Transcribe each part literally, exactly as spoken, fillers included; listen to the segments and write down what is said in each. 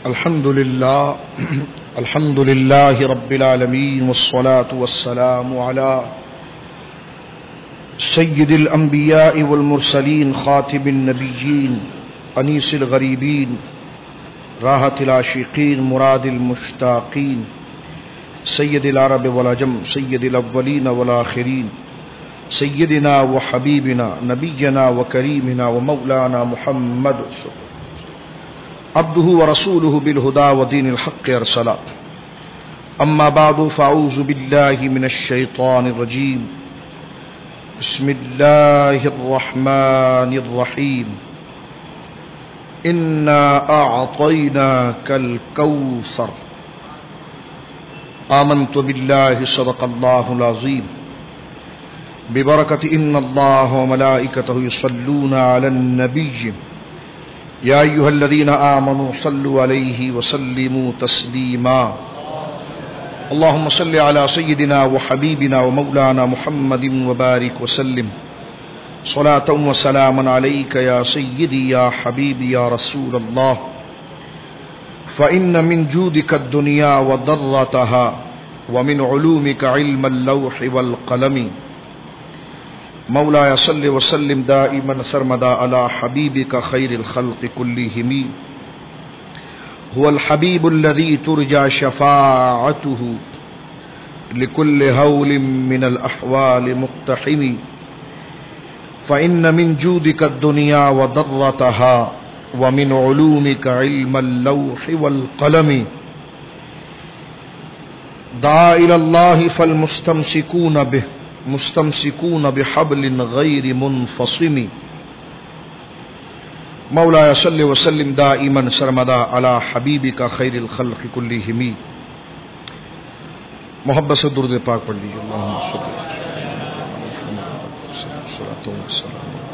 الحمد لله الحمد لله رب العالمين والصلاة والسلام على سيد الأنبياء والمرسلين خاتم النبيين أنيس الغريبين راحة العاشقين مراد المشتاقين سيد العرب والعجم سيد الأولين والآخرين سيدنا وحبيبنا نبينا وكريمنا ومولانا محمد عبده ورسوله بالهدى ودين الحق أرسلا أما بعد فأعوذ بالله من الشيطان الرجيم بسم الله الرحمن الرحيم إنا أعطيناك الكوثر آمنت بالله صدق الله العظيم ببركة إن الله وملائكته يصلون على النبي يا أيها الذين آمنوا صلوا عليه وسلموا تسليما اللهم صل على سيدنا وحبيبنا ومولانا محمد وبارك وسلم صلاة وسلاما عليك يا سيدي يا حبيبي يا رسول الله فإن من جودك الدنيا وضرتها ومن علومك علم اللوح والقلم مولاي صل وسلم دائما سرمدا على حبيبك خير الخلق كلهم هو الحبيب الذي ترجى شفاعته لكل هول من الأحوال مقتحم فإن من جودك الدنيا وضرتها ومن علومك علم اللوح والقلم دعا إلى الله فالمستمسكون به مستمسكون بحبل غير منفصم مولاي صل وسلم دائما سرمدا على حبيبك خير الخلق كلهم محبت سے درود پاک پڑھ لیجیے اللہم صل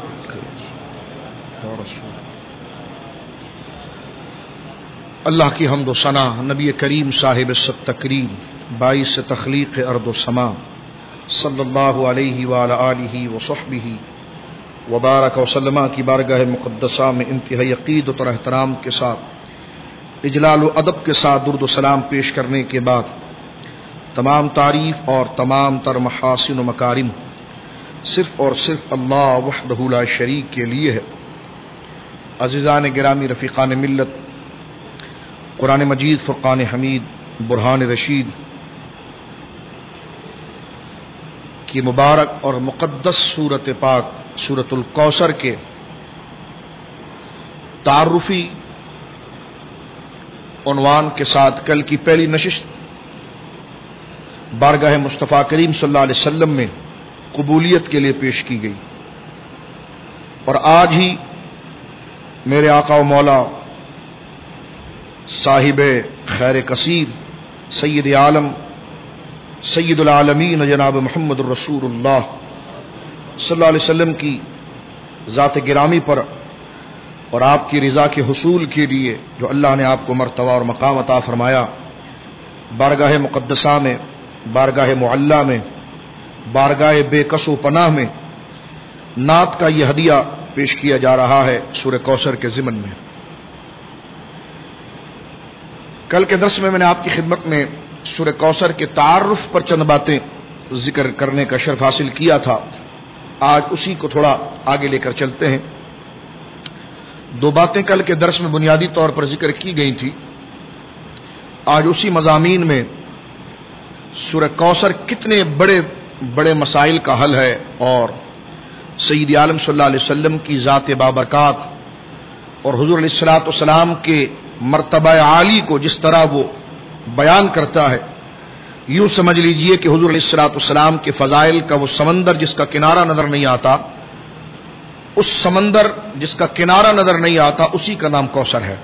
اللہ کی حمد و ثنا نبی کریم صاحب ست تکریم باعث تخلیق ارض و سما صلی اللہ علیہ وعلی آلہ وصحبہ وبارک وسلم کی بارگاہ مقدسہ میں انتہائی عقیدت اور احترام کے ساتھ اجلال و ادب کے ساتھ درود و سلام پیش کرنے کے بعد تمام تعریف اور تمام تر محاسن و مکارم صرف اور صرف اللہ وحدہ لا شریک کے لیے ہے۔ عزیزان گرامی رفیقان ملت، قرآن مجید فرقان حمید برہان رشید کی مبارک اور مقدس سورت پاک سورت الکوثر کے تعارفی عنوان کے ساتھ کل کی پہلی نشست بارگاہ مصطفیٰ کریم صلی اللہ علیہ وسلم میں قبولیت کے لیے پیش کی گئی، اور آج ہی میرے آقا و مولا صاحب خیر کثیر سید عالم سید العالمین جناب محمد الرسول اللہ صلی اللہ علیہ وسلم کی ذات گرامی پر اور آپ کی رضا کے حصول کے لیے جو اللہ نے آپ کو مرتبہ اور مقام عطا فرمایا، بارگاہ مقدسہ میں، بارگاہ معلیٰ میں، بارگاہ بے کس و پناہ میں نعت کا یہ ہدیہ پیش کیا جا رہا ہے سورہ کوثر کے ضمن میں۔ کل کے درس میں میں نے آپ کی خدمت میں سورہ کوثر کے تعارف پر چند باتیں ذکر کرنے کا شرف حاصل کیا تھا، آج اسی کو تھوڑا آگے لے کر چلتے ہیں۔ دو باتیں کل کے درس میں بنیادی طور پر ذکر کی گئی تھی، آج اسی مضامین میں سورہ کوثر کتنے بڑے بڑے مسائل کا حل ہے، اور سید عالم صلی اللہ علیہ وسلم کی ذات بابرکات اور حضور علیہ الصلوۃ والسلام کے مرتبہ عالی کو جس طرح وہ بیان کرتا ہے، یوں سمجھ لیجئے کہ حضور علیہ الصلوۃ والسلام کے فضائل کا وہ سمندر جس کا کنارہ نظر نہیں آتا، اس سمندر جس کا کنارہ نظر نہیں آتا اسی کا نام کوثر ہے۔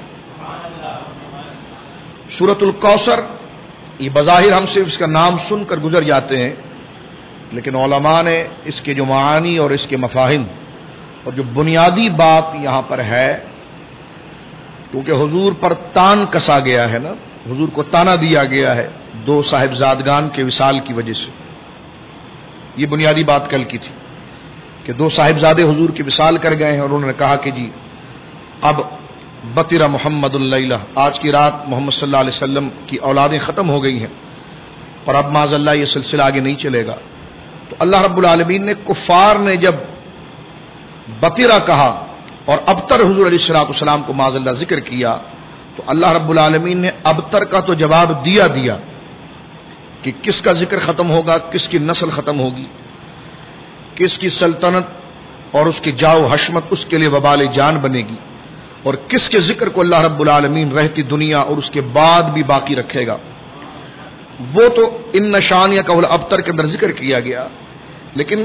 سورۃ الکوثر، یہ بظاہر ہم صرف اس کا نام سن کر گزر جاتے ہیں، لیکن علماء نے اس کے جو معانی اور اس کے مفاہیم اور جو بنیادی بات یہاں پر ہے، کیونکہ حضور پر تان کسا گیا ہے نا، حضور کو تانا دیا گیا ہے دو صاحبزادگان کے وصال کی وجہ سے، یہ بنیادی بات کل کی تھی کہ دو صاحبزادے حضور کی وصال کر گئے ہیں، اور انہوں نے کہا کہ جی اب بطر محمد اللیلہ، آج کی رات محمد صلی اللہ علیہ وسلم کی اولادیں ختم ہو گئی ہیں اور اب معاذ اللہ یہ سلسلہ آگے نہیں چلے گا. تو اللہ رب العالمین نے کفار نے جب بطرہ کہا اور ابتر حضور علیہ الصلوۃ والسلام کو معاذ اللہ ذکر کیا تو اللہ رب العالمین نے ابتر کا تو جواب دیا دیا کہ کس کا ذکر ختم ہوگا، کس کی نسل ختم ہوگی، کس کی سلطنت اور اس کی جاؤ حشمت اس کے لیے وبال جان بنے گی، اور کس کے ذکر کو اللہ رب العالمین رہتی دنیا اور اس کے بعد بھی باقی رکھے گا. وہ تو ان نشانیہ کا ابتر کے اندر ذکر کیا گیا، لیکن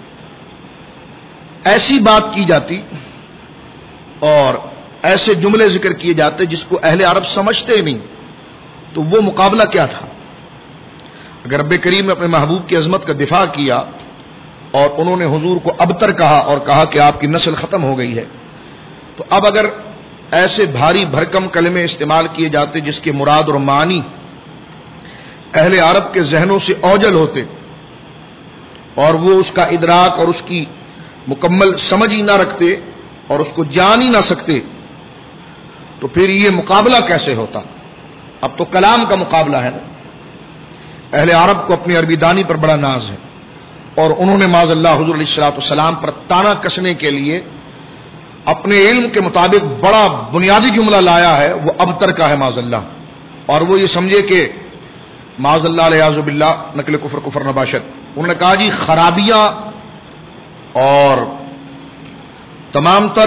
ایسی بات کی جاتی اور ایسے جملے ذکر کیے جاتے جس کو اہل عرب سمجھتے نہیں، تو وہ مقابلہ کیا تھا؟ اگر رب کریم نے اپنے محبوب کی عظمت کا دفاع کیا اور انہوں نے حضور کو ابتر کہا اور کہا کہ آپ کی نسل ختم ہو گئی ہے، تو اب اگر ایسے بھاری بھرکم کلمے استعمال کیے جاتے جس کے مراد اور معنی اہل عرب کے ذہنوں سے اوجل ہوتے اور وہ اس کا ادراک اور اس کی مکمل سمجھ ہی نہ رکھتے اور اس کو جان ہی نہ سکتے، تو پھر یہ مقابلہ کیسے ہوتا؟ اب تو کلام کا مقابلہ ہے نا. اہل عرب کو اپنی عربی دانی پر بڑا ناز ہے اور انہوں نے معاذ اللہ حضور علیہ الصلوۃ والسلام پر تانا کسنے کے لیے اپنے علم کے مطابق بڑا بنیادی جملہ لایا ہے، وہ ابتر کا ہے معاذ اللہ. اور وہ یہ سمجھے کہ معاذ اللہ علیہ باللہ نقل کفر کفر نباشت. انہوں نے کہا جی خرابیاں اور تمام تر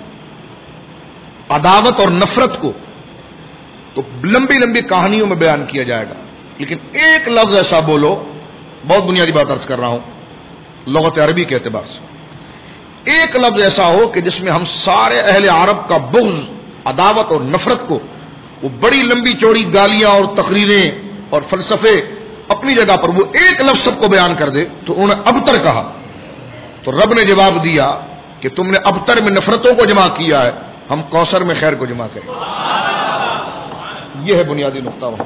عداوت اور نفرت کو تو لمبی لمبی کہانیوں میں بیان کیا جائے گا، لیکن ایک لفظ ایسا بولو، بہت بنیادی بات عرض کر رہا ہوں لغت عربی کے اعتبار سے، ایک لفظ ایسا ہو کہ جس میں ہم سارے اہل عرب کا بغض، عداوت اور نفرت کو، وہ بڑی لمبی چوڑی گالیاں اور تقریریں اور فلسفے اپنی جگہ پر، وہ ایک لفظ سب کو بیان کر دے. تو انہوں نے ابتر کہا تو رب نے جواب دیا کہ تم نے ابتر میں نفرتوں کو جمع کیا ہے، ہم کوثر میں خیر کو جمع کریں. یہ ہے بنیادی نقطہ وہاں.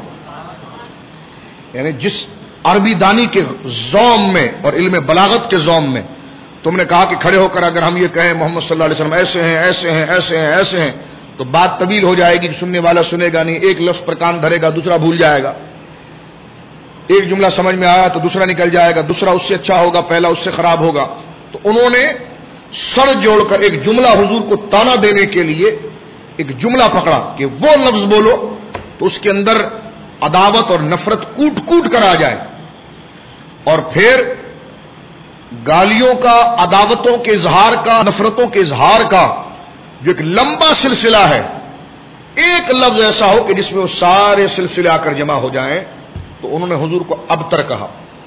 یعنی جس عربی دانی کے ذوم میں اور علم بلاغت کے ذوم میں تم نے کہا کہ کھڑے ہو کر اگر ہم یہ کہیں محمد صلی اللہ علیہ وسلم ایسے ہیں ایسے ہیں ایسے ہیں ایسے ہیں تو بات طویل ہو جائے گی، سننے والا سنے گا نہیں، ایک لفظ پر کان دھرے گا دوسرا بھول جائے گا، ایک جملہ سمجھ میں آیا تو دوسرا نکل جائے گا، دوسرا اس سے اچھا ہوگا، پہلا اس سے خراب ہوگا. تو انہوں نے سر جوڑ کر ایک جملہ حضور کو تانا دینے کے لیے ایک جملہ پکڑا کہ وہ لفظ بولو تو اس کے اندر عداوت اور نفرت کوٹ کوٹ کر آ جائے، اور پھر گالیوں کا، عداوتوں کے اظہار کا، نفرتوں کے اظہار کا جو ایک لمبا سلسلہ ہے، ایک لفظ ایسا ہو کہ جس میں وہ سارے سلسلے آ کر جمع ہو جائیں. تو انہوں نے حضور کو ابتر کہا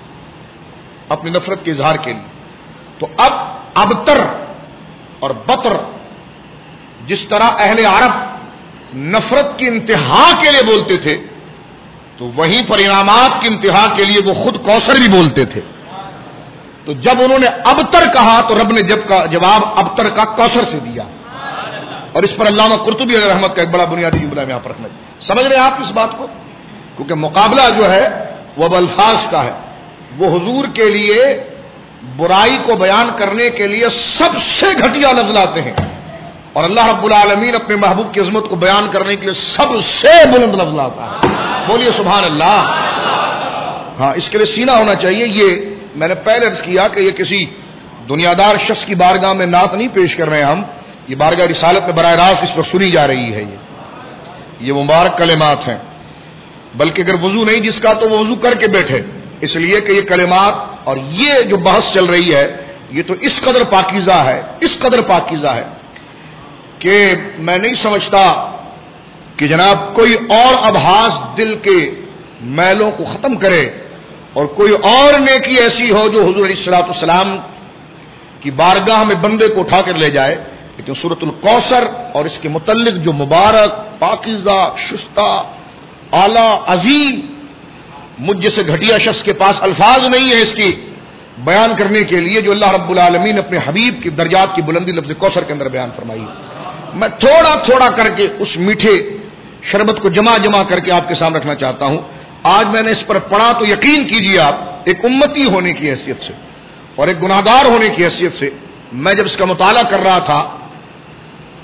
اپنی نفرت کے اظہار کے لیے. تو اب ابتر اور بطر جس طرح اہل عرب نفرت کی انتہا کے لیے بولتے تھے تو وہیں پر انعامات کی انتہا کے لیے وہ خود کوثر بھی بولتے تھے. تو جب انہوں نے ابتر کہا تو رب نے جب کا جواب ابتر کا کوثر سے دیا. اور اس پر علامہ قرطبی علیہ رحمت کا ایک بڑا بنیادی جملہ میں یہاں پر رکھنا. سمجھ رہے ہیں آپ اس بات کو؟ کیونکہ مقابلہ جو ہے وہ اب الفاظ کا ہے. وہ حضور کے لیے برائی کو بیان کرنے کے لیے سب سے گھٹیا لفظ لاتے ہیں، اور اللہ رب العالمین اپنے محبوب کی عظمت کو بیان کرنے کے لیے سب سے بلند لفظ لاتا ہے. بولیے سبحان اللہ. ہاں، اس کے لیے سینہ ہونا چاہیے. یہ میں نے پہلے عرض کیا کہ یہ کسی دنیادار شخص کی بارگاہ میں نعت نہیں پیش کر رہے ہیں ہم، یہ بارگاہ رسالت میں براہ راست اس پر سنی جا رہی ہے. یہ یہ مبارک کلمات ہیں. بلکہ اگر وضو نہیں جس کا تو وہ وضو کر کے بیٹھے، اس لیے کہ یہ کلمات اور یہ جو بحث چل رہی ہے یہ تو اس قدر پاکیزہ ہے، اس قدر پاکیزہ ہے کہ میں نہیں سمجھتا کہ جناب کوئی اور ابحاث دل کے میلوں کو ختم کرے اور کوئی اور نیکی ایسی ہو جو حضور علیہ الصلوۃ والسلام کی بارگاہ میں بندے کو اٹھا کر لے جائے. لیکن سورۃ الکوثر اور اس کے متعلق جو مبارک، پاکیزہ، شستہ، اعلیٰ، عظیم، مجھ جیسے گھٹیا شخص کے پاس الفاظ نہیں ہے اس کی بیان کرنے کے لیے جو اللہ رب العالمین اپنے حبیب کی درجات کی بلندی لفظ کوثر کے اندر بیان فرمائی. میں تھوڑا تھوڑا کر کے اس میٹھے شربت کو جمع جمع کر کے آپ کے سامنے رکھنا چاہتا ہوں. آج میں نے اس پر پڑھا تو یقین کیجیے آپ، ایک امتی ہونے کی حیثیت سے اور ایک گناہگار ہونے کی حیثیت سے میں جب اس کا مطالعہ کر رہا تھا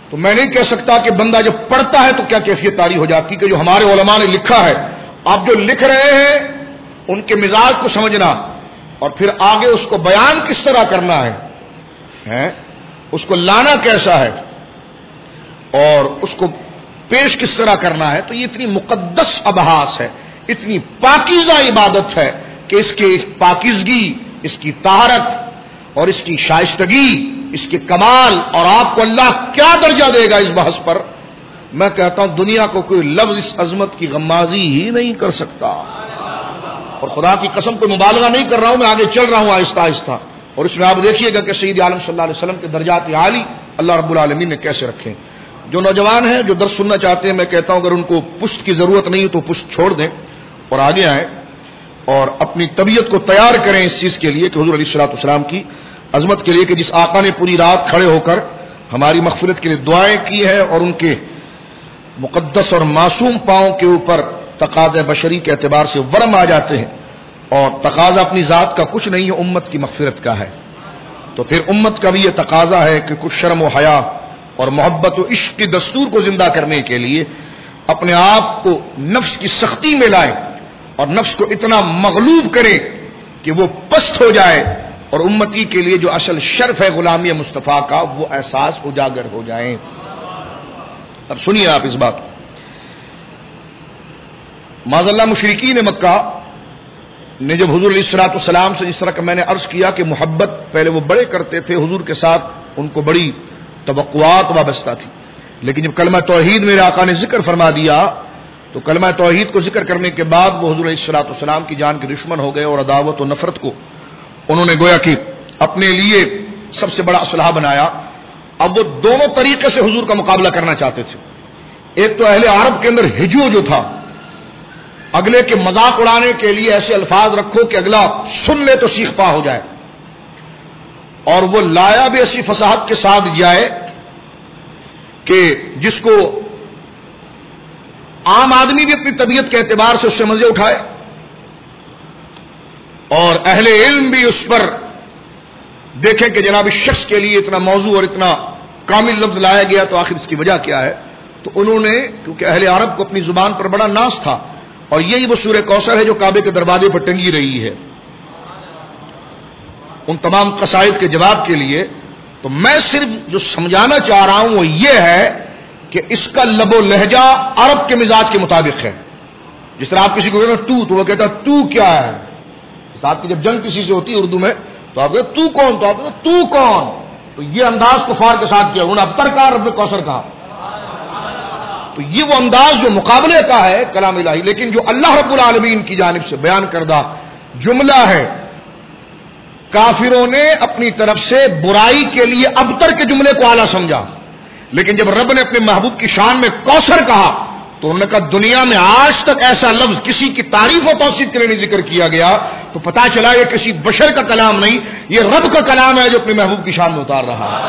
تو میں نہیں کہہ سکتا کہ بندہ جب پڑھتا ہے تو کیا کیفیت طاری ہو جاتی کہ جو ہمارے علماء نے لکھا ہے، آپ جو لکھ رہے ہیں ان کے مزاج کو سمجھنا اور پھر آگے اس کو بیان کس طرح کرنا ہے، اس کو لانا کیسا ہے اور اس کو پیش کس طرح کرنا ہے، تو یہ اتنی مقدس ابحاث ہے، اتنی پاکیزہ عبادت ہے کہ اس کی پاکیزگی، اس کی طہارت اور اس کی شائستگی، اس کے کمال، اور آپ کو اللہ کیا درجہ دے گا اس بحث پر، میں کہتا ہوں دنیا کو کوئی لفظ اس عظمت کی غمازی ہی نہیں کر سکتا۔ اور خدا کی قسم کوئی مبالغہ نہیں کر رہا ہوں، میں آگے چل رہا ہوں آہستہ آہستہ، اور اس میں آپ دیکھیے گا کہ سید عالم صلی اللہ علیہ وسلم کے درجات عالی اللہ رب العالمین نے کیسے رکھے۔ جو نوجوان ہیں جو درس سننا چاہتے ہیں، میں کہتا ہوں اگر ان کو پشت کی ضرورت نہیں تو پشت چھوڑ دیں اور آگے آئیں اور اپنی طبیعت کو تیار کریں اس چیز کے لیے کہ حضور علیہ الصلوۃ والسلام کی عظمت کے لیے کہ جس آقا نے پوری رات کھڑے ہو کر ہماری مغفرت کے لیے دعائیں کی ہیں اور ان کے مقدس اور معصوم پاؤں کے اوپر تقاضا بشری کے اعتبار سے ورم آ جاتے ہیں، اور تقاضا اپنی ذات کا کچھ نہیں ہے، امت کی مغفرت کا ہے، تو پھر امت کا بھی یہ تقاضا ہے کہ کچھ شرم و حیا اور محبت و عشق کی دستور کو زندہ کرنے کے لیے اپنے آپ کو نفس کی سختی میں لائے اور نفس کو اتنا مغلوب کرے کہ وہ پست ہو جائے اور امتی کے لیے جو اصل شرف ہے غلامی مصطفیٰ کا وہ احساس اجاگر ہو جائیں۔ اب سنیے آپ اس بات کو، معاذ اللہ مشرکین مکہ نے جب حضور علیہ الصلوۃ والسلام سے، جس طرح کہ میں نے عرض کیا کہ محبت پہلے وہ بڑے کرتے تھے حضور کے ساتھ، ان کو بڑی توقعات وابستہ تھی، لیکن جب کلمہ توحید میرے آقا نے ذکر فرما دیا تو کلمہ توحید کو ذکر کرنے کے بعد وہ حضور علیہ الصلوۃ والسلام کی جان کے دشمن ہو گئے اور عداوت و نفرت کو انہوں نے گویا کہ اپنے لیے سب سے بڑا اسلحہ بنایا۔ اب وہ دونوں طریقے سے حضور کا مقابلہ کرنا چاہتے تھے، ایک تو اہل عرب کے اندر ہجو جو تھا، اگلے کے مذاق اڑانے کے لیے ایسے الفاظ رکھو کہ اگلا سن لے تو سیخ پا ہو جائے، اور وہ لایا بھی ایسی فصاحت کے ساتھ جائے کہ جس کو عام آدمی بھی اپنی طبیعت کے اعتبار سے اس سے مزے اٹھائے اور اہل علم بھی اس پر دیکھیں کہ جناب اس شخص کے لیے اتنا موضوع اور اتنا کامل لفظ لایا گیا تو آخر اس کی وجہ کیا ہے۔ تو انہوں نے، کیونکہ اہل عرب کو اپنی زبان پر بڑا ناز تھا، اور یہی وہ سورہ کوثر ہے جو کعبے کے دروازے پر ٹنگی رہی ہے، ان تمام قصائد کے جواب کے لیے، تو میں صرف جو سمجھانا چاہ رہا ہوں وہ یہ ہے کہ اس کا لب و لہجہ عرب کے مزاج کے مطابق ہے۔ جس طرح آپ کسی کو کہتے ہیں تو تو وہ کہتا ہے تو کیا ہے، آپ کی جب جنگ کسی سے ہوتی ہے اردو میں تو آپ کہتے تو کون، تو آپ کہتے تو کون، تو یہ انداز کفار کے ساتھ کیا، انہوں نے ابتر کہا، رب کوثر کہا، تو یہ وہ انداز جو مقابلے کا ہے کلام الہی، لیکن جو اللہ رب العالمین کی جانب سے بیان کردہ جملہ ہے، کافروں نے اپنی طرف سے برائی کے لیے ابتر کے جملے کو اعلیٰ سمجھا، لیکن جب رب نے اپنے محبوب کی شان میں کوثر کہا تو انہوں نے کہا دنیا میں آج تک ایسا لفظ کسی کی تعریف و توصیف کے لیے نہیں ذکر کیا گیا، تو پتا چلا یہ کسی بشر کا کلام نہیں، یہ رب کا کلام ہے جو اپنے محبوب کی شان میں اتار رہا ہے۔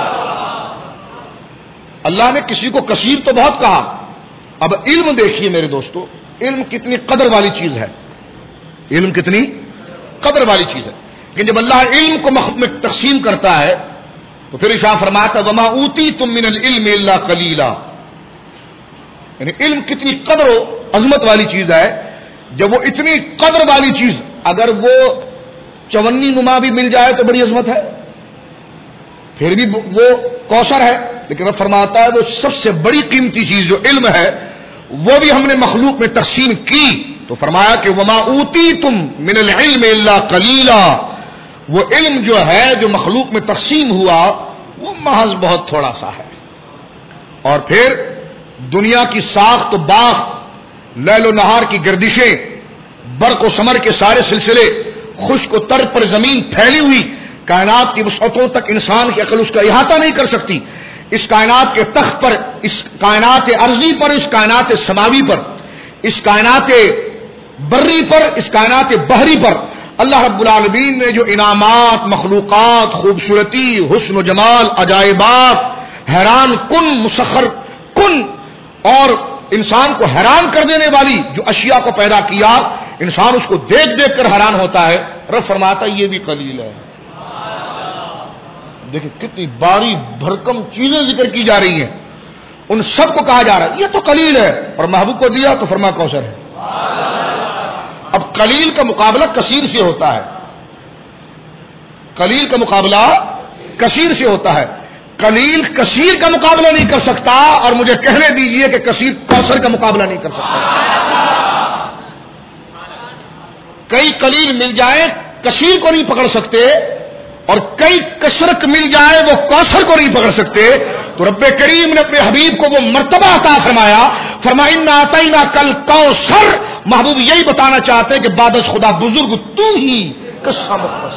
اللہ نے کسی کو کثیر تو بہت کہا، اب علم دیکھیے میرے دوستو، علم کتنی قدر والی چیز ہے، علم کتنی قدر والی چیز ہے، لیکن جب اللہ علم کو میں تقسیم کرتا ہے تو پھر ارشاد فرماتا وما اوتیتم من العلم الا قلیلا، یعنی علم کتنی قدر و عظمت والی چیز ہے، جب وہ اتنی قدر والی چیز اگر وہ چونی نما بھی مل جائے تو بڑی عظمت ہے، پھر بھی وہ کوثر ہے، لیکن اب فرماتا ہے وہ سب سے بڑی قیمتی چیز جو علم ہے وہ بھی ہم نے مخلوق میں تقسیم کی، تو فرمایا کہ وما اوتیتم من العلم الا قلیلا، وہ علم جو ہے جو مخلوق میں تقسیم ہوا وہ محض بہت تھوڑا سا ہے، اور پھر دنیا کی ساخت و باغ، لیل و نہار کی گردشیں، برق و سمر کے سارے سلسلے، خشک و تر پر زمین پھیلی ہوئی کائنات کی وسعتوں تک انسان کی عقل اس کا احاطہ نہیں کر سکتی، اس کائنات کے تخت پر، اس کائنات ارضی پر، اس کائنات سماوی پر، اس کائنات بری پر، اس کائنات بحری پر اللہ رب العالمین نے جو انعامات، مخلوقات، خوبصورتی، حسن و جمال، عجائبات، حیران کن، مسخر کن اور انسان کو حیران کر دینے والی جو اشیاء کو پیدا کیا، انسان اس کو دیکھ دیکھ کر حیران ہوتا ہے، رب فرماتا یہ بھی قلیل ہے، دیکھیں کتنی باری بھرکم چیزیں ذکر کی جا رہی ہیں، ان سب کو کہا جا رہا ہے یہ تو قلیل ہے، اور محبوب کو دیا تو فرما کوثر ہے۔ اب قلیل کا مقابلہ کثیر سے ہوتا ہے، قلیل کا مقابلہ کثیر سے ہوتا ہے، قلیل کثیر کا مقابلہ نہیں کر سکتا، اور مجھے کہنے دیجئے کہ کثیر کوثر کا مقابلہ نہیں کر سکتا۔ کئی قلیل مل جائے کثیر کو نہیں پکڑ سکتے، اور کئی کثرت مل جائے وہ کوثر کو نہیں پکڑ سکتے، تو رب کریم نے اپنے حبیب کو وہ مرتبہ عطا فرمایا، فرمایا انا اعطینا کل کوثر۔ محبوب یہی بتانا چاہتے ہیں کہ بعد از خدا بزرگ تو ہی قصہ مختصر،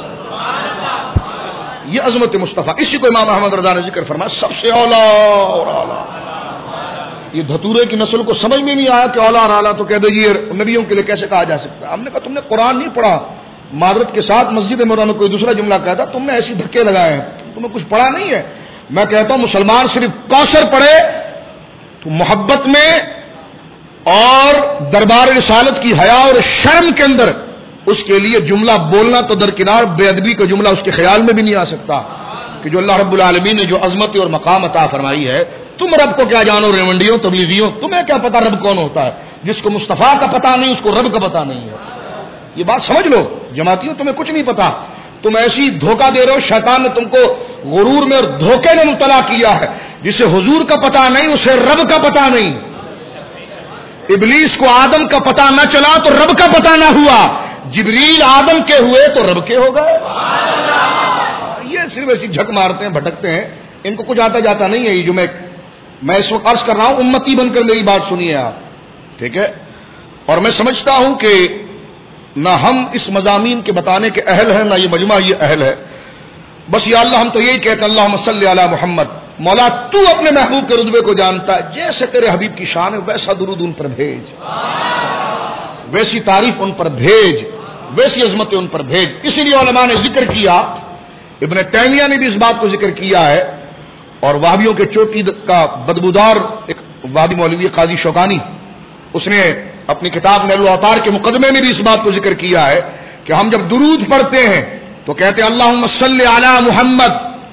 یہ عظمت مصطفیٰ، اسی کو امام احمد رضا نے ذکر فرمایا سب سے اولا اور اعلیٰ۔ یہ دھتورے کی نسل کو سمجھ میں نہیں آیا کہ اولا اور اعلیٰ تو کہہ دو یہ نبیوں کے لیے کیسے کہا جا سکتا ہے۔ ہم نے کہا تم نے قرآن نہیں پڑھا، معذرت کے ساتھ مسجد مولانا کوئی دوسرا جملہ کہتا تم نے ایسی دھکے لگائے ہیں، تمہیں کچھ پڑھا نہیں ہے۔ میں کہتا ہوں مسلمان صرف کوثر پڑھے تو محبت میں اور دربار رسالت کی حیا اور شرم کے اندر اس کے لیے جملہ بولنا تو درکنار، بے ادبی کا جملہ اس کے خیال میں بھی نہیں آ سکتا کہ جو اللہ رب العالمین نے جو عظمت اور مقام عطا فرمائی ہے، تم رب کو کیا جانو ریونڈیوں تبلیغیوں، تمہیں کیا پتا رب کون ہوتا ہے؟ جس کو مصطفیٰ کا پتا نہیں اس کو رب کا پتا نہیں ہے۔ یہ بات سمجھ لو جماعتیوں، تمہیں کچھ نہیں پتا، تم ایسی دھوکہ دے رہے ہو، شیطان نے تم کو غرور میں اور دھوکے میں مبتلا کیا ہے۔ جسے حضور کا پتا نہیں اسے رب کا پتا نہیں۔ ابلیس کو آدم کا پتا نہ چلا تو رب کا پتا نہ ہوا، جبریل آدم کے ہوئے تو رب کے ہو گئے۔ یہ صرف ایسی جھک مارتے ہیں، بھٹکتے ہیں، ان کو کچھ آتا جاتا نہیں ہے۔ یہ جو میں میں اس وقت عرض کر رہا ہوں امتی بن کر میری بات سنیے آپ، ٹھیک ہے؟ اور میں سمجھتا ہوں کہ نہ ہم اس مضامین کے بتانے کے اہل ہیں، نہ یہ مجمع یہ اہل ہے۔ بس یا اللہ ہم تو یہی کہتے ہیں اللہم صلی علی محمد، مولا تو اپنے محبوب کے رتبے کو جانتا ہے، جیسے تیرے حبیب کی شان ہے ویسا درود ان پر بھیج، ویسی تعریف ان پر بھیج، ویسی عظمت ان پر بھیج۔ اسی لیے علماء نے ذکر کیا، ابن تیمیہ نے بھی اس بات کو ذکر کیا ہے، اور وہابیوں کے چوٹی کا بدبودار ایک وہابی مولوی قاضی شوکانی، اس نے اپنی کتاب نیل الاوطار کے مقدمے میں بھی اس بات کو ذکر کیا ہے کہ ہم جب درود پڑھتے ہیں تو کہتے ہیں اللہم صلی علی محمد،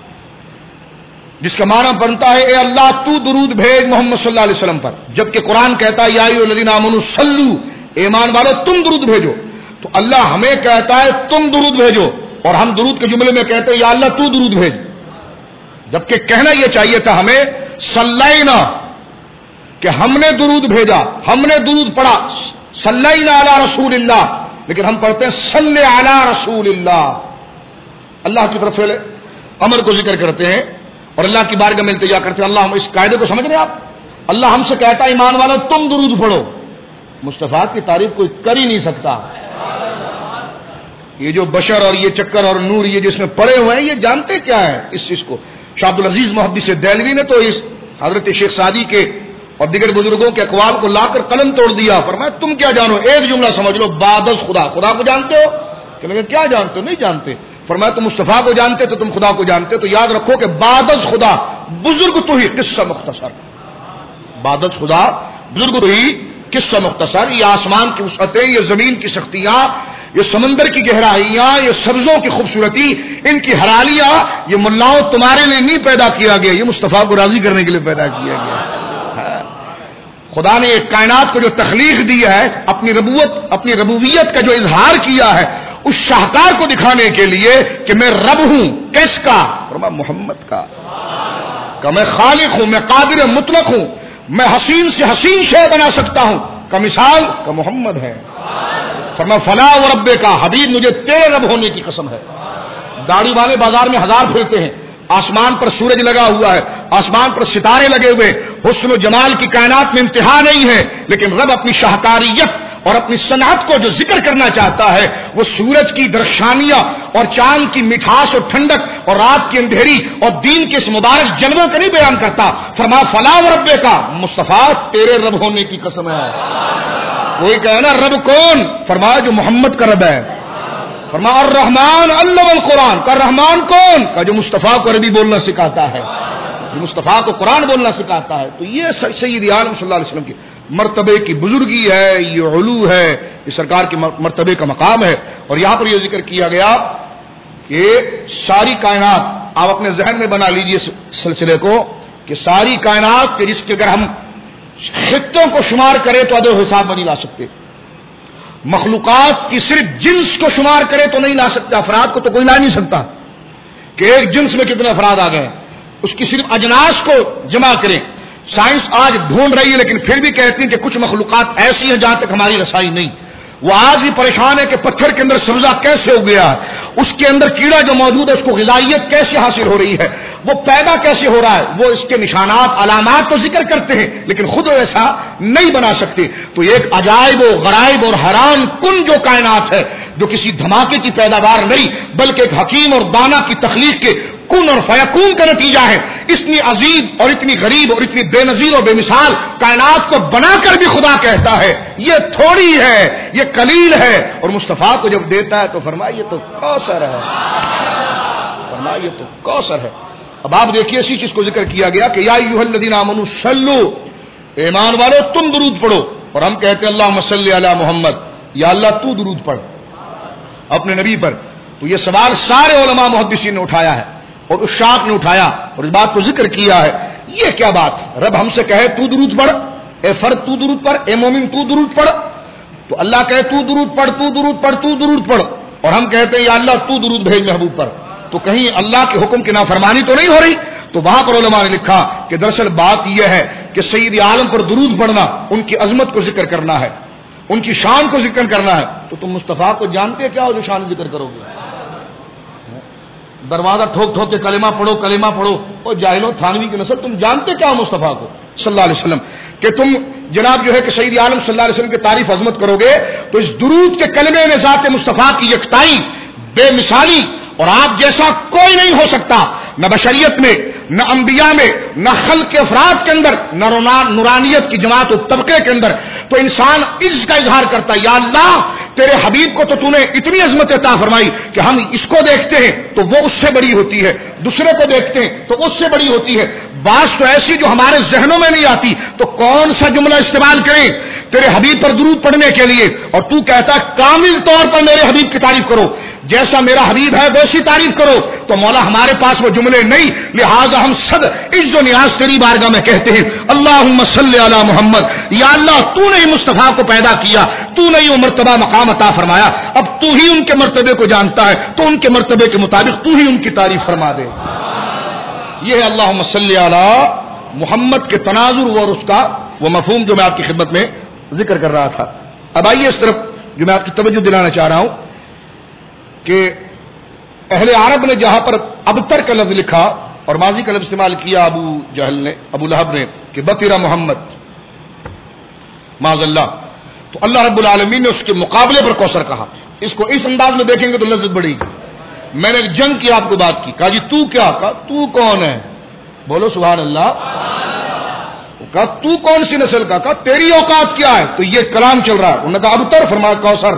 جس کا معنی بنتا ہے اے اللہ تو درود بھیج محمد صلی اللہ علیہ وسلم پر، جبکہ قرآن کہتا ہے یا ایھا الذین آمنوا صلوا، ایمان والو تم درود بھیجو، تو اللہ ہمیں کہتا ہے تم درود بھیجو، اور ہم درود کے جملے میں کہتے ہیں یا اللہ تو درود بھیج، جبکہ کہنا یہ چاہیے تھا ہمیں صلینا، کہ ہم نے درود بھیجا، ہم نے درود پڑھا، صلینا علی رسول اللہ، لیکن ہم پڑھتے ہیں صلی علی رسول اللہ، اللہ کی طرف فعل امر کو ذکر کرتے ہیں اور اللہ کی بارگاہ میں التجا کرتے ہیں۔ اللہ ہم اس قاعدے کو سمجھ رہے ہیں آپ؟ اللہ ہم سے کہتا ہے ایمان والو تم درود پڑھو، مصطفیٰ کی تعریف کوئی کر ہی نہیں سکتا۔ یہ جو بشر اور یہ چکر اور نور یہ جس میں پڑے ہوئے ہیں یہ جانتے کیا ہے اس چیز کو؟ شاہ عبد العزیز محدث دہلوی نے تو اس حضرت شیخ سعدی کے اور دیگر بزرگوں کے اقوال کو لا کر قلم توڑ دیا، فرمایا تم کیا جانو، ایک جملہ سمجھ لو بعد از خدا، خدا کو جانتے ہو کہ لیکن کیا جانتے ہو؟ نہیں جانتے۔ فرمایا تم مصطفیٰ کو جانتے تو تم خدا کو جانتے، تو یاد رکھو کہ بعد از خدا بزرگ تو ہی قصہ مختصر، بعد از خدا بزرگ تو ہی قصہ مختصر۔ یہ آسمان کی وسعتیں، یہ زمین کی سختیاں، یہ سمندر کی گہرائیاں، یہ سبزوں کی خوبصورتی، ان کی حرالیاں، یہ ملاؤں تمہارے لیے نہیں پیدا کیا گیا، یہ مصطفیٰ کو راضی کرنے کے لیے پیدا کیا گیا۔ خدا نے ایک کائنات کو جو تخلیق دی ہے، اپنی ربوت اپنی ربوبیت کا جو اظہار کیا ہے اس شاہکار کو دکھانے کے لیے کہ میں رب ہوں، کس کا؟ فرمایا محمد کا، کہ میں خالق ہوں، میں قادر مطلق ہوں، میں حسین سے حسین شے بنا سکتا ہوں، کا مثال کا محمد ہے۔ فرمایا فلا و رب کا، حبیب مجھے تیرے رب ہونے کی قسم ہے۔ داڑھی والے بازار میں ہزار پھرتے ہیں، آسمان پر سورج لگا ہوا ہے، آسمان پر ستارے لگے ہوئے، حسن و جمال کی کائنات میں انتہا نہیں ہے، لیکن رب اپنی شاہکاریت اور اپنی صنعت کو جو ذکر کرنا چاہتا ہے وہ سورج کی درخشانیاں اور چاند کی مٹھاس اور ٹھنڈک اور رات کی اندھیری اور دین کے اس مبارک جلووں کا نہیں بیان کرتا۔ فرمایا فلا و رب کا، مصطفیٰ تیرے رب ہونے کی قسم ہے۔ کوئی کہے نا رب کون؟ فرمایا جو محمد کا رب ہے۔ فرمایا الرحمن علم القرآن، کا رحمان کون؟ کا جو مصطفیٰ کو عربی بولنا سکھاتا ہے، جو مصطفیٰ کو قرآن بولنا سکھاتا ہے۔ تو یہ سید عالم صلی اللہ علیہ وسلم کی مرتبے کی بزرگی ہے، یہ علو ہے، یہ سرکار کے مرتبے کا مقام ہے۔ اور یہاں پر یہ ذکر کیا گیا کہ ساری کائنات آپ اپنے ذہن میں بنا لیجئے اس سلسلے کو کہ ساری کائنات کے رزق اگر ہم خطوں کو شمار کریں تو عدد حساب میں نہیں لا سکتے، مخلوقات کی صرف جنس کو شمار کرے تو نہیں لا سکتا، افراد کو تو کوئی لا نہیں سکتا کہ ایک جنس میں کتنے افراد آ گئے، اس کی صرف اجناس کو جمع کریں۔ سائنس آج ڈھونڈ رہی ہے لیکن پھر بھی کہتی ہیں کہ کچھ مخلوقات ایسی ہیں جہاں تک ہماری رسائی نہیں۔ وہ آج بھی پریشان ہے کہ پتھر کے اندر سبزہ کیسے ہو گیا ہے، اس کے اندر کیڑا جو موجود ہے اس کو غذائیت کیسے حاصل ہو رہی ہے، وہ پیدا کیسے ہو رہا ہے، وہ اس کے نشانات علامات تو ذکر کرتے ہیں لیکن خود ایسا نہیں بنا سکتے۔ تو یہ ایک عجائب و غرائب اور حیران کن جو کائنات ہے، جو کسی دھماکے کی پیداوار نہیں بلکہ ایک حکیم اور دانا کی تخلیق کے کن اور فیکون کا نتیجہ ہے، اتنی عظیم اور اتنی غریب اور اتنی بے نظیر اور بے مثال کائنات کو بنا کر بھی خدا کہتا ہے یہ تھوڑی ہے، یہ قلیل ہے، اور مصطفیٰ کو جب دیتا ہے تو فرمائے یہ تو کوثر ہے، فرمائے یہ تو کوثر ہے۔ اب آپ دیکھیے اسی چیز کو ذکر کیا گیا کہ یا ایھا الذین آمنوا صلوا، ایمان والو تم درود پڑھو، اور ہم کہتے ہیں اللہم صلی علی محمد، یا اللہ تو درود پڑھ اپنے نبی پر۔ تو یہ سوال سارے علماء محدثین نے اٹھایا ہے اور عشاق نے اٹھایا اور اس بات کو ذکر کیا ہے، یہ کیا بات، رب ہم سے کہے تو درود پڑھ، اے فرد تو درود پڑھ، اے مومن تو درود پڑھ، تو اللہ کہے تو درود پڑھ تو درود پڑھ تو درود پڑھ، اور ہم کہتے ہیں یا اللہ تو درود بھیج محبوب پر، تو کہیں اللہ کے حکم کی نافرمانی تو نہیں ہو رہی؟ تو وہاں پر علماء نے لکھا کہ دراصل بات یہ ہے کہ سید عالم پر درود پڑھنا ان کی عظمت کو ذکر کرنا ہے، ان کی شان کو ذکر کرنا ہے۔ تو تم مصطفیٰ کو جانتے کیا ہو جو شان ذکر کرو گے؟ دروازہ ٹھوک ٹھوک کے کلمہ پڑھو کلمہ پڑھو، اور جاہلوں تھانوی کی نسل، تم جانتے کیا ہو مصطفیٰ کو صلی اللہ علیہ وسلم کہ تم جناب جو ہے کہ سید عالم صلی اللہ علیہ وسلم کی تعریف عظمت کرو گے تو اس درود کے کلمے میں ذات مصطفیٰ کی یکتائی، بے مثالی، اور آپ جیسا کوئی نہیں ہو سکتا، نہ بشریت میں، نہ انبیاء میں، نہ خلق کے افراد کے اندر، نہ نورانیت کی جماعت و طبقے کے اندر۔ تو انسان اس کا اظہار کرتا ہے یا اللہ تیرے حبیب کو تو تو نے اتنی عظمت عطا فرمائی کہ ہم اس کو دیکھتے ہیں تو وہ اس سے بڑی ہوتی ہے، دوسرے کو دیکھتے ہیں تو اس سے بڑی ہوتی ہے، بعض تو ایسی جو ہمارے ذہنوں میں نہیں آتی، تو کون سا جملہ استعمال کریں تیرے حبیب پر درود پڑھنے کے لیے، اور تو کہتا ہے کامل طور پر میرے حبیب کی تعریف کرو، جیسا میرا حبیب ہے ویسی تعریف کرو۔ تو مولا ہمارے پاس وہ جملے نہیں، لہذا ہم صد عز و نیاز تیری بارگاہ میں کہتے ہیں اللہم صلی علی محمد، یا اللہ تو نے مصطفیٰ کو پیدا کیا، تو نے وہ مرتبہ مقام عطا فرمایا، اب تو ہی ان کے مرتبے کو جانتا ہے، تو ان کے مرتبے کے مطابق تو ہی ان کی تعریف فرما دے۔ یہ ہے اللہم صلی علی محمد کے تناظر اور اس کا وہ مفہوم جو میں آپ کی خدمت میں ذکر کر رہا تھا۔ اب آئیے اس طرف جو میں آپ کی توجہ دلانا چاہ رہا ہوں کہ اہل عرب نے جہاں پر ابتر کا لفظ لکھا اور ماضی کا لفظ استعمال کیا ابو جہل نے، ابو لہب نے، کہ بطیرہ محمد معاذ اللہ، تو اللہ رب العالمین نے اس کے مقابلے پر کوثر کہا۔ اس کو اس انداز میں دیکھیں گے تو لذت بڑھے گی۔ میں نے ایک جنگ کی آپ کو بات کی، کہا جی تو کیا، کہا تو کون ہے، بولو سبحان اللہ، کہا تو کون سی نسل کا، کہا تیری اوقات کیا ہے، تو یہ کلام چل رہا ہے، انہوں نے کہا ابتر، فرمایا کوثر۔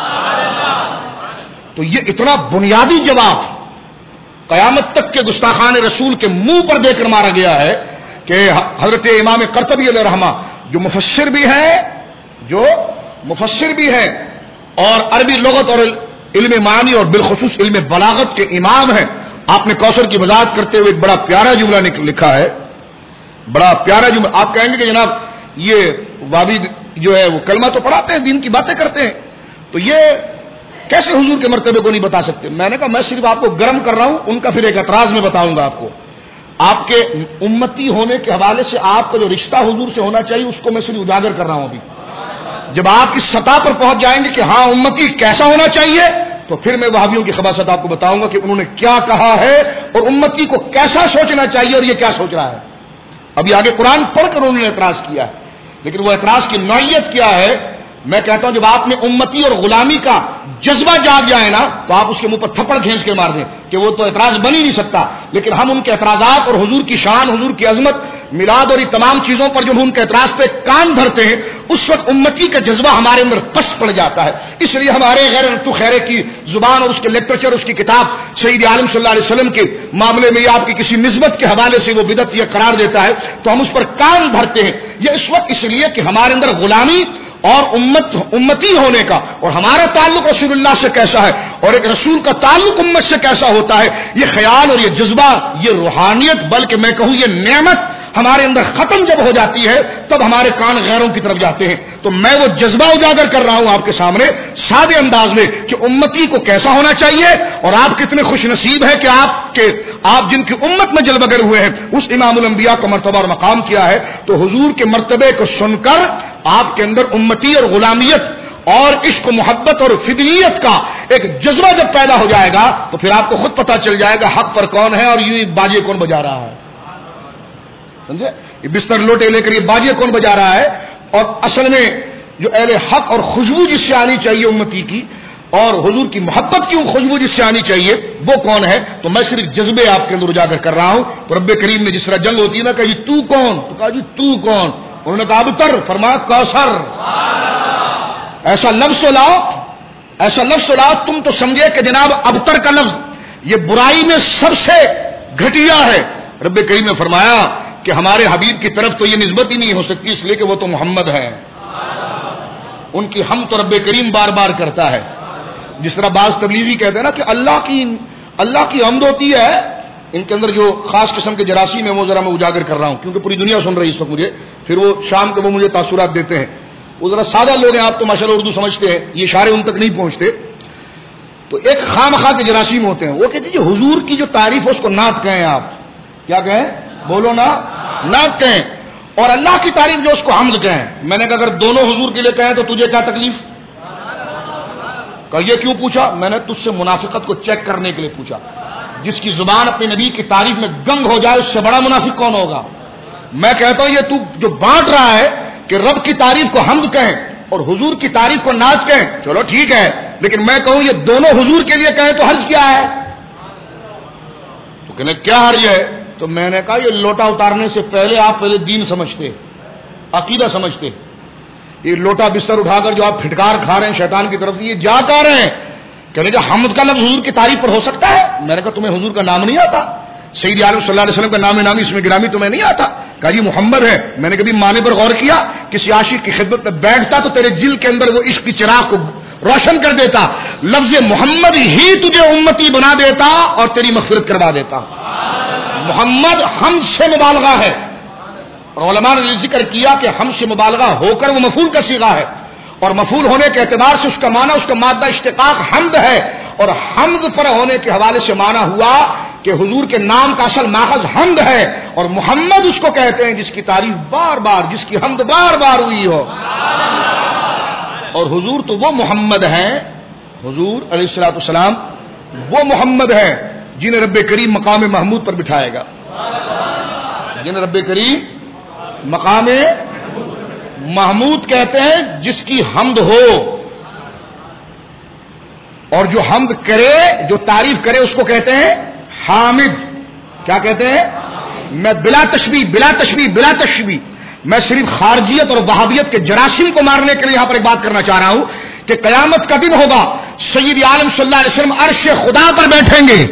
تو یہ اتنا بنیادی جواب قیامت تک کے گستاخان رسول کے منہ پر دے کر مارا گیا ہے کہ حضرت امام قرطبی علیہ رحمہ جو مفسر بھی ہے، جو مفسر بھی ہے اور عربی لغت اور علم معنی اور بالخصوص علم بلاغت کے امام ہیں، آپ نے کوثر کی وضاحت کرتے ہوئے ایک بڑا پیارا جملہ لکھا ہے، بڑا پیارا جملہ۔ آپ کہیں گے کہ جناب یہ وابی جو ہے وہ کلمہ تو پڑھاتے ہیں، دین کی باتیں کرتے ہیں، تو یہ کیسے حضور کے مرتبے کو نہیں بتا سکتے؟ میں نے کہا میں صرف آپ کو گرم کر رہا ہوں، ان کا پھر ایک اعتراض میں بتاؤں گا آپ کو۔ آپ کے امتی ہونے کے حوالے سے آپ کا جو رشتہ حضور سے ہونا چاہیے اس کو میں صرف اجاگر کر رہا ہوں ابھی۔ جب آپ اس سطح پر پہنچ جائیں گے کہ ہاں امتی کیسا ہونا چاہیے، تو پھر میں وہابیوں کی خباثت آپ کو بتاؤں گا کہ انہوں نے کیا کہا ہے اور امتی کو کیسا سوچنا چاہیے اور یہ کیا سوچ رہا ہے۔ ابھی آگے قرآن پڑھ کر انہوں نے اعتراض کیا ہے، لیکن وہ اعتراض کی نوعیت کیا ہے؟ میں کہتا ہوں جب آپ میں امتی اور غلامی کا جذبہ جاگ جائے نا تو آپ اس کے منہ پر تھپڑ کھینچ کے مار دیں کہ وہ تو اعتراض بن ہی نہیں سکتا۔ لیکن ہم ان کے اعتراضات اور حضور کی شان، حضور کی عظمت، میلاد اور یہ تمام چیزوں پر جب ان کے اعتراض پہ کان دھرتے ہیں اس وقت امتی کا جذبہ ہمارے اندر پس پڑ جاتا ہے۔ اس لیے ہمارے غیر تو خیرے کی زبان اور اس کے لٹریچر، اس کی کتاب سید عالم صلی اللہ علیہ وسلم کے معاملے میں آپ کی کسی نسبت کے حوالے سے وہ بدعت یہ قرار دیتا ہے تو ہم اس پر کان دھرتے ہیں۔ یہ اس وقت اس لیے کہ ہمارے اندر غلامی اور امت امتی ہونے کا، اور ہمارا تعلق رسول اللہ سے کیسا ہے اور ایک رسول کا تعلق امت سے کیسا ہوتا ہے، یہ خیال اور یہ جذبہ، یہ روحانیت، بلکہ میں کہوں یہ نعمت ہمارے اندر ختم جب ہو جاتی ہے تب ہمارے کان غیروں کی طرف جاتے ہیں. تو میں وہ جذبہ اجاگر کر رہا ہوں آپ کے سامنے سادے انداز میں کہ امتی کو کیسا ہونا چاہیے، اور آپ کتنے خوش نصیب ہیں کہ آپ کے آپ جن کی امت میں جلوگر ہوئے ہیں اس امام الانبیاء کا مرتبہ اور مقام کیا ہے. تو حضور کے مرتبے کو سن کر آپ کے اندر امتی اور غلامیت اور عشق و محبت اور فدیت کا ایک جذبہ جب پیدا ہو جائے گا تو پھر آپ کو خود پتا چل جائے گا حق پر کون ہے اور یہ باجے کون بجا رہا ہے. سمجھے؟ یہ بستر لوٹے لے کر یہ باجے کون بجا رہا ہے، اور اصل میں جو اہل حق اور خوشبو جس سے آنی چاہیے امتی کی، اور حضور کی محبت کی خوشبو جس سے آنی چاہیے وہ کون ہے. تو میں صرف جذبے آپ کے اندر اجاگر کر رہا ہوں. تو رب کریم نے جس طرح جنگ ہوتی ہے نا کہ جی تو کون، تو کہا جی تو کون، انہوں نے کہا ابتر، فرمایا کوثر. ایسا لفظ تو لاؤ، ایسا لفظ تو لاؤ تم تو سمجھے کہ جناب ابتر کا لفظ یہ برائی میں سب سے گھٹیا ہے. رب کریم نے فرمایا کہ ہمارے حبیب کی طرف تو یہ نسبت ہی نہیں ہو سکتی، اس لیے کہ وہ تو محمد ہے. ان کی ہم تو رب کریم بار بار کرتا ہے. جس طرح بعض تبلیغی کہتے ہیں نا کہ اللہ کی اللہ کی حمد ہوتی ہے، ان کے اندر جو خاص قسم کے جراثیم ہیں وہ ذرا میں اجاگر کر رہا ہوں کیونکہ پوری دنیا سن رہی ہے اس وقت مجھے. پھر وہ شام کے وہ مجھے تاثرات دیتے ہیں. وہ ذرا سادہ لوگ ہیں، آپ تو ماشاءاللہ اردو سمجھتے ہیں، یہ اشارے ان تک نہیں پہنچتے. تو ایک خام خواہ کے جراثیم ہوتے ہیں، وہ کہتے ہیں حضور کی جو تعریف ہے اس کو نعت کہیں. آپ کیا کہیں؟ بولو نا، نعت کہیں. اور اللہ کی تعریف جو اس کو حمد کہیں. میں نے کہا اگر دونوں حضور کے لیے کہیں تو تجھے کیا تکلیف؟ کہ یہ کیوں پوچھا؟ میں نے تجھ سے منافقت کو چیک کرنے کے لیے پوچھا. جس کی زبان اپنے نبی کی تعریف میں گنگ ہو جائے اس سے بڑا منافق کون ہوگا؟ میں کہتا ہوں یہ تو جو بانٹ رہا ہے کہ رب کی تعریف کو حمد کہیں اور حضور کی تعریف کو نعت کہیں، چلو ٹھیک ہے، لیکن میں کہوں یہ دونوں حضور کے لیے کہیں تو حرج کیا ہے؟ تو کہنے کیا حرج ہے؟ تو میں نے کہا یہ لوٹا اتارنے سے پہلے آپ پہلے دین سمجھتے، عقیدہ سمجھتے. یہ لوٹا بستر اٹھا کر جو آپ پھٹکار کھا رہے ہیں شیطان کی طرف سے، یہ جا کر رہے ہیں. کہنے جو حمد کا لفظ حضور کی تعریف پر ہو سکتا ہے؟ میں نے کہا تمہیں حضور کا نام نہیں آتا؟ سید عالم صلی اللہ علیہ وسلم کا نام نامی اس میں گرامی تمہیں نہیں آتا؟ کہا جی محمد ہے. میں نے کبھی معنی پر غور کیا؟ کسی عاشق کی خدمت میں بیٹھتا تو تیرے دل کے اندر وہ عشق کی چراغ کو روشن کر دیتا. لفظ محمد ہی تجھے امتی بنا دیتا اور تیری مغفرت کروا دیتا. محمد حمد سے مبالغہ ہے. اور علماء نے ذکر کیا کہ حمد سے مبالغہ ہو کر وہ مفعول کا صیغہ ہے، اور مفعول ہونے کے اعتبار سے اس کا معنی اس کا مادہ اشتقاق حمد ہے. اور حمد پر ہونے کے حوالے سے معنی ہوا کہ حضور کے نام کا اصل ماخذ حمد ہے، اور محمد اس کو کہتے ہیں جس کی تعریف بار بار، جس کی حمد بار بار ہوئی ہو. اور حضور تو وہ محمد ہیں، حضور علیہ الصلوۃ والسلام وہ محمد ہیں جنہیں رب کریم مقام محمود پر بٹھائے گا. جنہیں رب کریم مقام محمود کہتے ہیں جس کی حمد ہو، اور جو حمد کرے، جو تعریف کرے اس کو کہتے ہیں حامد. کیا کہتے ہیں؟ میں بلا تشبیہ بلا تشبیہ بلا تشبیہ میں صرف خارجیت اور وہابیت کے جراثیم کو مارنے کے لیے یہاں پر ایک بات کرنا چاہ رہا ہوں کہ قیامت کا دن ہوگا، سید عالم صلی اللہ علیہ وسلم عرش خدا پر بیٹھیں گے،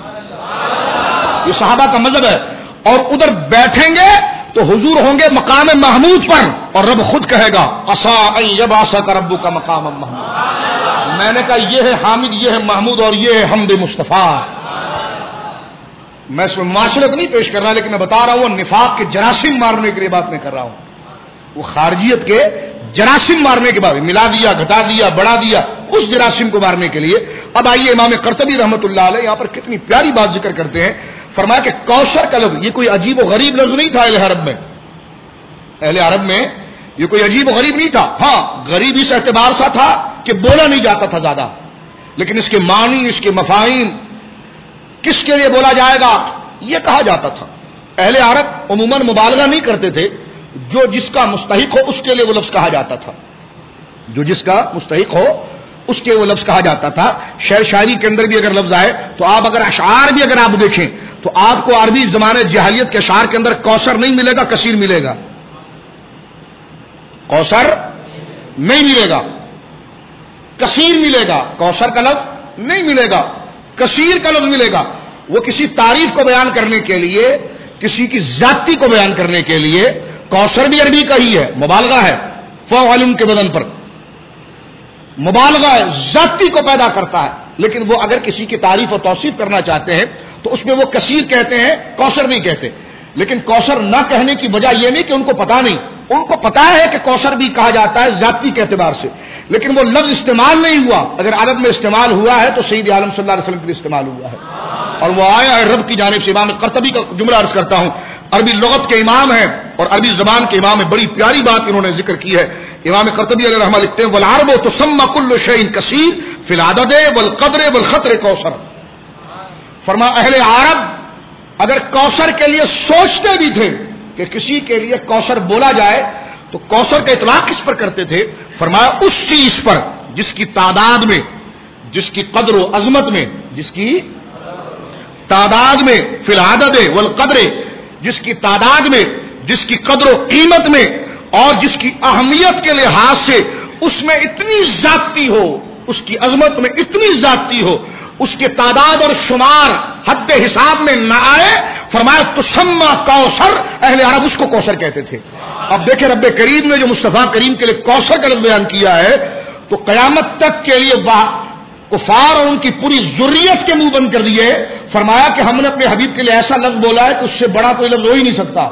یہ صحابہ کا مذہب ہے، اور ادھر بیٹھیں گے تو حضور ہوں گے مقام محمود پر، اور رب خود کہے گا عسیٰ ان یبعثک ربک مقام محمود. میں نے کہا یہ ہے حامد، یہ ہے محمود، اور یہ ہے حمد مصطفیٰ. میں اس میں معاشرت نہیں پیش کر رہا، لیکن میں بتا رہا ہوں وہ نفاق کے جراثیم مارنے کے لیے بات میں کر رہا ہوں. وہ خارجیت کے جراثیم مارنے کے بعد ملا دیا، گھٹا دیا، بڑھا دیا، اس جراثیم کو مارنے کے لیے. اب آئیے امام قرطبی رحمۃ اللہ علیہ یہاں پر کتنی پیاری بات ذکر کرتے ہیں. فرمایا کہ کوثر کا لفظ یہ کوئی عجیب و غریب لفظ نہیں تھا اہل عرب میں. اہل عرب میں یہ کوئی عجیب و غریب نہیں تھا. ہاں غریب اس اعتبار سا تھا کہ بولا نہیں جاتا تھا زیادہ، لیکن اس کے معنی، اس کے مفاہیم، کس کے لیے بولا جائے گا یہ کہا جاتا تھا. اہل عرب عموماً مبالغہ نہیں کرتے تھے، جو جس کا مستحق ہو اس کے لیے وہ لفظ کہا جاتا تھا، جو جس کا مستحق ہو اس کے وہ لفظ کہا جاتا تھا. شعر شاعری کے اندر بھی اگر لفظ آئے تو آپ اگر اشعار بھی اگر آپ دیکھیں تو آپ کو عربی زمانے جاہلیت کے اشعار کے اندر کوثر نہیں ملے گا، کثیر ملے گا. کوثر نہیں ملے گا، کثیر ملے گا. کوثر کا لفظ نہیں ملے گا، کثیر کا لفظ ملے گا. وہ کسی تعریف کو بیان کرنے کے لیے، کسی کی ذاتی کو بیان کرنے کے لیے. کوثر بھی عربی کا ہی ہے، مبالغہ ہے. فعل کے بدن پر مبالغہ ہے، ذاتی کو پیدا کرتا ہے، لیکن وہ اگر کسی کی تعریف اور توصیف کرنا چاہتے ہیں تو اس میں وہ کثیر کہتے ہیں، کوثر نہیں کہتے. لیکن کوثر نہ کہنے کی وجہ یہ نہیں کہ ان کو پتا نہیں، ان کو پتا ہے کہ کوثر بھی کہا جاتا ہے ذاتی کے اعتبار سے، لیکن وہ لفظ استعمال نہیں ہوا. اگر عرب میں استعمال ہوا ہے تو سید عالم صلی اللہ علیہ وسلم کے لیے استعمال ہوا ہے، اور وہ آیا ہے رب کی جانب سے. امام قرطبی کا جملہ عرض کرتا ہوں، عربی لغت کے امام ہیں اور عربی زبان کے امام ہیں، بڑی پیاری بات انہوں نے ذکر کی ہے. امام قرطبی علیہ رحمہ لکھتے ہیں والعرب تسمى كل شيء كثير في العدد والقدر والخطر کوثر. فرما اہل عرب اگر کوثر کے لیے سوچتے بھی تھے کہ کسی کے لیے کوثر بولا جائے تو کوثر کا اطلاق کس پر کرتے تھے؟ فرمایا اس چیز پر جس کی تعداد میں، جس کی قدر و عظمت میں، جس کی تعداد میں، فی العدد والقدر، جس کی تعداد میں، جس کی قدر و قیمت میں، اور جس کی اہمیت کے لحاظ سے اس میں اتنی ذاتی ہو، اس کی عظمت میں اتنی ذاتی ہو، اس کے تعداد اور شمار حد حساب میں نہ آئے. فرمایا تسمى کوثر، اہل عرب اس کو کوثر کہتے تھے. اب دیکھیں رب کریم نے جو مصطفیٰ کریم کے لیے کوثر کا لفظ بیان کیا ہے تو قیامت تک کے لیے کفار اور ان کی پوری ذریت کے منہ بند کر دیے. فرمایا کہ ہم نے اپنے حبیب کے لیے ایسا لفظ بولا ہے کہ اس سے بڑا کوئی لفظ ہو ہی نہیں سکتا،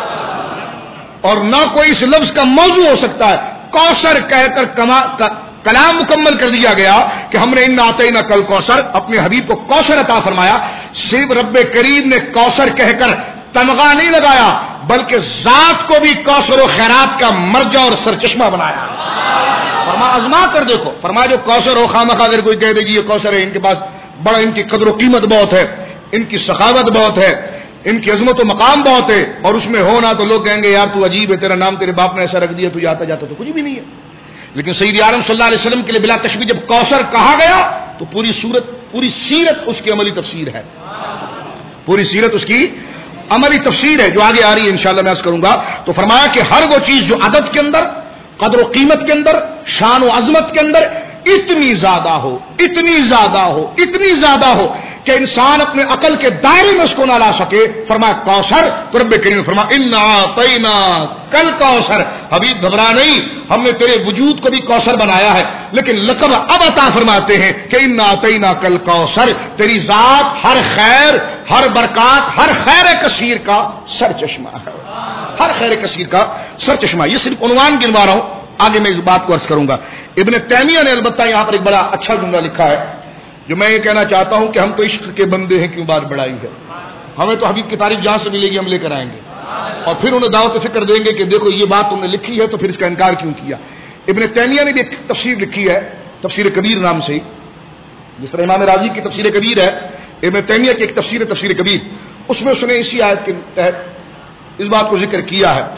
اور نہ کوئی اس لفظ کا موضوع ہو سکتا ہے. کوثر کہہ کر کما کلام مکمل کر دیا گیا کہ ہم نے ان اعطینا کل کوثر، اپنے حبیب کو کوثر عطا فرمایا. صرف رب کریم نے کوثر کہہ کر تمغہ نہیں لگایا بلکہ ذات کو بھی کوثر و خیرات کا مرجع اور سرچشمہ بنایا. فرما ازما کر دیکھو، فرما جو کوثر ہو خامخواہ اگر کوئی کہہ دے گی یہ کوثر ہے، ان کے پاس بڑا، ان کی قدر و قیمت بہت ہے، ان کی سخاوت بہت ہے، ان کی عظمت و مقام بہت ہے، اور اس میں ہونا تو لوگ کہیں گے یار تو عجیب ہے، تیرا نام تیرے باپ نے ایسا رکھ دیا، تو جاتا جاتا تو کچھ بھی نہیں ہے. لیکن سید عالم صلی اللہ علیہ وسلم کے لیے بلا تشبیہ جب کوثر کہا گیا تو پوری صورت، پوری سیرت اس کی عملی تفسیر ہے، پوری سیرت اس کی عملی تفسیر ہے جو آگے آ رہی ہے انشاءاللہ میں عرض کروں گا. تو فرمایا کہ ہر وہ چیز جو عدد کے اندر، قدر و قیمت کے اندر، شان و عظمت کے اندر اتنی زیادہ ہو، اتنی زیادہ ہو، اتنی زیادہ ہو کہ انسان اپنے عقل کے دائرے میں اس کو نہ لا سکے. فرمایا کوثر، تو رب کریم نے فرمایا انا اعطینا کل کوثر، حبیب گھبرا نہیں، ہم نے تیرے وجود کو بھی کوثر بنایا ہے. لیکن لقب اب عطا فرماتے ہیں کہ انا اعطینا کل کوثر، تیری ذات ہر خیر، ہر برکات، ہر خیر کثیر کا سر چشمہ ہے، ہر خیر کثیر کا سر چشمہ. یہ صرف عنوان گنوا رہا ہوں، آگے میں اس بات کو عرض کروں گا. ابن تیمیہ نے البتہ یہاں پر ایک بڑا اچھا جملہ لکھا ہے جو میں یہ کہنا چاہتا ہوں کہ ہم تو عشق کے بندے ہیں، کیوں بات بڑھائی ہے، ہمیں تو حبیب کی تعریف جہاں سے ملے گی ہم لے کر آئیں گے، اور پھر انہیں دعوت فکر دیں گے کہ دیکھو یہ بات تم نے لکھی ہے تو پھر اس کا انکار کیوں کیا. ابن تیمیہ نے بھی ایک تفسیر لکھی ہے تفسیر کبیر نام سے، جس طرح امام راضی کی تفسیر کبیر ہے، ابن تیمیہ کی ایک تفسیر تفسیر کبیر، اس میں اس نے اسی آیت کے تحت اس بات کو ذکر کیا ہے.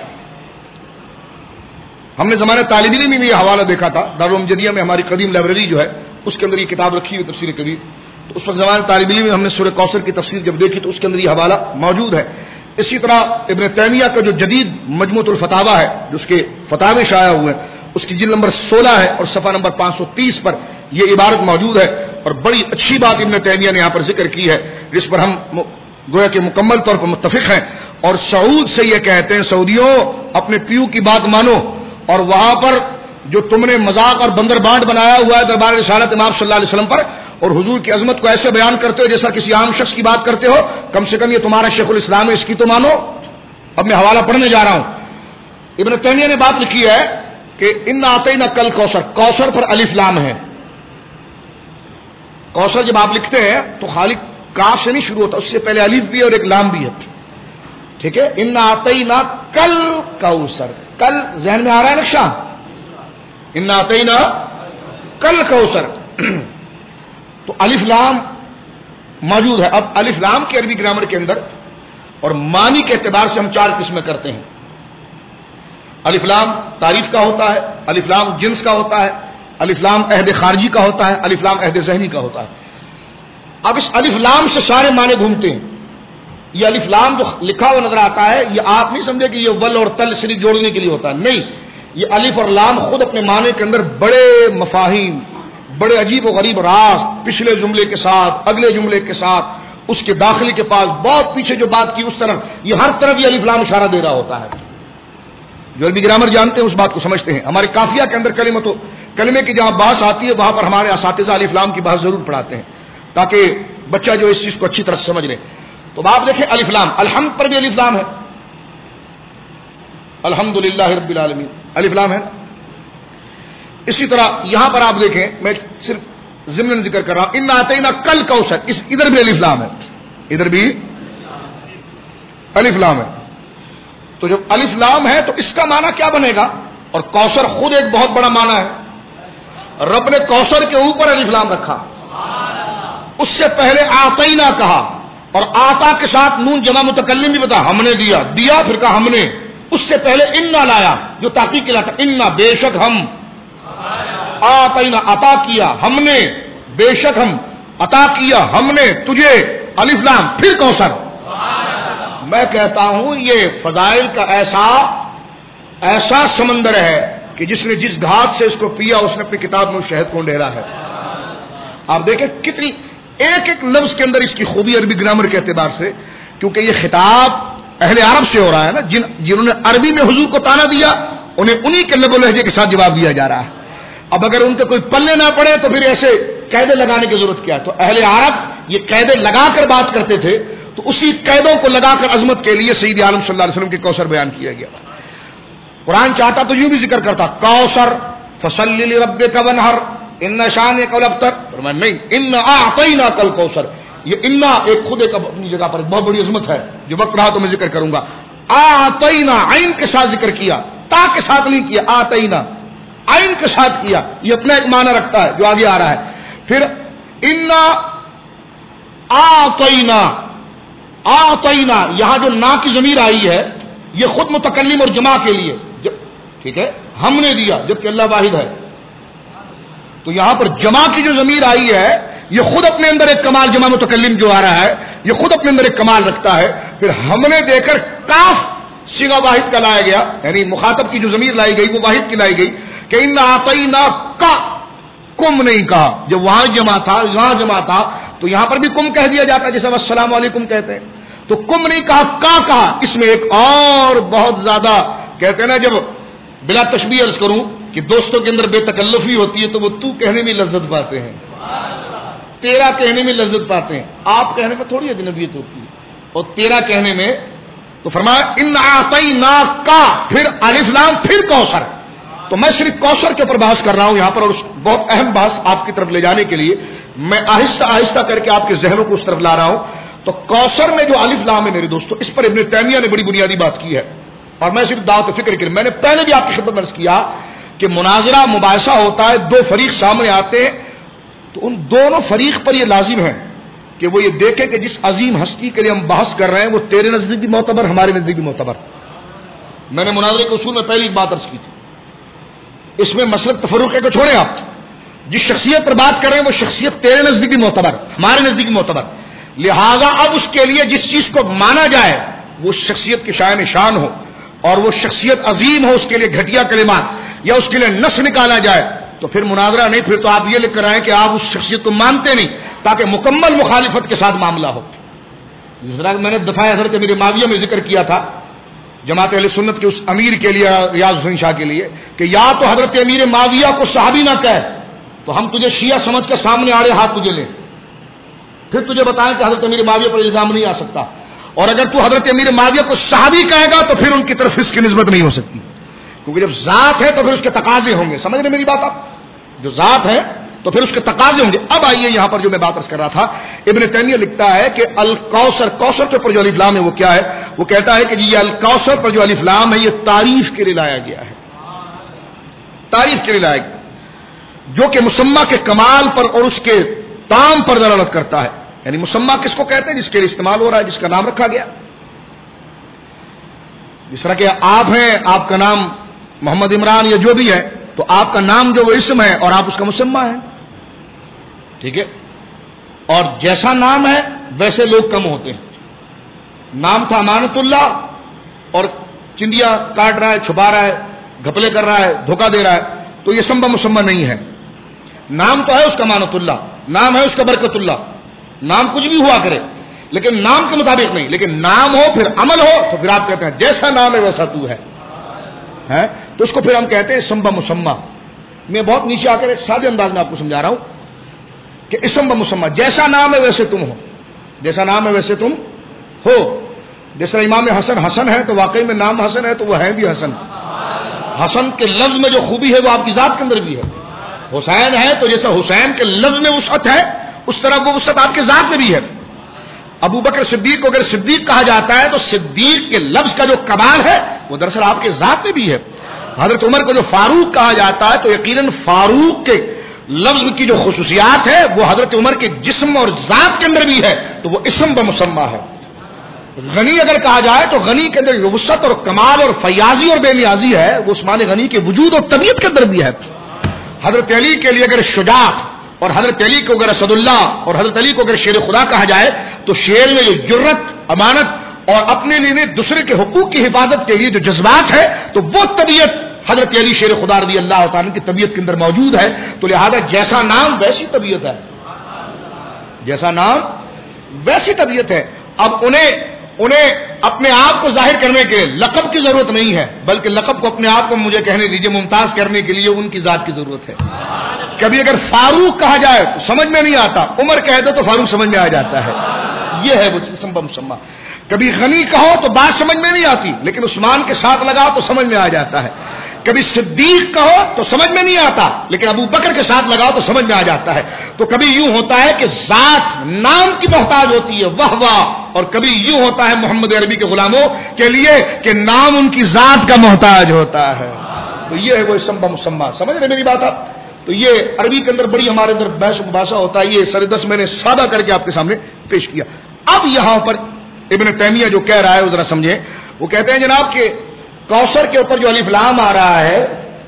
ہم نے زمانہ طالب علم میں یہ حوالہ دیکھا تھا، دارالعلوم جدیہ میں ہماری قدیم لائبریری جو ہے اس کے اندر یہ کتاب رکھی ہوئی تفسیر کبیر، تو اس وقت زمانہ طالب علم میں ہم نے سورہ کوثر کی تفسیر جب دیکھی تو اس کے اندر یہ حوالہ موجود ہے. اسی طرح ابن تیمیہ کا جو جدید مجموعۃ الفتاوی ہے جو اس کے فتاوے شائع ہوئے ہیں اس کی جلد نمبر سولہ ہے اور صفحہ نمبر پانچ سو تیس پر یہ عبارت موجود ہے، اور بڑی اچھی بات ابن تیمیہ نے یہاں پر ذکر کی ہے جس پر ہم گویا کہ مکمل طور پر متفق ہیں. اور سعود سے یہ کہتے ہیں سعودیوں اپنے پیو کی بات مانو، اور وہاں پر جو تم نے مذاق اور بندر بانٹ بنایا ہوا ہے دربار رسالت امام صلی اللہ علیہ وسلم پر، اور حضور کی عظمت کو ایسے بیان کرتے ہو جیسا کسی عام شخص کی بات کرتے ہو، کم سے کم یہ تمہارا شیخ الاسلام ہے، اس کی تو مانو. اب میں حوالہ پڑھنے جا رہا ہوں. ابن تیمیہ نے بات لکھی ہے کہ ان اعطینا کل کوثر، کوثر پر الف لام ہے. کوثر جب آپ لکھتے ہیں تو خالی کاف سے نہیں شروع ہوتا، اس سے پہلے الف بھی اور ایک لام بھی ہے، ٹھیک ہے. ان اعطینا کل کوثر، کل ذہن میں آ رہا ہے نقشہ، ان اعطینا کل کوثر تو الف لام موجود ہے. اب الف لام کی عربی گرامر کے اندر اور معنی کے اعتبار سے ہم چار قسمیں کرتے ہیں. الف لام تعریف کا ہوتا ہے، الف لام جنس کا ہوتا ہے، الف لام عہد خارجی کا ہوتا ہے، الف لام عہد ذہنی کا ہوتا ہے. اب اس الف لام سے سارے معنی گھومتے ہیں. یہ الف لام جو لکھا ہوا نظر آتا ہے یہ آپ نہیں سمجھے کہ یہ ول اور تل صرف جوڑنے کے لیے ہوتا ہے، نہیں، یہ الف اور لام خود اپنے معنی کے اندر بڑے مفاہیم، بڑے عجیب و غریب راز، پچھلے جملے کے ساتھ، اگلے جملے کے ساتھ، اس کے داخلے کے پاس، بہت پیچھے جو بات کی اس طرف، یہ ہر طرف یہ الف لام اشارہ دے رہا ہوتا ہے. جو عربی گرامر جانتے ہیں اس بات کو سمجھتے ہیں. ہمارے قافیہ کے اندر کلمہ تو کلمے کی جہاں بحث آتی ہے وہاں پر ہمارے اساتذہ الف لام کی بحث ضرور پڑھاتے ہیں تاکہ بچہ جو اس چیز کو اچھی طرح سے سمجھ لے. تو آپ دیکھیں الف لام، الحمد پر بھی الف لام ہے، الحمدللہ رب العالمین الف لام ہے. اسی طرح یہاں پر آپ دیکھیں، میں صرف ضمن ذکر کر رہا ہوں، ان اعطینا کل کوثر، اس ادھر بھی الف لام ہے، ادھر بھی الف لام ہے. تو جب الف لام ہے تو اس کا معنی کیا بنے گا؟ اور کوثر خود ایک بہت بڑا معنی ہے. رب نے کوثر کے اوپر الف لام رکھا، اس سے پہلے اعطینا کہا اور آتا کے ساتھ نون جمع متکلم بھی بتا، ہم نے دیا دیا پھر کہا ہم نے. اس سے پہلے انا لایا جو تحقیق کہلاتا، انا بے شک ہم، آتینا عطا کیا ہم نے، بے شک ہم عطا کیا ہم نے تجھے، الف لام پھر کوثر. میں کہتا ہوں یہ فضائل کا ایسا ایسا سمندر ہے کہ جس نے جس گھاٹ سے اس کو پیا اس نے اپنی کتاب میں شہد کو ڈھیرا ہے. آپ دیکھیں کتنی ایک ایک لفظ کے اندر اس کی خوبی عربی گرامر کے اعتبار سے، کیونکہ یہ خطاب اہل عرب سے ہو رہا ہے نا، جن جنہوں نے عربی میں حضور کو تانا دیا انہیں انہی کے لب و لہجے کے ساتھ جواب دیا جا رہا ہے. اب اگر ان کے کوئی پلے نہ پڑے تو پھر ایسے قیدے لگانے کی ضرورت کیا ہے؟ تو اہل عرب یہ قیدے لگا کر بات کرتے تھے، تو اسی قیدوں کو لگا کر عظمت کے لیے سید عالم صلی اللہ علیہ وسلم کے کوثر بیان کیا گیا. قرآن چاہتا تو یوں بھی ذکر کرتا، کوثر فصلی لربک وانحر ان شانک الابتر، فرمایا نہیں، ان اعطیناک الکوثر. یہ انا ایک خود ایک اپنی جگہ پر بہت بڑی عظمت ہے، جو وقت رہا تو میں ذکر کروں گا. اعطینا عین کے ساتھ ذکر کیا، تا کے ساتھ نہیں کیا، اعطینا عین کے ساتھ کیا. یہ اپنا ایک معنی رکھتا ہے جو آگے آ رہا ہے. پھر انا اعطینا، اعطینا یہاں جو نا کی ضمیر آئی ہے یہ خود متکلم اور جمع کے لیے، ٹھیک ہے، ہم نے دیا جبکہ اللہ واحد ہے. تو یہاں پر جمع کی جو ضمیر آئی ہے یہ خود اپنے اندر ایک کمال، جمع متکلم جو آ رہا ہے یہ خود اپنے اندر ایک کمال رکھتا ہے. پھر ہم نے دے کر کاف صیغہ واحد کا لایا گیا، یعنی مخاطب کی جو ضمیر لائی گئی وہ واحد کی لائی گئی کہ ان اعطینا کا، کم نہیں کہا. جب وہاں جمع تھا یہاں جمع تھا تو یہاں پر بھی کم کہہ دیا جاتا ہے جیسے السلام علیکم کہتے ہیں. تو کم نہیں کہا، کا کہا. اس میں ایک اور بہت زیادہ کہتے ہیں نا، جب بلا تشبیہ عرض کروں کہ دوستوں کے اندر بے تکلفی ہوتی ہے تو وہ تو کہنے میں لذت پاتے ہیں، تیرا کہنے میں لذت پاتے ہیں. آپ کہنے میں تھوڑی اجنبیت ہوتی ہے اور تیرا کہنے میں. تو فرمایا ان اعطیناک کا، پھر الف لام پھر کوثر. تو میں صرف کوثر کے اوپر بحث کر رہا ہوں یہاں پر، اور بہت اہم بحث آپ کی طرف لے جانے کے لیے میں آہستہ آہستہ کر کے آپ کے ذہنوں کو اس طرف لا رہا ہوں. تو کوثر میں جو الف لام ہے میرے دوستو، اس پر ابن تیمیہ نے بڑی بنیادی بات کی ہے. اور میں صرف دعوت فکر کے لیے، میں نے پہلے بھی آپ کی خدمت میں عرض کیا کہ مناظرہ مباحثہ ہوتا ہے، دو فریق سامنے آتے ہیں تو ان دونوں فریق پر یہ لازم ہے کہ وہ یہ دیکھیں کہ جس عظیم ہستی کے لیے ہم بحث کر رہے ہیں وہ تیرے نزدیک بھی معتبر، ہمارے نزدیک بھی معتبر. میں نے مناظرے کے اصول میں پہلی بات عرض کی تھی، اس میں مسلک تفرقے کو چھوڑیں. آپ جس شخصیت پر بات کر رہے ہیں وہ شخصیت تیرے نزدیک بھی معتبر، ہمارے نزدیک بھی معتبر. لہذا اب اس کے لیے جس چیز کو مانا جائے وہ شخصیت کی شائن شان ہو اور وہ شخصیت عظیم ہو، اس کے لیے گھٹیا کلمات یا اس کے لیے نس نکالا جائے تو پھر مناظرہ نہیں، پھر تو آپ یہ لکھ کر آئیں کہ آپ اس شخصیت کو مانتے نہیں، تاکہ مکمل مخالفت کے ساتھ معاملہ ہو. جس طرح میں نے دفاع حضرت امیر معاویہ میں ذکر کیا تھا جماعت اہل سنت کے اس امیر کے لیے، ریاض حسین شاہ کے لیے، کہ یا تو حضرت امیر معاویہ کو صحابی نہ کہے تو ہم تجھے شیعہ سمجھ کر سامنے آڑے ہاتھ تجھے لیں، پھر تجھے بتائیں کہ حضرت امیر معاویہ پر الزام نہیں آ سکتا. اور اگر تو حضرت امیر معاویہ کو صحابی کہے گا تو پھر ان کی طرف اس کی نسبت نہیں ہو سکتی، کیونکہ جب ذات ہے تو پھر اس کے تقاضے ہوں گے. سمجھ رہے میری بات؟ آپ جو ذات ہے تو پھر اس کے تقاضے ہوں گے. اب آئیے یہاں پر جو میں بات عرض کر رہا تھا، ابن تیمیہ لکھتا ہے کہ الکوثر، کوثر کے اوپر جو الف لام ہے وہ کیا ہے؟ وہ کہتا ہے کہ جی یہ الکوثر پر جو الف لام ہے یہ تعریف کے لیے لایا گیا ہے، تعریف کے لیے لایا گیا، جو کہ مسمى کے کمال پر اور اس کے تام پر دلالت کرتا ہے. یعنی مسمى کس کو کہتے ہیں؟ جس کے لیے استعمال ہو رہا ہے، جس کا نام رکھا گیا. جس طرح کہ آپ ہیں، آپ کا نام محمد عمران یا جو بھی ہے، تو آپ کا نام جو وہ اسم ہے اور آپ اس کا مسمى ہے، ٹھیک ہے. اور جیسا نام ہے ویسے لوگ کم ہوتے ہیں. نام تھا امانت اللہ اور چندیا کاٹ رہا ہے، چھپا رہا ہے، گھپلے کر رہا ہے، دھوکہ دے رہا ہے، تو یہ سمبا مسمى نہیں ہے. نام تو ہے اس کا امانت اللہ، نام ہے اس کا برکت اللہ، نام کچھ بھی ہوا کرے لیکن نام کے مطابق نہیں. لیکن نام ہو پھر عمل ہو تو پھر آپ کہتے ہیں جیسا نام ہے ویسا تو ہے. ہے تو اس کو پھر ہم کہتے ہیں اسم بمسمہ. میں بہت نیچے آ کر ایک سادے انداز میں آپ کو سمجھا رہا ہوں کہ اسم بمسمہ جیسا نام ہے ویسے تم ہو، جیسا نام ہے ویسے تم ہو. جس طرح امام حسن حسن ہے تو واقعی میں نام حسن ہے تو وہ ہے بھی حسن. حسن کے لفظ میں جو خوبی ہے وہ آپ کی ذات کے اندر بھی ہے. حسین ہے تو جیسا حسین کے لفظ میں وسعت ہے اس طرح وہ وسعت آپ کے ذات میں بھی ہے. ابو بکر صدیق کو اگر صدیق کہا جاتا ہے تو صدیق کے لفظ کا جو کمال ہے وہ دراصل آپ کے ذات میں بھی ہے. حضرت عمر کو جو فاروق کہا جاتا ہے تو یقیناً فاروق کے لفظ کی جو خصوصیات ہے وہ حضرت عمر کے جسم اور ذات کے اندر بھی ہے تو وہ اسم بمسمہ ہے. غنی اگر کہا جائے تو غنی کے اندر جو وسعت اور کمال اور فیاضی اور بے نیازی ہے وہ عثمان غنی کے وجود اور طبیعت کے اندر بھی ہے. حضرت علی کے لیے اگر شجاعت اور حضرت علی کو اگر اسد اللہ اور حضرت علی کو اگر شیر خدا کہا جائے تو شیر میں جو جرت، امانت اور اپنے لیے دوسرے کے حقوق کی حفاظت کے لیے جو جذبات ہے تو وہ طبیعت حضرت علی شیر خدا رضی اللہ تعالیٰ کی طبیعت کے اندر موجود ہے. تو لہذا جیسا نام ویسی طبیعت ہے، جیسا نام ویسی طبیعت ہے. اب انہیں انہیں اپنے آپ کو ظاہر کرنے کے لیے لقب کی ضرورت نہیں ہے، بلکہ لقب کو اپنے آپ کو مجھے کہنے دیجیے ممتاز کرنے کے لیے ان کی ذات کی ضرورت ہے. کبھی اگر فاروق کہا جائے تو سمجھ میں نہیں آتا، عمر کہہ دو تو فاروق سمجھ میں آ جاتا ہے. یہ ہے وہ اسم بمسمہ. کبھی غنی کہو تو بات سمجھ میں نہیں آتی لیکن عثمان کے ساتھ لگاؤ تو سمجھ میں آ جاتا ہے. کبھی صدیق کہو تو سمجھ میں نہیں آتا لیکن ابو بکر کے ساتھ لگاؤ تو سمجھ میں آ جاتا ہے. تو کبھی یوں ہوتا ہے کہ ذات نام کی محتاج ہوتی ہے واہ واہ، اور کبھی یوں ہوتا ہے محمد عربی کے غلاموں کے لیے کہ نام ان کی ذات کا محتاج ہوتا ہے. تو یہ ہے وہ اسم بمسمہ. سمجھ رہے میری بات آپ؟ تو یہ عربی کے اندر بڑی ہمارے اندر بحث و مباحثہ ہوتا ہے. یہ سردس میں نے سادہ کر کے آپ کے سامنے پیش کیا. اب یہاں پر ابن تیمیہ جو کہہ رہا ہے وہ ذرا سمجھیں. وہ کہتے ہیں جناب کہ کوثر کے اوپر جو الف لام آ رہا ہے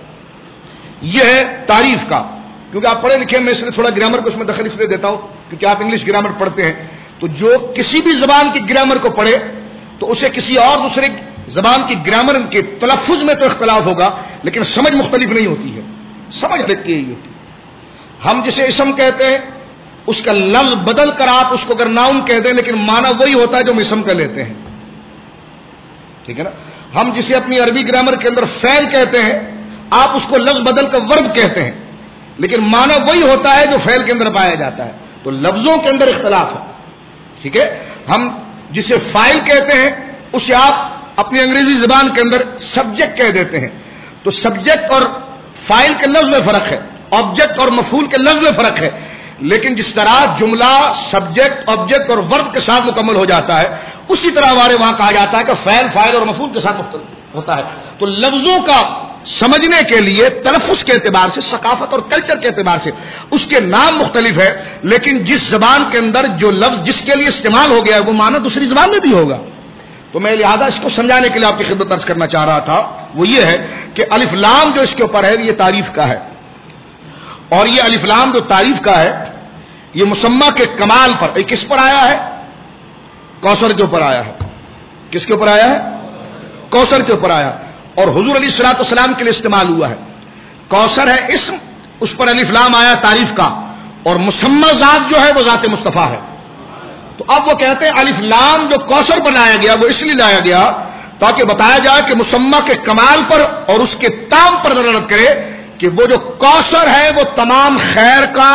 یہ ہے تعریف کا. کیونکہ آپ پڑھے لکھے میں اس لیے تھوڑا گرامر کو اس میں دخل اس لیے دیتا ہوں کیونکہ آپ انگلش گرامر پڑھتے ہیں تو جو کسی بھی زبان کی گرامر کو پڑھے تو اسے کسی اور دوسرے زبان کی گرامر کے تلفظ میں تو اختلاف ہوگا لیکن سمجھ مختلف نہیں ہوتی ہے. سمجھ رکھیے یہ ہم جسے اسم کہتے ہیں اس کا لفظ بدل کر آپ اس کو اگر ناؤن کہہ دیں لیکن معنی وہی ہوتا ہے جو ہم اسم کا لیتے ہیں. ٹھیک ہے نا. ہم جسے اپنی عربی گرامر کے اندر فعل کہتے ہیں آپ اس کو لفظ بدل کر ورب کہتے ہیں لیکن معنی وہی ہوتا ہے جو فعل کے اندر پایا جاتا ہے. تو لفظوں کے اندر اختلاف ہے. ٹھیک ہے. ہم جسے فاعل کہتے ہیں اسے آپ اپنی انگریزی زبان کے اندر سبجیکٹ کہہ دیتے ہیں. تو سبجیکٹ اور فاعل کے لفظ میں فرق ہے، آبجیکٹ اور مفعول کے لفظ میں فرق ہے. لیکن جس طرح جملہ سبجیکٹ آبجیکٹ اور ورب کے ساتھ مکمل ہو جاتا ہے اسی طرح ہمارے وہاں کہا جاتا ہے کہ فعل فاعل اور مفعول کے ساتھ مختلف ہوتا ہے. تو لفظوں کا سمجھنے کے لیے تلفظ کے اعتبار سے، ثقافت اور کلچر کے اعتبار سے اس کے نام مختلف ہے لیکن جس زبان کے اندر جو لفظ جس کے لیے استعمال ہو گیا ہے وہ معنی دوسری زبان میں بھی ہوگا. تو میں لہذا اس کو سمجھانے کے لیے آپ کی خدمت عرض کرنا چاہ رہا تھا وہ یہ ہے کہ الف لام جو اس کے اوپر ہے یہ تعریف کا ہے اور یہ الف لام جو تعریف کا ہے یہ مسمہ کے کمال پر کس پر آیا ہے؟ کوثر کے اوپر آیا ہے. کس کے اوپر آیا ہے؟ کوثر کے اوپر آیا اور حضور علیہ الصلوۃ والسلام کے لیے استعمال ہوا ہے. کوثر ہے اسم، اس پر الف لام آیا تعریف کا اور مسمى ذات جو ہے وہ ذات مصطفیٰ ہے. تو اب وہ کہتے ہیں الف لام جو کوثر پر لایا گیا وہ اس لیے لایا گیا تاکہ بتایا جائے کہ مسمى کے کمال پر اور اس کے تام پر دلالت کرے کہ وہ جو کوثر ہے وہ تمام خیر کا،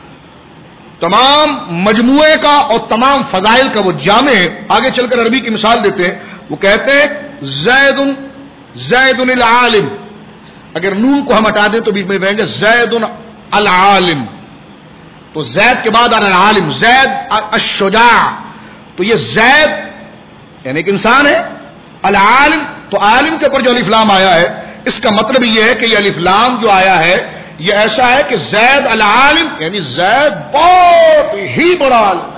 تمام مجموعے کا اور تمام فضائل کا وہ جامع ہے. آگے چل کر عربی کی مثال دیتے ہیں. وہ کہتے ہیں زید زید العالم، اگر نون کو ہم ہٹا دیں تو بیچ میں کہیں گے زید العالم. تو زید کے بعد العالم، زید الشجاع. تو یہ زید یعنی ایک انسان ہے. العالم تو عالم کے اوپر جو الف لام آیا ہے اس کا مطلب یہ ہے کہ یہ الف لام جو آیا ہے یہ ایسا ہے کہ زید العالم یعنی زید بہت ہی بڑا عالم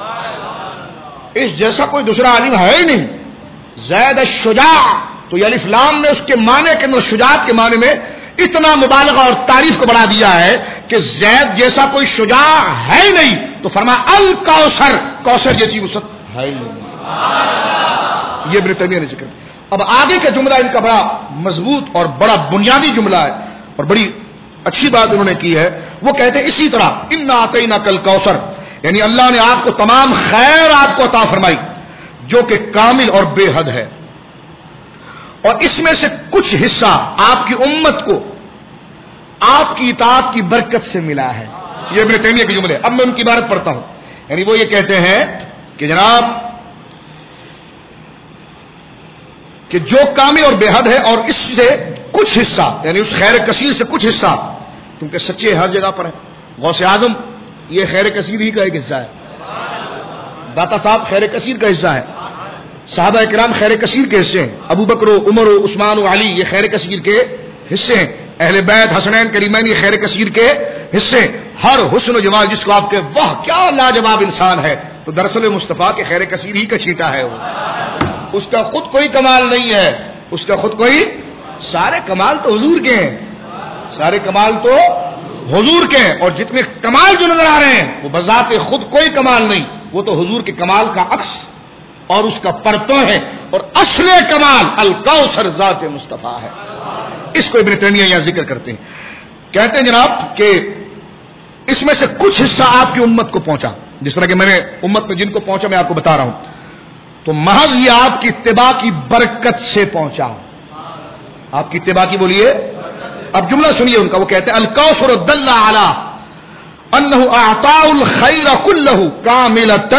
ہے، اس جیسا کوئی دوسرا عالم ہے ہی نہیں. زید الشجاع تو یہ الف لام نے اس کے معنی کے اندر شجاعت کے معنی میں اتنا مبالغہ اور تعریف کو بڑھا دیا ہے کہ زید جیسا کوئی شجاع ہے ہی نہیں. تو فرمایا الکوثر، کوثر جیسی وسعت ہے ہی نہیں. یہ ابن تیمیہ نے ذکر. اب آگے کا جملہ ان کا بڑا مضبوط اور بڑا بنیادی جملہ ہے اور بڑی اچھی بات انہوں نے کی ہے. وہ کہتے ہیں اسی طرح انا اعطیناک الکوثر، یعنی اللہ نے آپ کو تمام خیر آپ کو عطا فرمائی جو کہ کامل اور بے حد ہے. اور اس میں سے کچھ حصہ آپ کی امت کو آپ کی اطاعت کی برکت سے ملا ہے. یہ ابن تیمیہ کے جملے. اب میں ان کی عبارت پڑھتا ہوں. یعنی وہ یہ کہتے ہیں کہ جناب کہ جو کامل اور بے حد ہے اور اس سے کچھ حصہ یعنی اس خیر کثیر سے کچھ حصہ, کیونکہ سچے ہر جگہ پر ہیں. غوث اعظم یہ خیر کثیر ہی کا ایک حصہ ہے. داتا صاحب خیر کثیر کا حصہ ہے. صحابہ کرام خیر کثیر کے حصے ہیں. ابو بکر و عمر و عثمان و علی یہ خیر کثیر کے حصے ہیں. اہل بیت حسنین کریمین یہ خیر کثیر کے حصے ہیں. ہر حسن و جمال جس کو آپ کے واہ کیا لاجواب انسان ہے, تو دراصل مصطفیٰ کے خیر کثیر ہی کا چھیٹا ہے. وہ اس کا خود کوئی کمال نہیں ہے, اس کا خود کوئی, سارے کمال تو حضور کے ہیں, سارے کمال تو حضور کے ہیں. اور جتنے کمال جو نظر آ رہے ہیں وہ بذات خود کوئی کمال نہیں, وہ تو حضور کے کمال کا عکس اور اس کا پرتو ہے. اور اصل کمال الکوثر ذات مصطفیٰ ہے. اس کو ابن تیمیہ یہاں ذکر کرتے ہیں. کہتے ہیں جناب کہ اس میں سے کچھ حصہ آپ کی امت کو پہنچا, جس طرح کہ میں نے امت میں جن کو پہنچا میں آپ کو بتا رہا ہوں, تو محض یہ آپ کی اتباع کی برکت سے پہنچا. آپ کی اتباع کی بولیے. اب جملہ سنیے ان کا. وہ کہتے ہیں الکوثر دل علی انہ اعطاء الخیر کلہ کاملۃ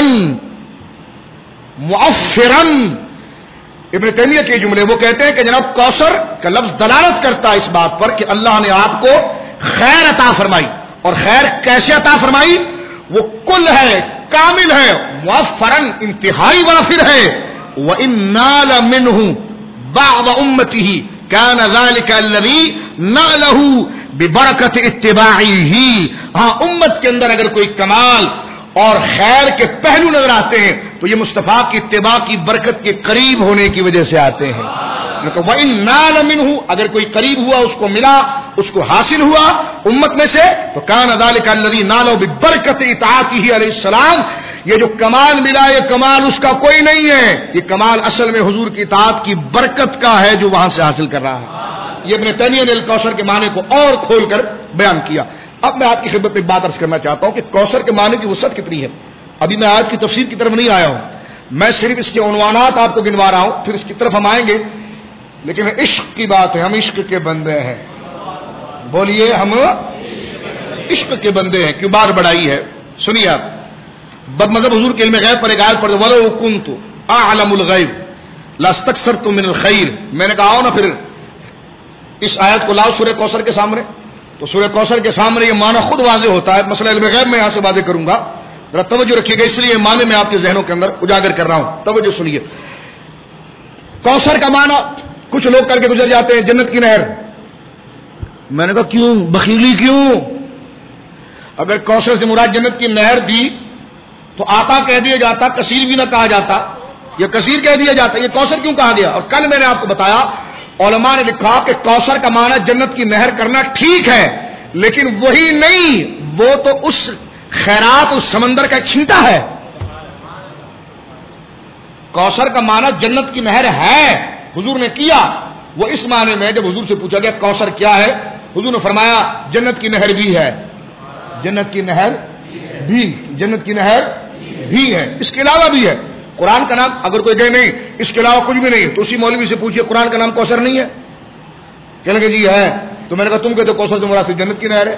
معفرا. ابن تیمیہ کے جملے وہ کہتے ہیں کہ جناب کوثر کا لفظ دلالت کرتا ہے اس بات پر کہ اللہ نے آپ کو خیر عطا فرمائی. اور خیر کیسے عطا فرمائی؟ وہ کل ہے, کامل ہے, معفرا انتہائی وافر ہے. وَإِن نَالَ مِنْهُ بَعْضَ أُمَّتِهِ كَانَ ذَلِكَ الَّذِي نَالَهُ بِبَرَكَةِ اتِّبَاعِهِ. ہاں امت کے اندر اگر کوئی کمال اور خیر کے پہلو نظر آتے ہیں تو یہ مصطفیٰ کی اتباع کی برکت کے قریب ہونے کی وجہ سے آتے ہیں. وَإِن نَالَ مِنْهُ اگر کوئی قریب ہوا, اس کو ملا, اس کو حاصل ہوا امت میں سے, تو كَانَ ذَلِكَ الَّذِي نَالَهُ بِبَرَكَةِ اطاعته علیہ السلام. یہ جو کمال ملا یہ کمال اس کا کوئی نہیں ہے, یہ کمال اصل میں حضور کی اطاعت کی برکت کا ہے جو وہاں سے حاصل کر رہا ہے. یہ ابن تیمیہ نے الکوثر کے معنی کو اور کھول کر بیان کیا. اب میں آپ کی خدمت میں ایک بات عرض کرنا چاہتا ہوں کہ کوثر کے معنی کی وسعت کتنی ہے. ابھی میں آیت کی تفسیر کی طرف نہیں آیا ہوں, میں صرف اس کے عنوانات آپ کو گنوا رہا ہوں, پھر اس کی طرف ہم آئیں گے. لیکن عشق کی بات ہے, ہم عشق کے بندے ہیں. بولیے ہم عشق کے بندے ہیں. کیوں بات بڑھائی ہے سنیے آپ. بد مذہب حضور کے علم غیب پر ایک آیت پڑھ, وَلَوْ كُنْتُ أَعْلَمُ الْغَيْبَ لَاسْتَكْثَرْتُ مِنَ الْخَيْرِ. میں نے کہا آؤ نا پھر اس آیت کو لاؤ سورہ کوثر کے سامنے. تو سورہ کوثر کے سامنے یہ معنی خود واضح ہوتا ہے. مسئلہ علم غیب میں یہاں سے واضح کروں گا, ذرا توجہ رکھیے گا, اس لیے معنی میں آپ کے ذہنوں کے اندر اجاگر کر رہا ہوں. توجہ سنیے. کوثر کا معنی کچھ لوگ کر کے گزر جاتے ہیں جنت کی نہر. میں نے کہا کیوں بخیلی کیوں؟ اگر کوثر سے مراد جنت کی نہر تھی تو آتا کہہ دیا جاتا, کثیر بھی نہ کہا جاتا, یا کثیر کہہ دیا جاتا. یہ کوثر کیوں کہا گیا؟ اور کل میں نے آپ کو بتایا علماء نے لکھا کہ کوثر کا معنی جنت کی نہر کرنا ٹھیک ہے, لیکن وہی نہیں, وہ تو اس خیرات اس سمندر کا ایک چھینٹا ہے. کوثر کا معنی جنت کی نہر ہے, حضور نے کیا. وہ اس معنی میں جب حضور سے پوچھا گیا کوثر کیا ہے, حضور نے فرمایا جنت کی نہر بھی ہے, جنت کی نہر بھی, جنت کی نہر بھی ہے, اس کے علاوہ بھی ہے. قرآن کا نام اگر کوئی کہے نہیں اس کے علاوہ کچھ بھی نہیں, تو اسی مولوی سے پوچھئے قرآن کا نام کوثر نہیں ہے, کہنے لگے جی ہے. تو میں نے کہا تم کہتے ہو کوثر سے مراد صرف جنت کی نہر ہے,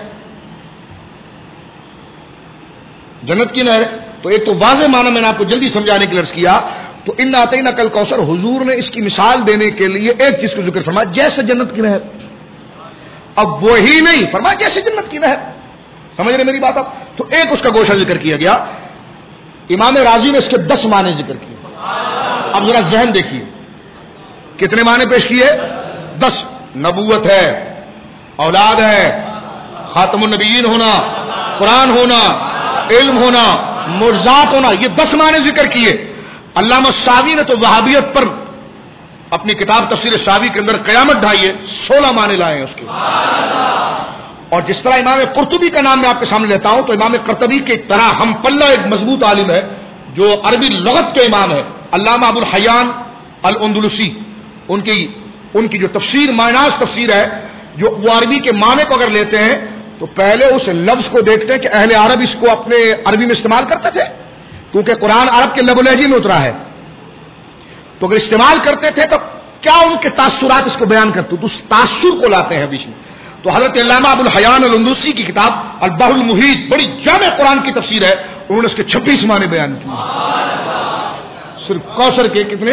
جنت کی نہر. تو ایک تو واضح معنی میں نے آپ کو جلدی سمجھانے کے لیے عرض کیا. تو ان اعطیناک کل کوثر, حضور نے اس کی مثال دینے کے لیے ایک چیز کو ذکر فرمایا, جیسے جنت کی نہر. اب وہی نہیں فرمایا جیسے جنت کی نہر, سمجھ رہے میری بات آپ؟ تو ایک اس کا گوشہ ذکر کیا گیا. امام راضی نے اس کے دس معنی ذکر کیے. اب ذرا ذہن دیکھیے کتنے معنی پیش کیے, دس. نبوت ہے, اولاد ہے, خاتم النبیین ہونا, قرآن ہونا, علم ہونا, معجزات ہونا, یہ دس معنی ذکر کیے. علامہ ساوی نے تو وہابیت پر اپنی کتاب تفسیر ساوی کے اندر قیامت ڈھائی ہے, سولہ معنی لائے ہیں اس کے. اور جس طرح امام قرطبی کا نام میں آپ کے سامنے لیتا ہوں, تو امام قرطبی کی طرح ہم پلہ ایک مضبوط عالم ہے جو عربی لغت کے امام ہے, علامہ ابو الحیان الاندلسی. ان کی ان کی جو تفسیر معناس تفسیر ہے, جو وہ عربی کے معنی کو اگر لیتے ہیں تو پہلے اس لفظ کو دیکھتے ہیں کہ اہل عرب اس کو اپنے عربی میں استعمال کرتے تھے, کیونکہ قرآن عرب کے لب و لہجے میں اترا ہے. تو اگر استعمال کرتے تھے تو کیا ان کے تاثرات اس کو بیان کرتے تو اس تاثر کو لاتے ہیں بیچ میں. تو حضرت علامہ ابو الحیان الاندلسی کی کتاب البحر المحیط بڑی جامع قرآن کی تفسیر ہے, انہوں نے اس کے چھبیس معنی بیان کیے, صرف کوثر کے کتنے.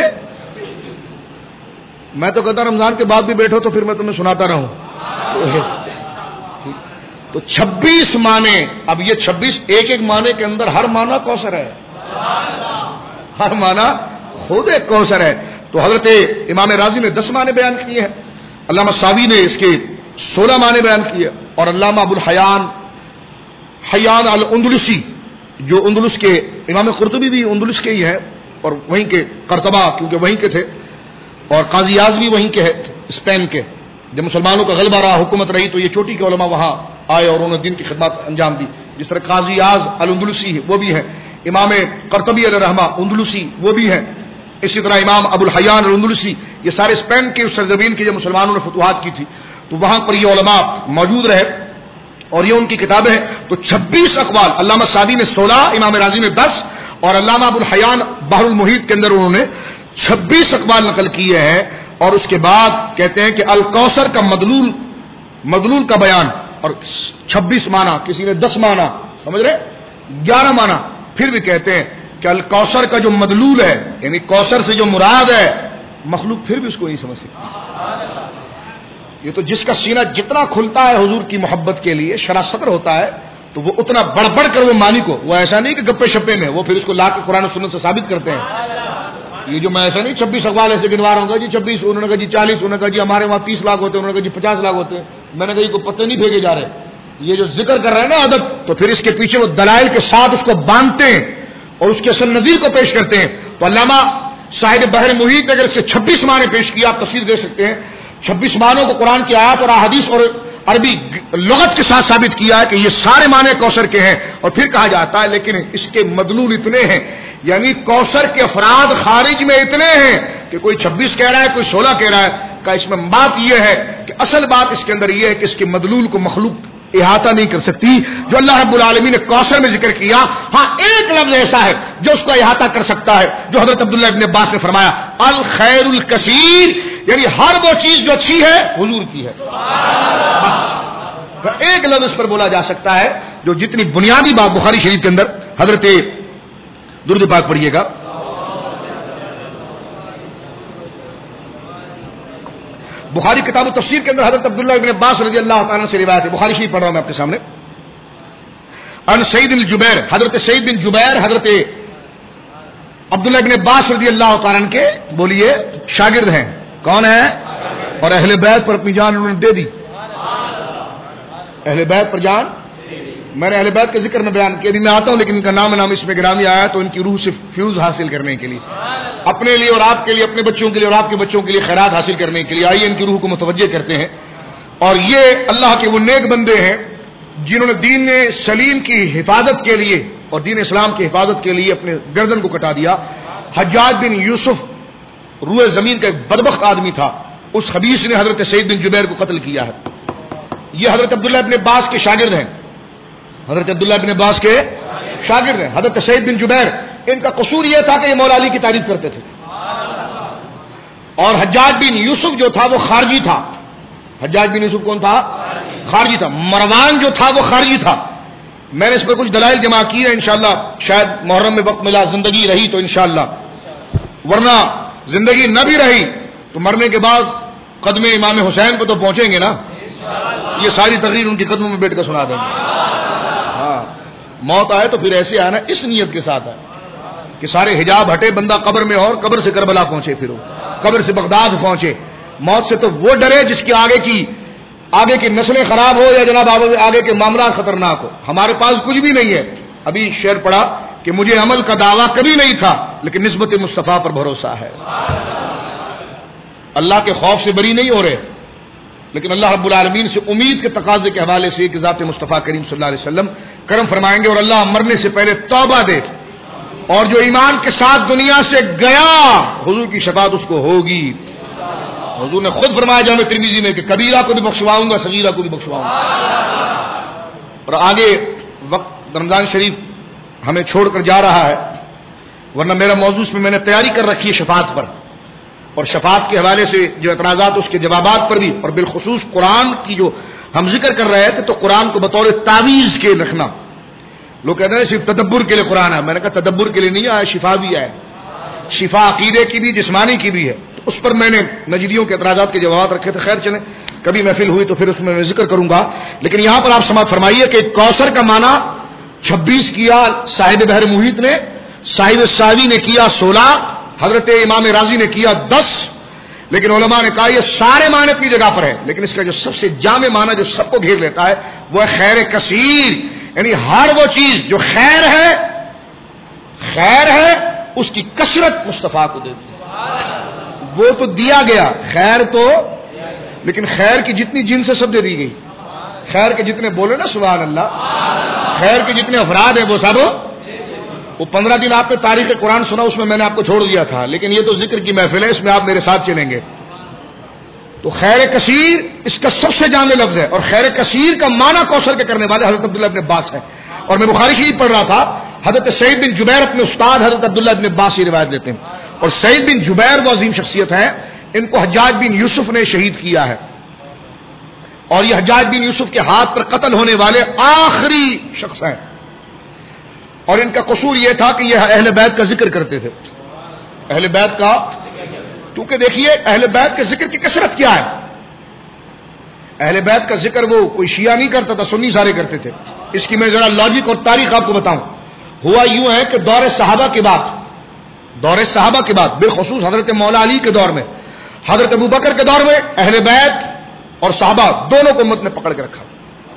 میں تو کہتا رمضان کے بعد بھی بیٹھو تو پھر میں تمہیں سناتا رہوں. تو چھبیس معنی, اب یہ چھبیس ایک ایک معنی کے اندر ہر معنی کوثر ہے, ہر معنی خود ایک کوثر ہے. تو حضرت امام راضی نے دس معنی بیان کیے ہیں, علامہ ساوی نے اس کے سولہ معنی بیان کیے, اور علامہ ابو الحیان حیان الاندلسی جو اندلس کے, امام قرطبی بھی اندلس کے ہی ہیں اور وہیں کے قرطبہ کیونکہ وہیں کے تھے, اور قاضی اعظم بھی وہیں کے ہے اسپین کے. جب مسلمانوں کا غلبہ رہا, حکومت رہی, تو یہ چوٹی کے علماء وہاں آئے اور انہوں نے دین کی خدمات انجام دی. جس طرح قاضی اعظم الاندلسی وہ بھی ہیں, امام قرطبی علیہ رحمہ اندلسی وہ بھی ہیں, اسی طرح امام ابو الحیان الاندلسی, یہ سارے اسپین کے اس سرزمین کی جب مسلمانوں نے فتوحات کی تھی تو وہاں پر یہ علماء موجود رہے اور یہ ان کی کتابیں ہیں. تو چھبیس اقوال, علامہ سعدی نے سولہ, امام راضی نے دس, اور علامہ ابو الحیان بحر المحیط کے اندر انہوں نے چھبیس اقوال نقل کیے ہیں. اور اس کے بعد کہتے ہیں کہ الکوثر کا مدلول, مدلول کا بیان, اور چھبیس معنی, کسی نے دس معنی, سمجھ رہے, گیارہ معنی. پھر بھی کہتے ہیں کہ الکوثر کا جو مدلول ہے, یعنی کوثر سے جو مراد ہے, مخلوق پھر بھی اس کو نہیں سمجھ سکتی. یہ تو جس کا سینہ جتنا کھلتا ہے حضور کی محبت کے لیے, شرح صدر ہوتا ہے, تو وہ اتنا بڑھ بڑھ کر وہ معنی کو, وہ ایسا نہیں کہ گپے شپے میں, وہ پھر اس کو لا کے قرآن و سنت سے ثابت کرتے ہیں. یہ جو میں ایسا نہیں چھبیس اقوال ایسے گنوا رہا ہوں گا جی چھبیس, انہوں نے کہا جی چالیس, انہوں نے کہا جی ہمارے وہاں تیس لاکھ ہوتے ہیں, انہوں نے کہا جی پچاس لاکھ ہوتے ہیں. میں نے کہا یہ کو پتے نہیں پھینکے جا رہے, یہ جو ذکر کر رہے ہیں نا عدد, تو پھر اس کے پیچھے وہ دلائل کے ساتھ اس کو باندھتے ہیں اور اس کے اصل نظیر کو پیش کرتے ہیں. تو علامہ صاحب بحر محیط نے اگر اس کے چھبیس معنی پیش کیا, آپ تفسیر دے سکتے ہیں, چھبیس معنوں کو قرآن کی آیات اور احادیث اور عربی لغت کے ساتھ ثابت کیا ہے کہ یہ سارے معنی کوثر کے ہیں. اور پھر کہا جاتا ہے لیکن اس کے مدلول اتنے ہیں, یعنی کوثر کے افراد خارج میں اتنے ہیں کہ کوئی چھبیس کہہ رہا ہے, کوئی سولہ کہہ رہا ہے. کا اس میں بات یہ ہے کہ اصل بات اس کے اندر یہ ہے کہ اس کے مدلول کو مخلوق احاطہ نہیں کر سکتی, جو اللہ رب العالمین نے کوثر میں ذکر کیا. ہاں ایک لفظ ایسا ہے جو اس کو احاطہ کر سکتا ہے, جو حضرت عبداللہ ابن عباس نے فرمایا الخیر الکثیر, یعنی ہر وہ چیز جو اچھی ہے حضور کی ہے. ایک لفظ اس پر بولا جا سکتا ہے جو جتنی بنیادی بات بخاری شریف کے اندر, حضرت درود پاک پڑھیے گا, بخاری کتاب التفسیر کے اندر حضرت عبداللہ ابن عباس رضی اللہ تعالیٰ سے روایت ہے, بخاری شریف پڑھ رہا ہوں میں آپ کے سامنے. ان سعید بن جبیر, حضرت سعید بن جبیر حضرت عبداللہ ابن عباس رضی اللہ تعالیٰ کے بولیے شاگرد ہیں. کون ہیں؟ اور اہل بیت پر اپنی جان انہوں نے دے دی. اہل بیت پر جان, میں نے اہل بیت کا ذکر میں بیان کیا, ابھی میں آتا ہوں لیکن ان کا نام نام اس میں گرامی آیا تو ان کی روح سے فیوز حاصل کرنے کے لیے, اپنے لیے اور آپ کے لیے, اپنے بچوں کے لیے اور آپ کے بچوں کے لیے خیرات حاصل کرنے کے لیے آئیے ان کی روح کو متوجہ کرتے ہیں. اور یہ اللہ کے وہ نیک بندے ہیں جنہوں نے دین سلیم کی حفاظت کے لیے اور دین اسلام کی حفاظت کے لیے اپنے گردن کو کٹا دیا. حجاج بن یوسف روئے زمین کا ایک بدبخت آدمی تھا, اس خبیث نے حضرت سعید بن جبیر کو قتل کیا ہے. یہ حضرت عبداللہ ابن عباس کے شاگرد ہیں, حضرت عبداللہ ابن عباس کے شاگرد ہیں. حضرت سعید بن جبیر, ان کا قصور یہ تھا کہ یہ مولا علی کی تعریف کرتے تھے. اور حجاج بن یوسف جو تھا وہ خارجی تھا. حجاج بن یوسف کون تھا؟ خارجی تھا. مروان جو تھا وہ خارجی تھا. میں نے اس پر کچھ دلائل جمع کی ہے, انشاءاللہ شاید محرم میں وقت ملا, زندگی رہی تو انشاءاللہ, ورنہ زندگی نہ بھی رہی تو مرنے کے بعد قدم امام حسین پہ تو پہنچیں گے نا. یہ ساری تقریر ان کے قدموں میں بیٹھ کر سنا دیں گے. ہاں, موت آئے تو پھر ایسے آنا اس نیت کے ساتھ ہے کہ سارے حجاب ہٹے, بندہ قبر میں اور قبر سے کربلا پہنچے, پھر وہ قبر سے بغداد پہنچے. موت سے تو وہ ڈرے جس کے آگے کی آگے کی نسلیں خراب ہو یا جناب آگے کے معاملات خطرناک ہو. ہمارے پاس کچھ بھی نہیں ہے. ابھی شعر پڑھا کہ مجھے عمل کا دعویٰ کبھی نہیں تھا لیکن نسبت مصطفیٰ پر بھروسہ ہے. اللہ کے خوف سے بری نہیں ہو رہے لیکن اللہ رب العالمین سے امید کے تقاضے کے حوالے سے کہ ذات مصطفیٰ کریم صلی اللہ علیہ وسلم کرم فرمائیں گے اور اللہ مرنے سے پہلے توبہ دے, اور جو ایمان کے ساتھ دنیا سے گیا حضور کی شفاعت اس کو ہوگی. حضور نے خود فرمایا جامع ترمذی میں کہ کبیرہ کو بھی بخشواؤں گا, صغیرہ کو بھی بخشواؤں گا. اور آگے وقت رمضان شریف ہمیں چھوڑ کر جا رہا ہے, ورنہ میرا موضوع اس میں میں نے تیاری کر رکھی ہے شفاعت پر. اور شفاعت کے حوالے سے جو اعتراضات اس کے جوابات پر بھی، اور بالخصوص قرآن کی جو ہم ذکر کر رہے تھے تو قرآن کو بطور تعویذ کے رکھنا. لوگ کہتے ہیں صرف تدبر کے لیے قرآن ہے. میں نے کہا تدبر کے لیے نہیں آیا، شفا بھی ہے. شفا عقیدے کی بھی، جسمانی کی بھی ہے. تو اس پر میں نے نجدیوں کے اعتراضات کے جوابات رکھے تھے. خیر چلیں، کبھی محفل ہوئی تو پھر اس میں میں ذکر کروں گا. لیکن یہاں پر آپ سماعت فرمائیے کہ کوثر کا معنی چھبیس کیا صاحب بحر محیط نے، صاحب ساوی نے کیا سولہ، حضرت امام راضی نے کیا دس. لیکن علماء نے کہا یہ سارے معنی اپنی جگہ پر ہے، لیکن اس کا جو سب سے جامع معنی جو سب کو گھیر لیتا ہے وہ ہے خیر کثیر. یعنی ہر وہ چیز جو خیر ہے، خیر ہے اس کی کثرت مصطفیٰ کو دیتی ہے. وہ تو دیا گیا خیر تو، لیکن خیر کی جتنی جن سے سب دے دی گئی. خیر کے جتنے بولے نا سبحان اللہ، خیر کے جتنے افراد ہیں وہ سب. وہ پندرہ دن آپ نے تاریخ قرآن سنا، اس میں میں نے آپ کو چھوڑ دیا تھا، لیکن یہ تو ذکر کی محفل ہے، اس میں آپ میرے ساتھ چلیں گے. تو خیر کثیر اس کا سب سے جامع لفظ ہے، اور خیر کثیر کا معنی کوثر کے کرنے والے حضرت عبداللہ ابن عباس ہے. اور میں بخاری شریف پڑھ رہا تھا، حضرت سعید بن جبیر اپنے استاد حضرت عبداللہ ابن عباس سے روایت دیتے ہیں. اور سعید بن جبیر وہ عظیم شخصیت ہے، ان کو حجاج بن یوسف نے شہید کیا ہے، اور یہ حجاج بن یوسف کے ہاتھ پر قتل ہونے والے آخری شخص ہیں. اور ان کا قصور یہ تھا کہ یہ اہل بیت کا ذکر کرتے تھے. اہل بیت کا، کیونکہ دیکھیے اہل بیت کے ذکر کی کثرت کیا ہے. اہل بیت کا ذکر وہ کوئی شیعہ نہیں کرتا تھا، سنی سارے کرتے تھے. اس کی میں ذرا لاجک اور تاریخ آپ کو بتاؤں. ہوا یوں ہے کہ دور صحابہ کے بعد، دور صحابہ کے بعد بالخصوص حضرت مولا علی کے دور میں، حضرت ابو بکر کے دور میں اہل بیت اور صحابہ دونوں کو امت نے پکڑ کے رکھا.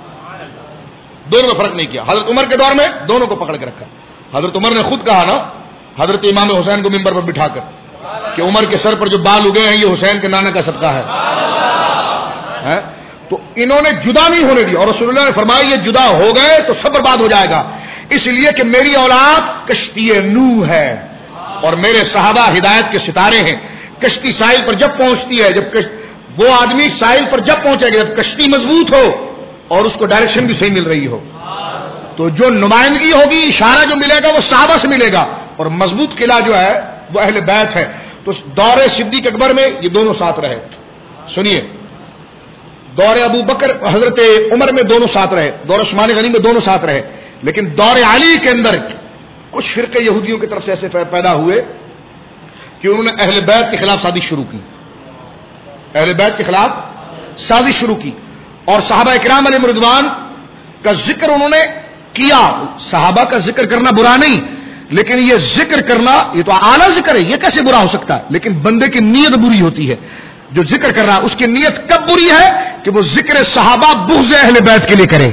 دونوں میں فرق نہیں کیا. حضرت عمر کے دور میں دونوں کو پکڑ کے رکھا. حضرت عمر نے خود کہا نا حضرت امام حسین کو ممبر پر بٹھا کر کہ عمر کے سر پر جو بال اگے ہیں یہ حسین کے نانا کا صدقہ ہے. تو انہوں نے جدا نہیں ہونے دیا، اور رسول اللہ نے فرمایا یہ جدا ہو گئے تو سب برباد ہو جائے گا. اس لیے کہ میری اولاد کشتی نوح ہے اور میرے صحابہ ہدایت کے ستارے ہیں. کشتی ساحل پر جب پہنچتی ہے، جب وہ آدمی ساحل پر جب پہنچے گا جب کشتی مضبوط ہو اور اس کو ڈائریکشن بھی صحیح مل رہی ہو، تو جو نمائندگی ہوگی، اشارہ جو ملے گا وہ صحابہ سے ملے گا، اور مضبوط قلعہ جو ہے وہ اہل بیت ہے. تو دور صدیق اکبر میں یہ دونوں ساتھ رہے. سنیے، دور ابو بکر حضرت عمر میں دونوں ساتھ رہے، دور عثمان غنی میں دونوں ساتھ رہے، لیکن دور علی کے اندر کچھ فرقے یہودیوں کی طرف سے ایسے پیدا ہوئے کہ انہوں نے اہل بیت کے خلاف سازش شروع کی. اہل بیت کے خلاف سازش شروع کی اور صحابہ اکرام علیہ رضوان کا ذکر انہوں نے کیا. صحابہ کا ذکر کرنا برا نہیں، لیکن یہ ذکر کرنا یہ تو اعلیٰ ذکر ہے، یہ کیسے برا ہو سکتا ہے؟ لیکن بندے کی نیت بری ہوتی ہے. جو ذکر کر رہا ہے اس کی نیت کب بری ہے کہ وہ ذکر صحابہ بغض اہل بیت کے لیے کرے.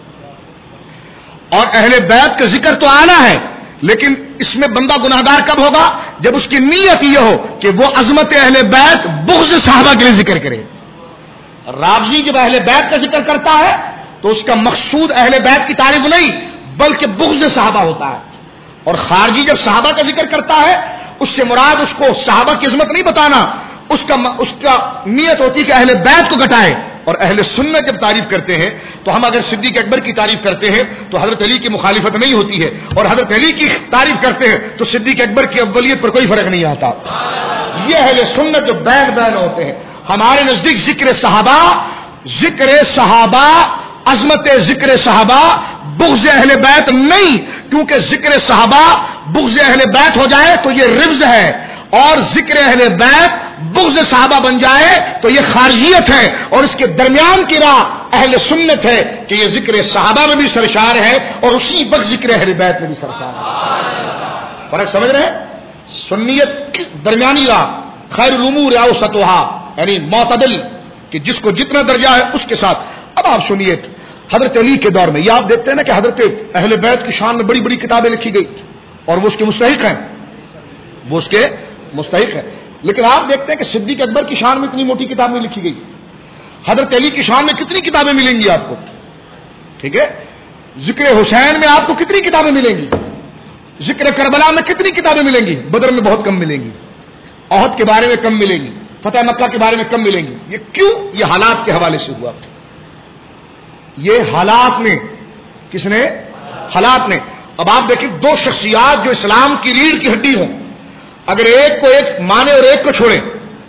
اور اہل بیت کا ذکر تو اعلیٰ ہے، لیکن اس میں بندہ گناہگار کب ہوگا؟ جب اس کی نیت یہ ہو کہ وہ عظمت اہل بیت بغض صحابہ کے لیے ذکر کرے. رافضی جب اہل بیت کا ذکر کرتا ہے تو اس کا مقصود اہل بیت کی تعریف نہیں بلکہ بغض صحابہ ہوتا ہے. اور خارجی جب صحابہ کا ذکر کرتا ہے اس سے مراد اس کو صحابہ کی عظمت نہیں بتانا، اس کا اس کا نیت ہوتی ہے کہ اہل بیت کو گھٹائے. اور اہل سنت جب تعریف کرتے ہیں تو ہم اگر صدیق اکبر کی تعریف کرتے ہیں تو حضرت علی کی مخالفت نہیں ہوتی ہے، اور حضرت علی کی تعریف کرتے ہیں تو صدیق اکبر کی اولیت پر کوئی فرق نہیں آتا. یہ اہل سنت جو بین بین ہوتے ہیں. ہمارے نزدیک ذکر صحابہ، ذکر صحابہ، عظمت ذکر صحابہ بغض اہل بیت نہیں، کیونکہ ذکر صحابہ بغض اہل بیت ہو جائے تو یہ ربز ہے، اور ذکر اہل بیت بغض صحابہ بن جائے تو یہ خارجیت ہے. اور اس کے درمیان کی راہ اہل سنت ہے کہ یہ ذکر صحابہ میں بھی سرشار ہے اور اسی وقت ذکر اہل بیت میں بھی سرشار ہے. فرق سمجھ رہے ہیں؟ سنیت درمیانی راہ، خیر الامور اوسطھا، یعنی معتدل، کہ جس کو جتنا درجہ ہے اس کے ساتھ. اب آپ سنیے، حضرت علی کے دور میں یہ آپ دیکھتے ہیں نا کہ حضرت اہل بیت کی شان میں بڑی بڑی کتابیں لکھی گئی اور وہ اس کے مستحق ہیں، وہ اس کے مستحق ہیں. لیکن آپ دیکھتے ہیں کہ صدیق اکبر کی شان میں اتنی موٹی کتاب نہیں لکھی گئی. حضرت علی کی شان میں کتنی کتابیں ملیں گی آپ کو؟ ٹھیک ہے. ذکر حسین میں آپ کو کتنی کتابیں ملیں گی؟ ذکر کربلا میں کتنی کتابیں ملیں گی؟ بدر میں بہت کم ملیں گی، احد کے بارے میں کم ملیں گی، فتح مکہ کے بارے میں کم ملیں گی. یہ کیوں؟ یہ حالات کے حوالے سے ہوا. یہ حالات نے، کس نے؟ حالات نے. اب آپ دیکھیں دو شخصیات جو اسلام کی ریڑھ کی ہڈی ہوں، اگر ایک کو ایک مانے اور ایک کو چھوڑے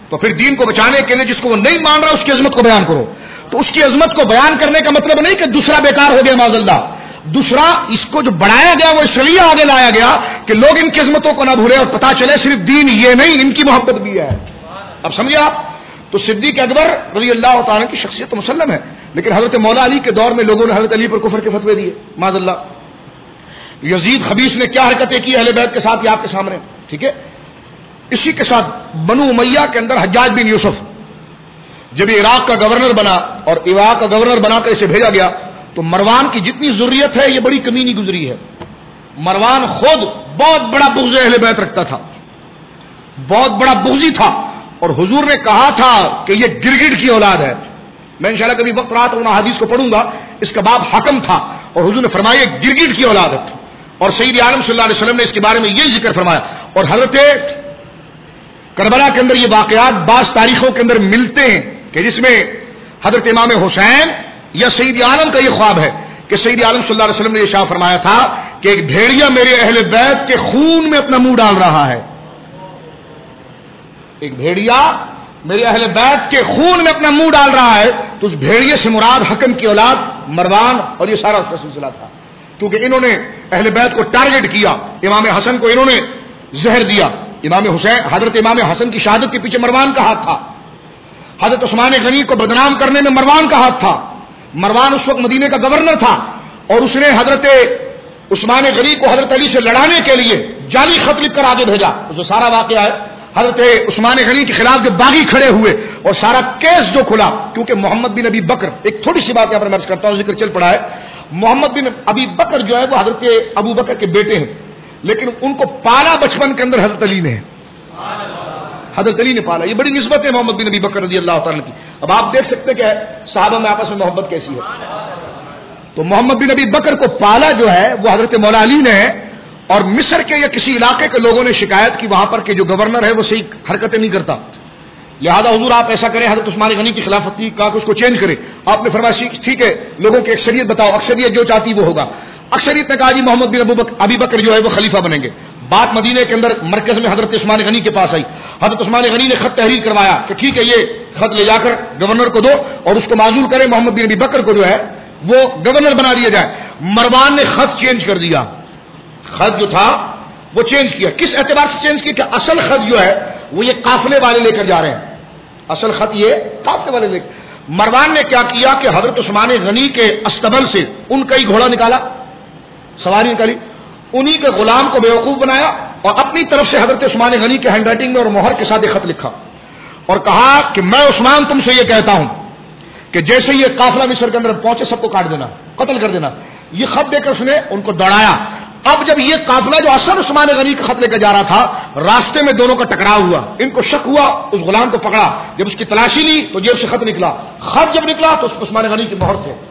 تو پھر دین کو بچانے کے لیے جس کو وہ نہیں مان رہا اس کی عظمت کو بیان کرو. تو اس کی عظمت کو بیان کرنے کا مطلب نہیں کہ دوسرا بیکار ہو گیا معاذ اللہ. دوسرا اس کو جو بڑھایا گیا وہ اس لیے آگے لایا گیا کہ لوگ ان کی عظمتوں کو نہ بھولے اور پتا چلے صرف دین یہ نہیں ان کی محبت بھی ہے. اب سمجھے آپ. تو صدیق اکبر رضی اللہ تعالیٰ کی شخصیت مسلم ہے, لیکن حضرت مولا علی کے دور میں لوگوں نے حضرت علی پر کفر کے فتوے دیے معاذ اللہ. یزید خبیث نے کیا حرکتیں کی اہل بیت کے ساتھ یہ آپ کے سامنے, ٹھیک ہے. اسی کے ساتھ بنو امیہ کے اندر حجاج بن یوسف جب یہ عراق کا گورنر بنا اور عراق کا گورنر بنا کر اسے بھیجا گیا تو مروان کی جتنی ضروریت ہے یہ بڑی کمینی گزری ہے. مروان خود بہت بڑا بغض اہل بیت رکھتا تھا, بہت بڑا بغضی تھا, اور حضور نے کہا تھا کہ یہ گرگٹ کی اولاد ہے. میں انشاءاللہ کبھی وقت رہا تو ان حدیث کو پڑھوں گا. اس کا باب حکم تھا اور حضور نے فرمایا گرگٹ کی اولاد ہے. اور سید عالم صلی اللہ علیہ وسلم نے اس کے بارے میں یہ ذکر فرمایا. اور حضرت کربلا کے اندر یہ واقعات بعض تاریخوں کے اندر ملتے ہیں کہ جس میں حضرت امام حسین یا سید عالم کا یہ خواب ہے کہ سید عالم صلی اللہ علیہ وسلم نے یہ شاہ فرمایا تھا کہ ایک بھیڑیا میرے اہل بیت کے خون میں اپنا منہ ڈال رہا ہے. ایک بھیڑیا میرے اہل بیت کے خون میں اپنا منہ ڈال رہا ہے. تو اس بھیڑیے سے مراد حکم کی اولاد مروان اور یہ سارا اس کا سلسلہ تھا, کیونکہ انہوں نے اہل بیت کو ٹارگٹ کیا. امام حسن کو انہوں نے زہر دیا. امام حسین حضرت امام حسن کی شہادت کے پیچھے مروان کا ہاتھ تھا. حضرت عثمان غنی کو بدنام کرنے میں مروان کا ہاتھ تھا. مروان اس وقت مدینے کا گورنر تھا اور اس نے حضرت عثمان غنی کو حضرت علی سے لڑانے کے لیے جعلی خط لکھ کر آگے بھیجا. جو سارا واقعہ ہے حضرت عثمان غنی کے خلاف جو باغی کھڑے ہوئے اور سارا کیس جو کھلا, کیونکہ محمد بن ابی بکر, ایک تھوڑی سی بات یہاں پر میں عرض کرتا ہوں, ذکر چل پڑا ہے. محمد بن ابی بکر جو ہے وہ حضرت ابو بکر کے بیٹے ہیں, لیکن ان کو پالا بچپن کے اندر حضرت علی نے حضرت علی نے پالا. یہ بڑی نسبت ہے محمد بن ابی بکر رضی اللہ تعالیٰ کی. اب آپ دیکھ سکتے کہ صحابہ میں آپس میں محبت کیسی ہے. تو محمد بن ابی بکر کو پالا جو ہے وہ حضرت مولا علی نے, اور مصر کے یا کسی علاقے کے لوگوں نے شکایت کی وہاں پر کہ جو گورنر ہے وہ صحیح حرکتیں نہیں کرتا, لہذا حضور آپ ایسا کریں, حضرت عثمان غنی کی خلافت کی کہا کہ اس کو چینج کرے. آپ نے فرمایا ٹھیک ہے, لوگوں کی اکثریت بتاؤ, اکثریت جو چاہتی وہ ہوگا. اکثریت نے کہا جی محمد بن ابو بکر ابی بکر جو ہے وہ خلیفہ بنیں گے. بات مدینے کے اندر مرکز میں حضرت عثمان غنی کے پاس آئی. حضرت عثمان غنی نے خط تحریر کروایا کہ ٹھیک ہے یہ خط لے جا کر گورنر کو دو اور اس کو معزول کرے, محمد بن ابی بکر کو جو ہے وہ گورنر بنا دیا جائے. مروان نے خط چینج کر دیا. خط جو تھا وہ چینج کیا. کس اعتبار سے چینج کیا کہ اصل خط جو ہے وہ یہ قافلے والے لے کر جا رہے ہیں. اصل خط یہ قافلے والے لے کر. مروان نے کیا کیا کہ حضرت عثمان غنی کے استبل سے ان کا ہی گھوڑا نکالا, سواری نکالی, انہی کے غلام کو بیوقوف بنایا اور اپنی طرف سے حضرت عثمان غنی کے ہینڈ رائٹنگ میں اور مہر کے ساتھ ایک خط لکھا اور کہا کہ میں عثمان تم سے یہ کہتا ہوں کہ جیسے یہ قافلہ مصر کے اندر پہنچے سب کو کاٹ دینا, قتل کر دینا. یہ خط دے کر اس نے ان کو دوڑایا. اب جب یہ قافلہ جو اصل عثمان غنی کا خط لے کر جا رہا تھا, راستے میں دونوں کا ٹکراؤ ہوا. ان کو شک ہوا, اس غلام کو پکڑا, جب اس کی تلاشی لی تو جیب سے خط نکلا. خط جب نکلا تو عثمان غنی کی مہر تھے,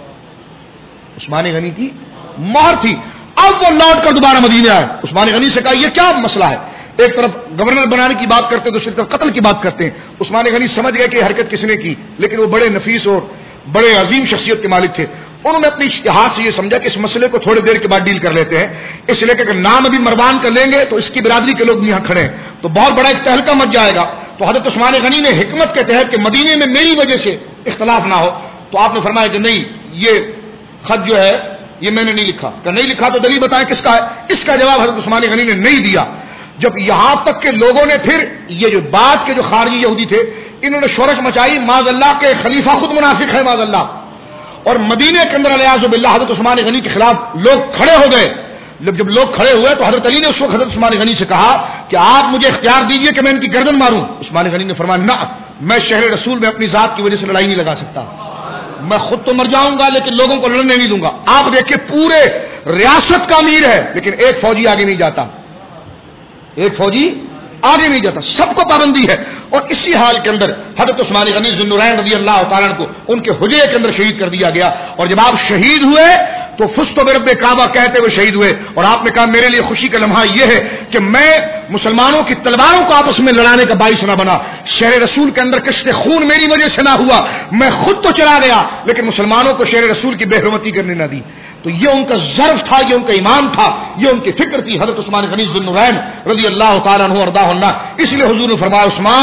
عثمان غنی کی مہر تھی. اب وہ لوٹ کر دوبارہ مدینے آئے. عثمان غنی سے کہا یہ کیا مسئلہ ہے, ایک طرف گورنر بنانے کی بات کرتے ہیں دوسری طرف قتل کی بات کرتے ہیں. عثمان غنی سمجھ گئے کہ حرکت کس نے کی, لیکن وہ بڑے نفیس اور بڑے عظیم شخصیت کے مالک تھے. انہوں نے اپنی اجتہاد سے یہ سمجھا کہ اس مسئلے کو تھوڑی دیر کے بعد ڈیل کر لیتے ہیں, اس لیے کہ اگر نام ابھی مروان کر لیں گے تو اس کی برادری کے لوگ یہاں کھڑے ہیں تو بہت بڑا ایک تہلکہ مچ جائے گا. تو حضرت عثمان غنی نے حکمت کے تحت کہ مدینے میں میری وجہ سے اختلاف نہ ہو, تو آپ نے فرمایا کہ نہیں یہ خط جو ہے یہ میں نے نہیں لکھا. کہ نہیں لکھا تو دلیل بتائیں کس کا ہے. اس کا جواب حضرت عثمان غنی نے نہیں دیا. جب یہاں تک کہ لوگوں نے پھر یہ جو بات کے جو خارجی یہودی تھے انہوں نے شورش مچائی, معاذ اللہ کے خلیفہ خود منافق ہے معاذ اللہ, اور مدینے کے اندر الیاذ باللہ حضرت عثمان غنی کے خلاف لوگ کھڑے ہو گئے. جب لوگ کھڑے ہوئے تو حضرت علی نے اس وقت حضرت عثمان غنی سے کہا کہ آپ مجھے اختیار دیجئے کہ میں ان کی گردن ماروں. عثمان غنی نے فرمایا نہ, میں شہر رسول میں اپنی ذات کی وجہ سے لڑائی نہیں لگا سکتا, میں خود تو مر جاؤں گا لیکن لوگوں کو لڑنے نہیں دوں گا. آپ دیکھیں پورے ریاست کا امیر ہے لیکن ایک فوجی آگے نہیں جاتا, ایک فوجی آگے نہیں جاتا, سب کو پابندی ہے. اور اسی حال کے اندر حضرت عثمان غنی ذو النورین رضی اللہ تعالیٰ کو ان کے حجرے کے اندر شہید کر دیا گیا. اور جب آپ شہید ہوئے تو فزت برب کعبہ کہتے ہوئے شہید ہوئے, اور آپ نے کہا میرے لیے خوشی کا لمحہ یہ ہے کہ میں مسلمانوں کی تلواروں کو آپس میں لڑانے کا باعث نہ بنا, شہر رسول کے اندر کشت خون میری وجہ سے نہ ہوا, میں خود تو چلا گیا لیکن مسلمانوں کو شہر رسول کی بے حرمتی کرنے نہ دی. تو یہ ان کا ظرف تھا, یہ ان کا ایمان تھا, یہ ان کی فکر تھی حضرت عثمان غنی ذو النورین رضی اللہ تعالیٰ عنہ وارضاہ عنہ. اس لیے حضور نے فرمایا عثمان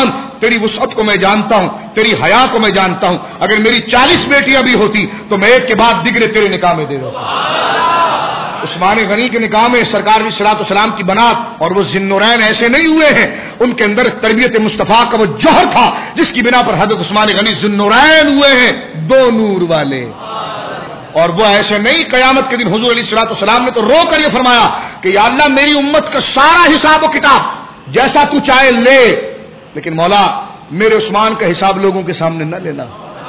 تیری وسعت کو میں جانتا ہوں، تیری حیا کو میں جانتا ہوں، اگر میری چالیس بیٹیاں بھی ہوتی تو میں ایک کے بعد دیگرے تیرے نکاح میں دے دیتا۔ عثمان غنی کے نکاح میں سرکار علیہ الصلوۃ والسلام کی بنات اور وہ ذی النورین ایسے نہیں ہوئے ہیں، ان کے اندر تربیت مصطفیٰ کا وہ جوہر تھا جس کی بنا پر حضرت عثمان غنی ذی النورین ہوئے ہیں، دو نور والے۔ اور وہ ایسے نہیں، قیامت کے دن حضور علیہ الصلوۃ والسلام نے تو رو کر یہ فرمایا کہ یا اللہ میری امت کا سارا حساب و کتاب جیسا تو چاہے لے، لیکن مولا میرے عثمان کا حساب لوگوں کے سامنے نہ لینا۔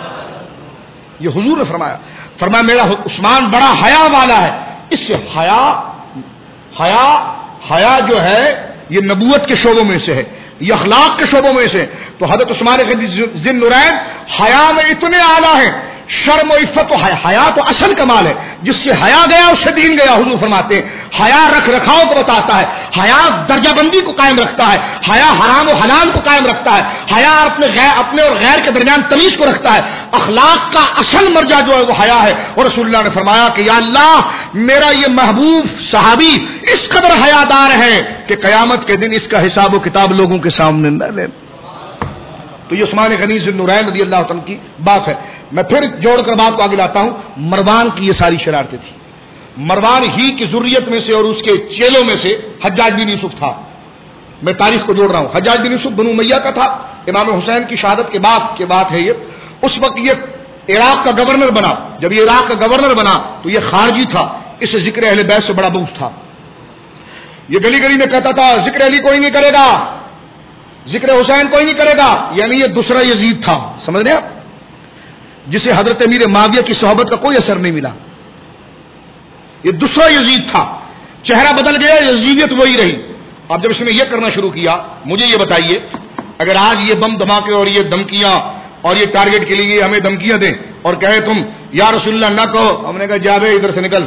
یہ حضور نے فرمایا فرمایا میرا عثمان بڑا حیا والا ہے۔ اس سے حیا حیا حیا جو ہے یہ نبوت کے شعبوں میں سے ہے، یہ اخلاق کے شعبوں میں سے، تو حضرت عثمان غنی ذی النورین حیا میں اتنے اعلیٰ ہیں۔ شرم و عفت و حیا تو اصل کمال ہے، جس سے حیا گیا اس سے دین گیا۔ حضور فرماتے ہیں حیا رکھ رکھاؤ کو بتاتا ہے، حیا درجہ بندی کو قائم رکھتا ہے، حیا حرام و حلال کو قائم رکھتا ہے، حیا اپنے غیر اپنے اور غیر کے درمیان تمیز کو رکھتا ہے۔ اخلاق کا اصل مرجع جو ہے وہ حیا ہے، اور رسول اللہ نے فرمایا کہ یا اللہ میرا یہ محبوب صحابی اس قدر حیادار ہے کہ قیامت کے دن اس کا حساب و کتاب لوگوں کے سامنے نہ لے۔ تو یہ عثمان غنی ذی النورین رضی اللہ عنہ کی بات ہے۔ میں پھر جوڑ کر بات کو آگے لاتا ہوں۔ مروان کی یہ ساری شرارتیں تھیں، مروان ہی کی ذریت میں سے اور اس کے چیلوں میں سے حجاج بن یوسف تھا۔ میں تاریخ کو جوڑ رہا ہوں۔ حجاج بن یوسف بنو امیہ کا تھا، امام حسین کی شہادت کے بعد کے بات ہے یہ۔ اس وقت یہ عراق کا گورنر بنا، جب یہ عراق کا گورنر بنا تو یہ خارجی تھا، اس سے ذکر اہل بیت سے بڑا بغض تھا۔ یہ گلی گلی میں کہتا تھا ذکر علی کوئی نہیں کرے گا، ذکر حسین کوئی نہیں کرے گا، یعنی یہ دوسرا یزید تھا، سمجھ رہے آپ، جسے حضرت امیر معاویہ کی صحبت کا کوئی اثر نہیں ملا۔ یہ دوسرا یزید تھا، چہرہ بدل گیا، یزیدیت وہی رہی۔ اب جب اس نے یہ کرنا شروع کیا، مجھے یہ بتائیے اگر آج یہ بم دھماکے اور یہ دھمکیاں اور یہ ٹارگٹ کے لیے ہمیں دھمکیاں دیں اور کہے تم یا رسول اللہ نہ کہو، ہم نے کہا جاوے ادھر سے نکل،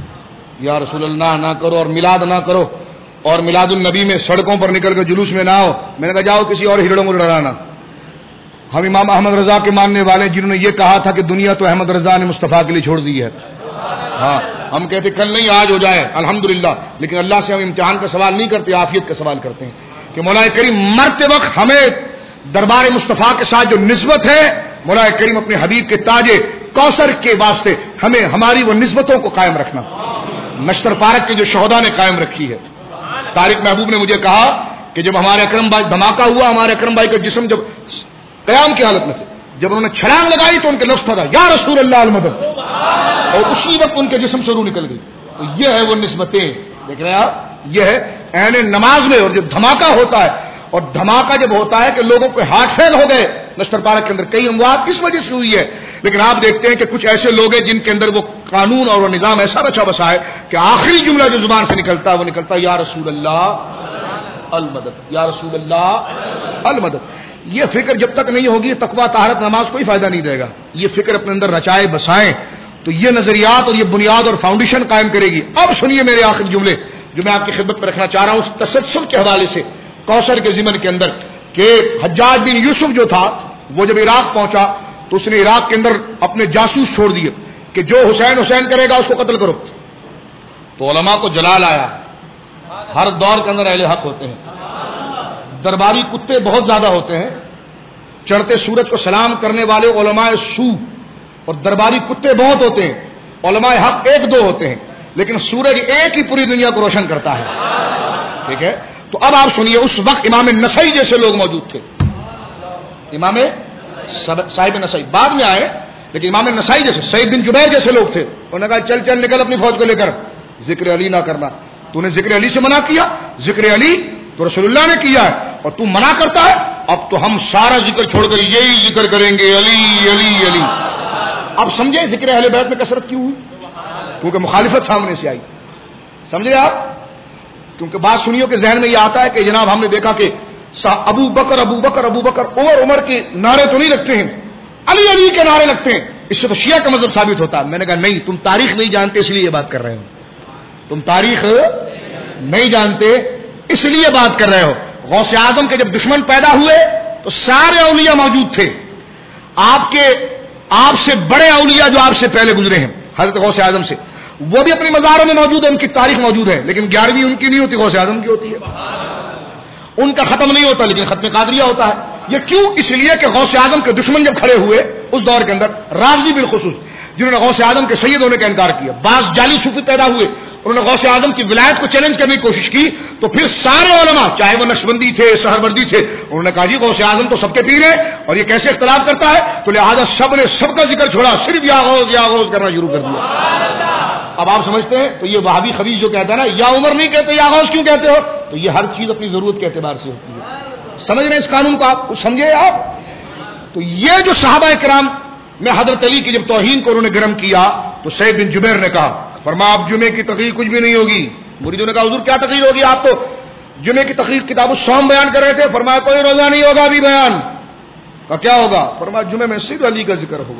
یا رسول اللہ نہ کرو اور میلاد نہ کرو، اور میلاد النبی میں سڑکوں پر نکل کر جلوس میں نہ ہو، میں نے کہا جاؤ کسی اور ہیڑوں کو ڈرانا۔ ہم امام احمد رضا کے ماننے والے جنہوں نے یہ کہا تھا کہ دنیا تو احمد رضا نے مصطفیٰ کے لیے چھوڑ دی ہے، ہاں ہم کہتے کل نہیں آج ہو جائے الحمدللہ، لیکن اللہ سے ہم امتحان کا سوال نہیں کرتے، عافیت کا سوال کرتے ہیں کہ مولا کریم مرتے وقت ہمیں دربار مصطفیٰ کے ساتھ جو نسبت ہے، مولا کریم اپنے حبیب کے تاج کوثر کے واسطے ہمیں ہماری وہ نسبتوں کو قائم رکھنا۔ نشتر پارک کے جو شہداء نے قائم رکھی ہے۔ طارق محبوب نے مجھے کہا کہ جب ہمارے اکرم بھائی دھماکہ ہوا، ہمارے اکرم بھائی کا جسم جب قیام کی حالت میں تھے، جب انہوں نے چھلانگ لگائی تو ان کے لفظ تھا یا رسول اللہ المدد، اور اسی وقت ان کے جسم سے روح نکل گئی۔ تو یہ ہے وہ نسبتیں، دیکھ رہے ہیں آپ، یہ ہے عین نماز میں۔ اور جب دھماکہ ہوتا ہے، اور دھماکہ جب ہوتا ہے کہ لوگوں کے ہارٹ فیل ہو گئے، نشتر پارک کے اندر کئی اموات اس وجہ سے ہوئی ہے، لیکن آپ دیکھتے ہیں کہ کچھ ایسے لوگ ہیں جن کے اندر وہ قانون اور وہ نظام ایسا رچا بسا ہے کہ آخری جملہ جو زبان سے نکلتا ہے وہ نکلتا ہے یا رسول اللہ المدد، یا رسول اللہ المدد۔ یہ فکر جب تک نہیں ہوگی تقویٰ طہارت نماز کوئی فائدہ نہیں دے گا۔ یہ فکر اپنے اندر رچائے بسائیں تو یہ نظریات اور یہ بنیاد اور فاؤنڈیشن قائم کرے گی۔ اب سنیے میرے آخری جملے جو میں آپ کی خدمت میں رکھنا چاہ رہا ہوں اس تسلسل کے حوالے سے، کوثر کے ضمن کے اندر، کہ حجاج بن یوسف جو تھا وہ جب عراق پہنچا تو اس نے عراق کے اندر اپنے جاسوس چھوڑ دیے کہ جو حسین حسین کرے گا اس کو قتل کرو۔ تو علماء کو جلال آیا، ہر دور کے اندر اہل حق ہوتے ہیں، درباری کتے بہت زیادہ ہوتے ہیں، چڑھتے سورج کو سلام کرنے والے علماء سو اور درباری کتے بہت ہوتے ہیں، علماء حق ایک دو ہوتے ہیں، لیکن سورج ایک ہی پوری دنیا کو روشن کرتا ہے، ٹھیک ہے۔ تو اب آپ سنیے، اس وقت امام نسائی جیسے لوگ موجود تھے، امام صاحب نسائی بعد میں آئے، لیکن امام نسائی جیسے سعید بن جبیر جیسے لوگ تھے، انہوں نے کہا چل چل نکل اپنی فوج کو لے کر، ذکر علی نہ کرنا، تو نے ذکر علی سے منع کیا، ذکر علی تو رسول اللہ نے کیا ہے اور تو منع کرتا ہے، اب تو ہم سارا ذکر چھوڑ کر یہی ذکر کریں گے علی علی علی۔ اب سمجھے ذکر اہل بیت میں کثرت کیوں ہوئی؟ کیونکہ مخالفت سامنے سے آئی، سمجھے آپ؟ کیونکہ بات سنیوں کے ذہن میں یہ آتا ہے کہ جناب ہم نے دیکھا کہ ابو بکر ابو بکر ابو بکر عمر عمر کے نعرے تو نہیں لگتے ہیں، علی علی کے نعرے لگتے ہیں، اس سے تو شیعہ کا مذہب ثابت ہوتا ہے۔ میں نے کہا نہیں، تم تاریخ نہیں جانتے اس لیے یہ بات کر رہے ہو، تم تاریخ نہیں جانتے اس لیے بات کر رہے ہو۔ غوث اعظم کے جب دشمن پیدا ہوئے تو سارے اولیاء موجود تھے، آپ کے آپ سے بڑے اولیاء جو آپ سے پہلے گزرے ہیں حضرت غوث اعظم سے، وہ بھی اپنی مزاروں میں موجود ہے، ان کی تاریخ موجود ہے، لیکن گیارہویں ان کی نہیں ہوتی، غوث اعظم کی ہوتی ہے۔ ان کا ختم نہیں ہوتا لیکن ختم قادریہ ہوتا ہے۔ یہ کیوں؟ اس لیے کہ غوث اعظم کے دشمن جب کھڑے ہوئے اس دور کے اندر، رافضی بالخصوص، جنہوں نے غوث اعظم کے سید ہونے کا انکار کیا، بعض جعلی صوفی پیدا ہوئے، انہوں نے غوث اعظم کی ولایت کو چیلنج کرنے کی کوشش کی، تو پھر سارے علماء چاہے وہ نقشبندی تھے، سہروردی تھے، انہوں نے کہا جی غوث اعظم تو سب کے پیر ہے اور یہ کیسے اختلاف کرتا ہے، تو لہذا سب نے سب کا ذکر چھوڑا، صرف یا غوث یا غوث کرنا شروع کر دیا۔ اب آپ سمجھتے ہیں تو یہ وہابی خبیث جو کہتا ہے نا یا عمر نہیں کہتے یا غوث کیوں کہتے ہو، تو یہ ہر چیز اپنی ضرورت کے اعتبار سے ہوتی ہے۔ سمجھ رہے ہیں اس قانون کو آپ؟ کچھ سمجھے آپ؟ تو یہ جو صحابہ کرام میں حضرت علی کی جب توہین کو انہوں نے گرم کیا تو سعید بن جبیر نے کہا، فرمایا اب جمعے کی تقریر کچھ بھی نہیں ہوگی۔ مریدوں نے کہا حضور کیا تقریر ہوگی؟ آپ تو جمعے کی تقریر کتاب الصوم بیان کر رہے تھے۔ فرمایا کوئی روزہ نہیں ہوگا ابھی بیان کا، کیا ہوگا؟ فرمایا جمعے میں صرف علی کا ذکر ہوگا۔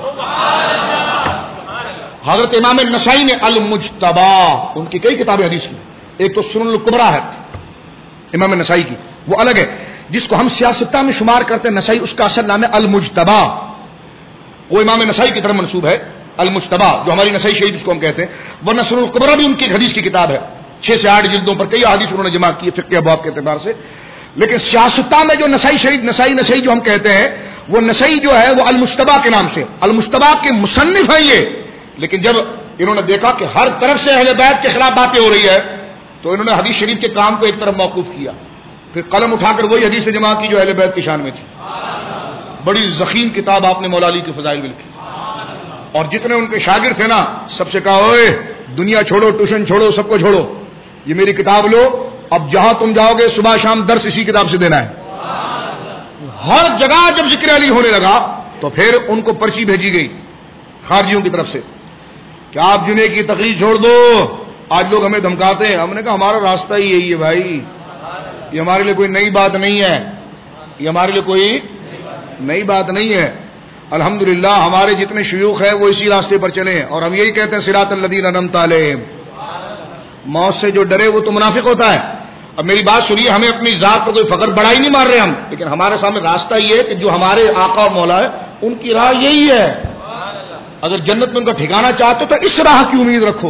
حضرت امام نسائی نے المجتبی، ان کی کئی کتابیں حدیث کی، ایک تو سنن الکبریٰ ہے امام نسائی کی، وہ الگ ہے، جس کو ہم سیاستہ میں شمار کرتے ہیں نسائی، اس کا اصل نام ہے المجتبی، وہ امام نسائی کی طرف منسوب ہے۔ المجتبی جو ہماری نسائی شریف اس کو ہم کہتے ہیں، ورنہ سنن الکبریٰ بھی ان کی حدیث کی کتاب ہے، چھ سے آٹھ جلدوں پر کئی حدیث انہوں نے جمع کی فقہ ابواب کے اعتبار سے۔ لیکن سیاستہ میں جو نسائی شریف، نسائی نسائی جو ہم کہتے ہیں، وہ نسائی جو ہے وہ المجتبی کے نام سے، المجتبی کے مصنف ہیں یہ۔ لیکن جب انہوں نے دیکھا کہ ہر طرف سے اہل بیت کے خلاف باتیں ہو رہی ہے تو انہوں نے حدیث شریف کے کام کو ایک طرف موقوف کیا، پھر قلم اٹھا کر وہی حدیث جمع کی جو اہل بیت کی شان میں تھی۔ بڑی ضخیم کتاب آپ نے مولا علی کی فضائل میں لکھی، اور جتنے ان کے شاگرد تھے نا سب سے کہا اوئے دنیا چھوڑو، ٹیوشن چھوڑو، سب کو چھوڑو، یہ میری کتاب لو، اب جہاں تم جاؤ گے صبح شام درس اسی کتاب سے دینا ہے۔ ہر جگہ جب ذکر علی ہونے لگا تو پھر ان کو پرچی بھیجی گئی خارجیوں کی طرف سے کہ آپ جمعے کی تقریر چھوڑ دو۔ آج لوگ ہمیں دھمکاتے ہیں، ہم نے کہا ہمارا راستہ ہی یہی ہے بھائی، یہ ہمارے لیے کوئی نئی بات نہیں ہے، یہ ہمارے لیے کوئی نئی بات نہیں ہے۔ الحمدللہ ہمارے جتنے شیوخ ہیں وہ اسی راستے پر چلے ہیں، اور ہم یہی کہتے ہیں صراط الذین انعمت علیہم، موت سے جو ڈرے وہ تو منافق ہوتا ہے۔ اب میری بات سنیے، ہمیں اپنی ذات پر کوئی فخر بڑائی نہیں مار رہے ہم، لیکن ہمارے سامنے راستہ یہ ہے کہ جو ہمارے آقا اور مولا ہے ان کی راہ یہی ہے۔ اگر جنت میں ان کا ٹھکانہ چاہتے تو اس راہ کی امید رکھو،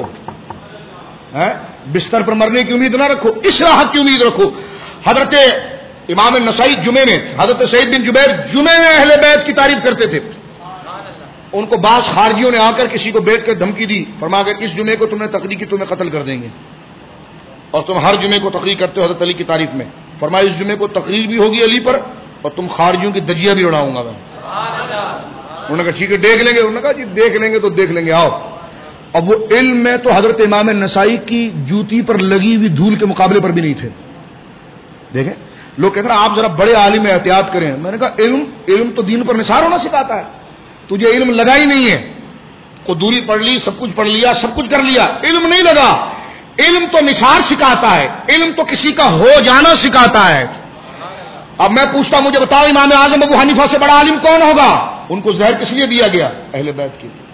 بستر پر مرنے کی امید نہ رکھو، اس راہ کی امید رکھو۔ حضرت امام نسائی جمعے میں، حضرت سعید بن جبیر جمعے میں اہل بیت کی تعریف کرتے تھے۔ ان کو بعض خارجیوں نے آ کر کسی کو بیٹھ کر دھمکی دی، فرما کر اس جمعے کو تم نے تقریر کی تمہیں قتل کر دیں گے، اور تم ہر جمعے کو تقریر کرتے ہو حضرت علی کی تعریف میں، فرمایا اس جمعے کو تقریر بھی ہوگی علی پر اور تم خارجیوں کی دجیاں بھی اڑاؤں گا میں۔ انہوں نے کہا ٹھیک ہے دیکھ لیں گے، انہوں نے کہا جی دیکھ لیں گے تو دیکھ لیں گے آؤ۔ اب وہ علم میں تو حضرت امام نسائی کی جوتی پر لگی ہوئی دھول کے مقابلے پر بھی نہیں تھے۔ دیکھیں لوگ کہتے ہیں آپ ذرا بڑے عالم میں احتیاط کریں، میں نے کہا علم علم تو دین پر نثار ہونا سکھاتا ہے، تجھے علم لگا ہی نہیں ہے، کو دوری پڑھ لی، سب کچھ پڑھ لیا، سب کچھ کر لیا، علم نہیں لگا۔ علم تو نثار سکھاتا ہے، علم تو کسی کا ہو جانا سکھاتا ہے۔ اب میں پوچھتا ہوں مجھے بتاؤ امام اعظم ابو حنیفہ سے بڑا عالم کون ہوگا؟ ان کو زہر کس لیے دیا گیا؟ اہل بیت کے لیے۔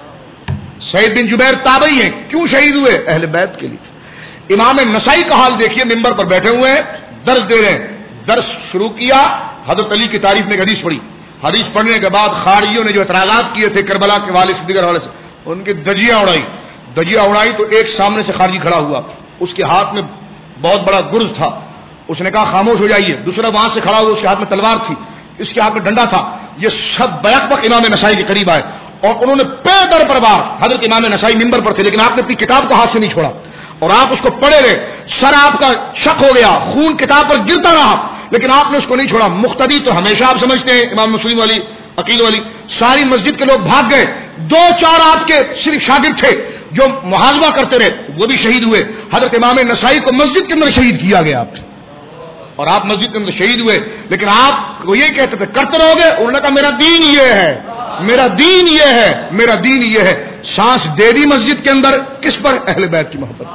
سعید بن جبیر تابعی ہیں، کیوں شہید ہوئے؟ اہل بیت کے لیے۔ امام نسائی کا حال دیکھیے، ممبر پر بیٹھے ہوئے ہیں، درس دے رہے ہیں، درس شروع کیا، حضرت علی کی تعریف میں ایک حدیث پڑھی، حدیث پڑھنے کے بعد خارجیوں نے جو اعتراضات کیے تھے کربلا کے والے سے دیگر حوالے سے، ان کی دجیاں اڑائی دجیاں اڑائی تو ایک سامنے سے خارجی کھڑا ہوا، اس کے ہاتھ میں بہت بڑا گرز تھا، اس نے کہا خاموش ہو جائیے۔ دوسرا وہاں سے کھڑا ہوا، اس کے ہاتھ میں تلوار تھی، اس کے ہاتھ میں ڈنڈا تھا۔ یہ سب بیک بک امام نسائی کے قریب آئے اور انہوں نے پے در پر بار، حضرت امام نسائی ممبر پر تھے لیکن آپ نے اپنی کتاب کو ہاتھ سے نہیں چھوڑا اور آپ اس کو پڑھے رہے، سر آپ کا شک ہو گیا، خون کتاب پر گرتا رہا لیکن آپ نے اس کو نہیں چھوڑا۔ مقتدی تو ہمیشہ آپ سمجھتے ہیں امام مسلم والی، عقیل والی، ساری مسجد کے لوگ بھاگ گئے، دو چار آپ کے صرف شاگرد تھے جو محاذبہ کرتے رہے، وہ بھی شہید ہوئے۔ حضرت امام نسائی کو مسجد کے اندر شہید کیا گیا آپ اور آپ مسجد کے اندر شہید ہوئے، لیکن آپ کو یہ کہتے تھے کرتے رہو گے، انہوں نے کہا میرا دین یہ ہے، میرا دین یہ ہے، میرا دین یہ ہے۔ سانس دے دی مسجد کے اندر، کس پر؟ اہل بیت کی محبت۔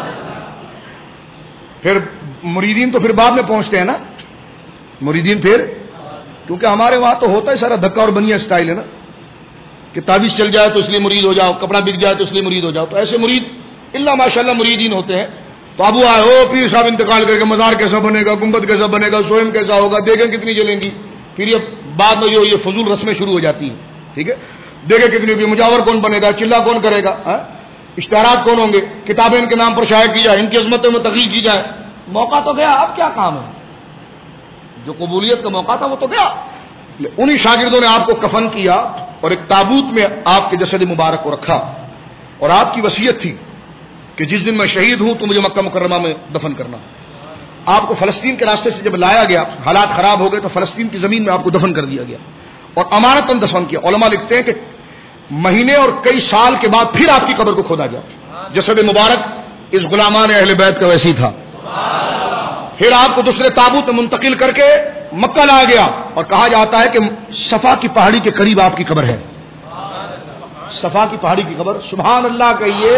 پھر مریدین تو پھر بعد میں پہنچتے ہیں نا، مریدین پھر، کیونکہ ہمارے وہاں تو ہوتا ہے سارا دھکا اور بنیا سٹائل ہے نا، کہ تعویذ چل جائے تو اس لیے مرید ہو جاؤ، کپڑا بک جائے تو اس لیے مرید ہو جاؤ، تو ایسے مرید اللہ ماشاءاللہ مریدین ہوتے ہیں۔ تو ابو آئے ہو پیر صاحب انتقال کر کے مزار کیسا بنے گا، گنبد کیسا بنے گا، سوئم کیسا ہوگا، دیکھیں کتنی جلیں گی، پھر یہ بعد میں جو یہ فضول رسمیں شروع ہو جاتی ہیں، ٹھیک ہے، دیکھیں کتنی ہوگی، مجاور کون بنے گا، چلہ کون کرے گا، اشتہارات کون ہوں گے، کتابیں ان کے نام پر شائع کی جائے، ان کی عظمتوں میں تقریر کی جائے، موقع تو گیا، اب کیا کام ہے؟ جو قبولیت کا موقع تھا وہ تو گیا. انہی شاگردوں نے آپ کو کفن کیا اور ایک تابوت میں آپ کے جسد مبارک کو رکھا, اور آپ کی وصیت تھی کہ جس دن میں شہید ہوں تو مجھے مکہ مکرمہ میں دفن کرنا. آپ کو فلسطین کے راستے سے جب لایا گیا, حالات خراب ہو گئے تو فلسطین کی زمین میں آپ کو دفن کر دیا گیا اور امانتاً دفن کیا. علماء لکھتے ہیں کہ مہینے اور کئی سال کے بعد پھر آپ کی قبر کو کھودا گیا. جسد مبارک اس غلامان اہل بیت کا ویسی تھا. پھر آپ کو دوسرے تابوت میں منتقل کر کے مکہ لایا گیا, اور کہا جاتا ہے کہ صفا کی پہاڑی کے قریب آپ کی قبر ہے. صفا کی پہاڑی کی قبر, سبحان اللہ کہیے.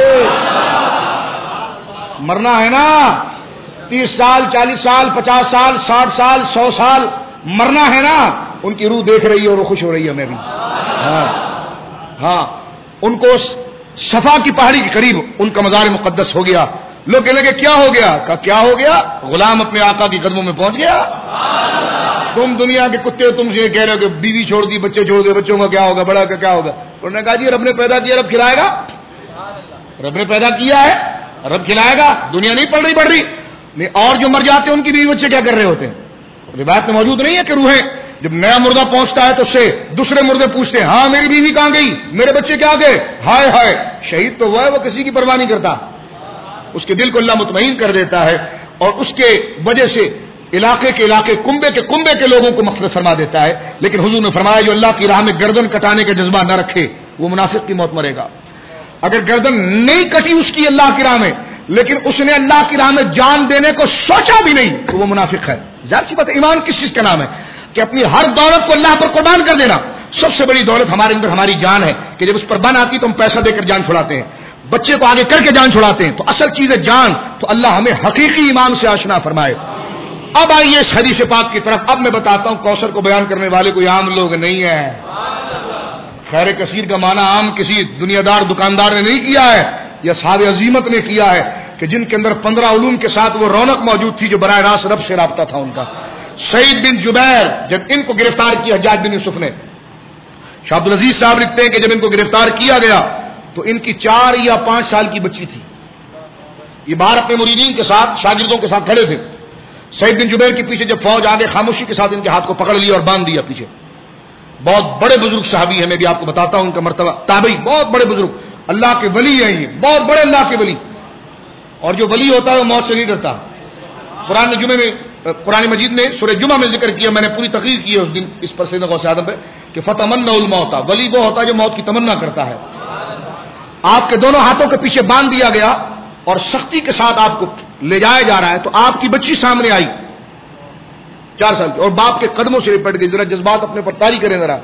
مرنا ہے نا, تیس سال, چالیس سال, پچاس سال, ساٹھ سال, سو سال مرنا ہے نا. ان کی روح دیکھ رہی ہے اور وہ خوش ہو رہی ہے. میں بھی ہاں ہاں ان کو صفا کی پہاڑی کے قریب ان کا مزار مقدس ہو گیا. لوگ کہنے لگے کیا ہو گیا؟ کہا کیا ہو گیا؟ غلام اپنے آقا کی قدموں میں پہنچ گیا. تم دنیا کے کتے تم سے کہہ رہے ہو کہ بیوی چھوڑ دی, بچے چھوڑ دے, بچوں کا کیا ہوگا, بڑا کا کیا ہوگا. انہوں نے کہا جی رب نے پیدا کیا, رب کھلائے گا. رب نے پیدا کیا ہے, رب کھلائے گا. دنیا نہیں پڑ رہی پڑ رہی نہیں. اور جو مر جاتے ہیں ان کی بیوی بچے کیا کر رہے ہوتے ہیں؟ روایت میں موجود نہیں ہے کہ روحیں جب نیا مردہ پہنچتا ہے تو اس سے دوسرے مردے پوچھتے ہیں ہاں میری بیوی کہاں گئی, میرے بچے کیا گئے. ہائے ہائے, شہید تو وہ ہے, وہ کسی کی پرواہ نہیں کرتا. اس کے دل کو اللہ مطمئن کر دیتا ہے, اور اس کے وجہ سے علاقے کے علاقے, کنبے کے کنبے کے لوگوں کو مغفرت فرما دیتا ہے. لیکن حضور نے فرمایا جو اللہ کی راہ میں گردن کٹانے کا جذبہ نہ رکھے وہ منافق کی موت مرے گا. اگر گردن نہیں کٹی اس کی اللہ کی راہ میں, لیکن اس نے اللہ کی راہ میں جان دینے کو سوچا بھی نہیں, تو وہ منافق ہے. ظاہر سی بات ہے, ایمان کس چیز کا نام ہے کہ اپنی ہر دولت کو اللہ پر قربان کر دینا. سب سے بڑی دولت ہمارے اندر ہماری جان ہے کہ جب اس پر بن آتی تو ہم پیسہ دے کر جان چھڑاتے ہیں, بچے کو آگے کر کے جان چھڑاتے ہیں. تو اصل چیز ہے جان. تو اللہ ہمیں حقیقی ایمان سے آشنا فرمائے. اب آئیے اس حدیث پاک کی طرف. اب میں بتاتا ہوں کوثر کو بیان کرنے والے کوئی عام لوگ نہیں ہے. خیر کثیر کا معنی عام کسی دنیا دار دکاندار نے نہیں کیا ہے, یا صحابہ عظیمت نے کیا ہے کہ جن کے اندر پندرہ علوم کے ساتھ وہ رونق موجود تھی جو براہ راست رب سے رابطہ تھا ان کا. سعید بن جبیر جب ان کو گرفتار کیا حجاج بن یوسف نے, شاہ عبد العزیز صاحب لکھتے ہیں کہ جب ان کو گرفتار کیا گیا تو ان کی چار یا پانچ سال کی بچی تھی. یہ باہر اپنے مریدین کے ساتھ شاگردوں کے ساتھ کھڑے تھے. سعید بن جبیر کے پیچھے جب فوج آگے خاموشی کے ساتھ ان کے ہاتھ کو پکڑ لیا اور باندھ دیا پیچھے. بہت بڑے بزرگ صحابی ہیں, میں بھی آپ کو بتاتا ہوں ان کا مرتبہ. تابعی, بہت بڑے بزرگ, اللہ کے ولی ہیں یہ, بہت بڑے اللہ کے ولی. اور جو ولی ہوتا ہے وہ موت سے نہیں ڈرتا. قرآن جمعے میں قرآن مجید نے سورہ جمعہ میں ذکر کیا, میں نے پوری تقریر کی ہے اس دن اس پر سیدنا غوث اعظم پہ, کہ فتمنوا الموت, ولی وہ ہوتا ہے جو موت کی تمنا کرتا ہے. آپ کے دونوں ہاتھوں کے پیچھے باندھ دیا گیا اور سختی کے ساتھ آپ کو لے جایا جا رہا ہے. تو آپ کی بچی سامنے آئی چار سال کی, اور باپ کے قدموں سے لپٹ گئی. ذرا جذبات اپنے پر طاری کریں ذرا.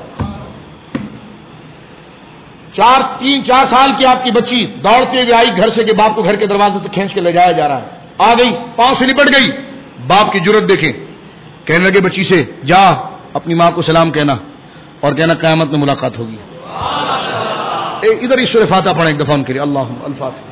چار تین چار سال کی آپ کی بچی دوڑتے ہوئے آئی گھر سے کہ باپ کو گھر کے دروازے سے کھینچ کے لے جایا جا رہا ہے. آ گئی, پاؤں سے لپٹ گئی. باپ کی جرت دیکھیں, کہنے لگے بچی سے جا اپنی ماں کو سلام کہنا اور کہنا قیامت میں ملاقات ہوگی. ادھر ہی سورہ فاتحہ پڑھیں ایک دفعہ ان کے لیے. اللہم الفاتحہ.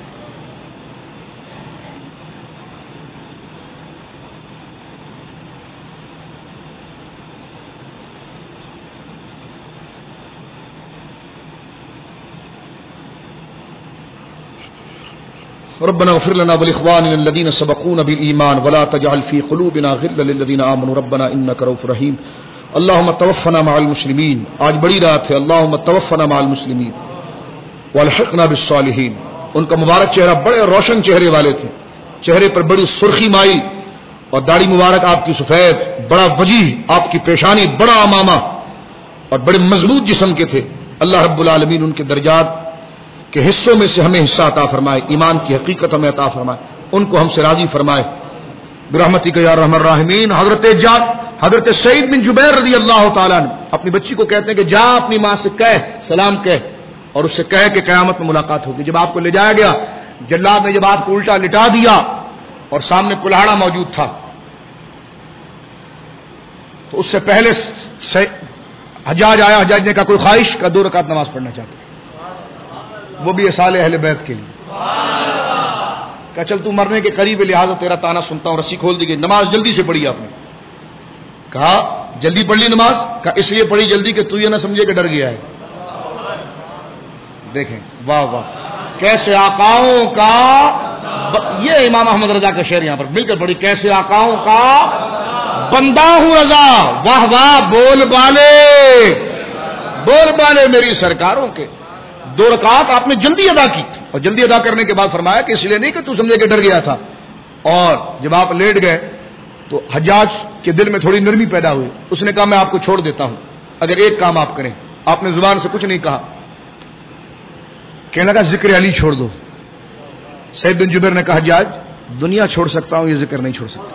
ربنا اغفر لنا ولاخواننا الذين سبقونا بالايمان ولا تجعل في قلوبنا غلا للذين امنوا ربنا انك رؤوف رحيم. اللهم توفنا مع المسلمين. آج بڑی رات ہے. اللهم توفنا مع المسلمين والحقنا بالصالحين. ان کا مبارک چہرہ بڑے روشن چہرے والے تھے, چہرے پر بڑی سرخی مائی اور داڑھی مبارک آپ کی سفید, بڑا وجیح آپ کی پیشانی, بڑا امامہ اور بڑے مضبوط جسم کے تھے. اللہ رب العالمین ان کے درجات کہ حصوں میں سے ہمیں حصہ عطا فرمائے, ایمان کی حقیقت ہمیں عطا فرمائے, ان کو ہم سے راضی فرمائے برحمتک یا ارحم الراحمین. حضرت جاد حضرت سعید بن جبیر رضی اللہ تعالیٰ عنہ اپنی بچی کو کہتے ہیں کہ جا اپنی ماں سے کہہ, سلام کہہ, اور اس سے کہہ کہ قیامت میں ملاقات ہوگی. جب آپ کو لے جایا گیا, جلاد نے جب آپ کو الٹا لٹا دیا اور سامنے کلاڑا موجود تھا, تو اس سے پہلے حجاج آیا. حجاج نے کہا کوئی خواہش کا دو رکعت نماز پڑھنا چاہتا ہے, وہ بھی اصال اہل بیت کے لیے. کہا چل تو مرنے کے قریب, لہٰذا تیرا تانا سنتا ہوں. رسی کھول دی گئی. نماز جلدی سے پڑھی آپ نے. کہا جلدی پڑھ لی نماز. کہا اس لیے پڑھی جلدی کہ تو یہ نہ سمجھے کہ ڈر گیا ہے. دیکھیں واہ واہ, کیسے آقاؤں کا, یہ امام احمد رضا کا شعر یہاں پر مل کر پڑھی, کیسے آقاؤں کا بندہ ہوں رضا، واہ واہ بول بالے بول بالے میری سرکاروں کے. دو رکعات آپ نے جلدی ادا کی، اور جلدی ادا کرنے کے بعد فرمایا کہ اس لیے نہیں کہ تو سمجھے کہ ڈر گیا تھا. اور جب آپ لیٹ گئے تو حجاج کے دل میں تھوڑی نرمی پیدا ہوئی. اس نے کہا میں آپ کو چھوڑ دیتا ہوں اگر ایک کام آپ کریں. آپ نے زبان سے کچھ نہیں کہا، کہنے لگا ذکر علی چھوڑ دو. سعید بن جبیر نے کہا حجاج دنیا چھوڑ سکتا ہوں، یہ ذکر نہیں چھوڑ سکتا.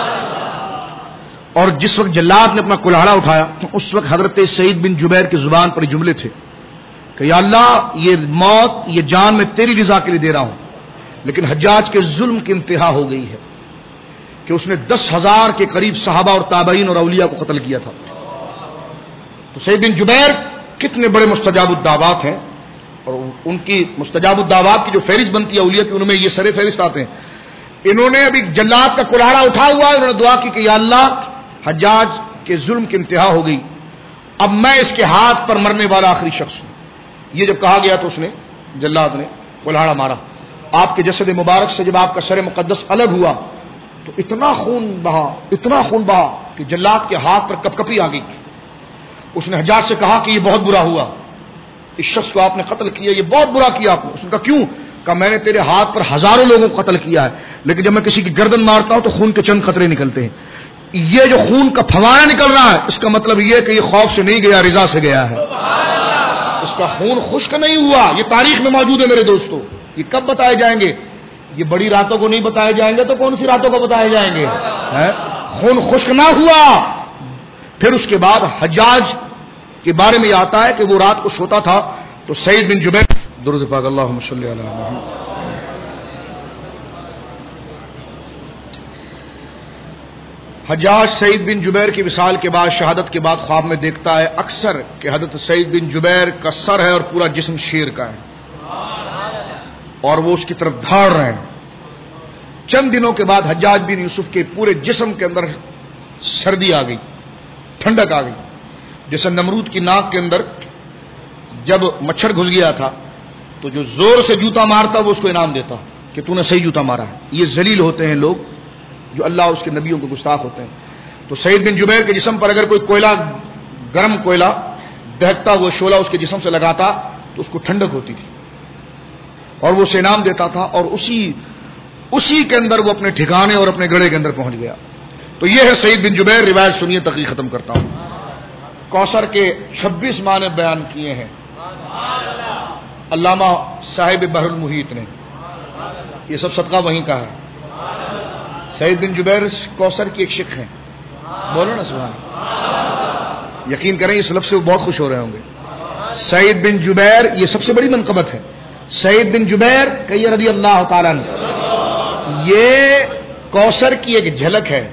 اور جس وقت جلاد نے اپنا کلہاڑا اٹھایا اس وقت حضرت سعید بن جبیر کی زبان پر جملے تھے کہ یا اللہ یہ موت یہ جان میں تیری رضا کے لیے دے رہا ہوں. لیکن حجاج کے ظلم کی انتہا ہو گئی ہے کہ اس نے دس ہزار کے قریب صحابہ اور تابعین اور اولیاء کو قتل کیا تھا. تو سعید بن جبیر کتنے بڑے مستجاب الدعوات ہیں، اور ان کی مستجاب الدعوات کی جو فہرست بنتی ہے اولیاء کی ان میں یہ سرے فہرست آتے ہیں. انہوں نے ابھی جلاد کا کلہاڑا اٹھا ہوا ہے، انہوں نے دعا کی کہ یا اللہ حجاج کے ظلم کی انتہا ہو گئی، اب میں اس کے ہاتھ پر مرنے والا آخری شخص ہوں. یہ جب کہا گیا تو اس نے جلاد نے کلہاڑا مارا. آپ کے جسد مبارک سے جب آپ کا سر مقدس الگ ہوا تو اتنا خون بہا اتنا خون بہا کہ جلاد کے ہاتھ پر کپ کپی آ گئی. اس نے حجاج سے کہا کہ یہ بہت برا ہوا، اس شخص کو آپ نے قتل کیا، یہ بہت برا کیا آپ نے. اس نے کہا کیوں؟ کہا میں نے تیرے ہاتھ پر ہزاروں لوگوں کو قتل کیا ہے، لیکن جب میں کسی کی گردن مارتا ہوں تو خون کے چند قطرے نکلتے ہیں. یہ جو خون کا فوارہ نکل رہا ہے اس کا مطلب یہ کہ یہ خوف سے نہیں گیا، رضا سے گیا ہے. اس کا خون خشک نہیں ہوا. یہ تاریخ میں موجود ہے میرے دوستو. یہ کب بتائے جائیں گے؟ یہ بڑی راتوں کو نہیں بتائے جائیں گے تو کون سی راتوں کو بتائے جائیں گے؟ خون خشک نہ ہوا. پھر اس کے بعد حجاج کے بارے میں یہ آتا ہے کہ وہ رات کو سوتا تھا تو سعید بن جبیر درود پاک اللہم صلی علی محمد. حجاج سعید بن جبیر کی وصال کے بعد شہادت کے بعد خواب میں دیکھتا ہے اکثر کہ حضرت سعید بن جبیر کا سر ہے اور پورا جسم شیر کا ہے اور وہ اس کی طرف دھاڑ رہے ہیں. چند دنوں کے بعد حجاج بن یوسف کے پورے جسم کے اندر سردی آ گئی، ٹھنڈک آ گئی. جیسے نمرود کی ناک کے اندر جب مچھر گھس گیا تھا تو جو زور سے جوتا مارتا وہ اس کو انعام دیتا کہ تو نے صحیح جوتا مارا ہے. یہ ذلیل ہوتے ہیں لوگ جو اللہ اور اس کے نبیوں کے گستاخ ہوتے ہیں. تو سعید بن جبیر کے جسم پر اگر کوئی کوئلہ گرم کوئلہ دہتا وہ شعلہ اس کے جسم سے لگاتا تو اس کو ٹھنڈک ہوتی تھی اور وہ اسے انعام دیتا تھا. اور اسی اسی کے اندر وہ اپنے ٹھکانے اور اپنے گڑھے کے اندر پہنچ گیا. تو یہ ہے سعید بن جبیر. روایت سنیے، تقریر ختم کرتا ہوں. کوثر کے چھبیس معنی بیان کیے ہیں علامہ صاحب بحر المحیط نے. یہ سب صدقہ وہیں کا ہے. سعید بن جبیر کوثر کی ایک شق ہیں. بولو نا سبحان اللہ. یقین کریں اس لفظ سے وہ بہت خوش ہو رہے ہوں گے. سعید بن جبیر یہ سب سے بڑی منقبت ہے. سعید بن جبیر کہیے رضی اللہ تعالیٰ عنہ. یہ کوثر کی ایک جھلک ہے.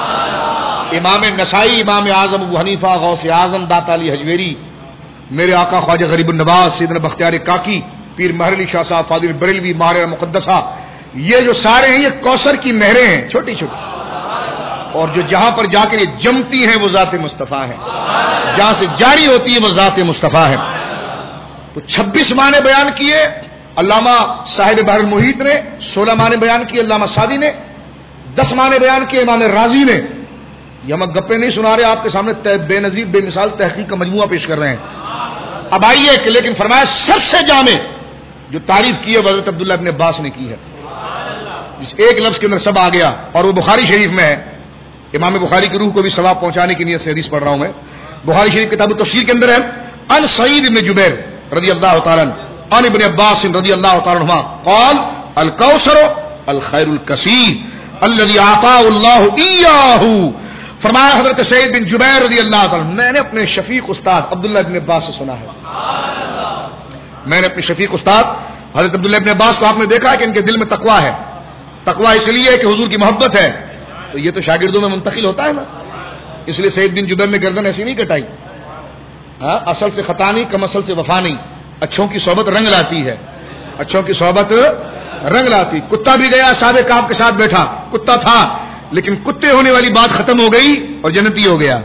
امام نسائی، امام اعظم ابو حنیفہ، غوث اعظم داتا علی حجویری، میرے آقا خواجہ غریب النواز سیدنا بختیار کاکی، پیر مہر علی شاہ صاحب، فاضل بریلوی، ماہر مقدسہ، یہ جو سارے ہیں یہ کوثر کی نہریں ہیں چھوٹی چھوٹی. اور جو جہاں پر جا کے یہ جمتی ہیں وہ ذات مصطفیٰ ہے، جہاں سے جاری ہوتی ہے وہ ذات مصطفیٰ ہے. تو چھبیس معنی بیان کیے علامہ صاحب بحر المحیط نے، سولہ معنی بیان کیے علامہ سعدی نے، دس معنی بیان کیے امام رازی نے. یہ ہم گپے نہیں سنا رہے، آپ کے سامنے بے نظیر بے مثال تحقیق کا مجموعہ پیش کر رہے ہیں. اب آئیے کہ لیکن فرمایا سب سے جامع جو تعریف کی ہے حضرت عبداللہ ابن عباس نے کی ہے. اس ایک لفظ کے اندر سب آ گیا اور وہ بخاری شریف میں ہے. امام بخاری کی روح کو بھی ثواب پہنچانے کی نیت سے حدیث پڑھ رہا ہوں میں. بخاری شریف کتاب التفسیر کے اندر ہے ان سعید بن جبیر رضی اللہ تعالیٰ عن ابن عباس رضی اللہ تعالیٰ عنہما قال الکوثر الخیر الکثیر الذی اعطاه اللہ ایاہ. فرمایا حضرت سعید بن جبیر رضی اللہ تعالیٰ میں نے اپنے شفیق استاد عبداللہ ابن عباس سے سنا ہے. میں نے اپنے شفیق استاد حضرت عبداللہ ابن عباس کو آپ نے دیکھا ہے کہ ان کے دل میں تقویٰ ہے. تقویٰ اس لیے کہ حضور کی محبت ہے. تو یہ تو شاگردوں میں منتقل ہوتا ہے نا. اس لیے سعید بن جبیر نے گردن ایسی نہیں کٹائی. ہاں اصل سے خطا نہیں، کم اصل سے وفا نہیں. اچھوں کی صحبت رنگ لاتی ہے، اچھوں کی صحبت رنگ لاتی. کتا بھی گیا صاحب کعب کے ساتھ بیٹھا، کتا تھا لیکن کتے ہونے والی بات ختم ہو گئی اور جنتی ہو گیا.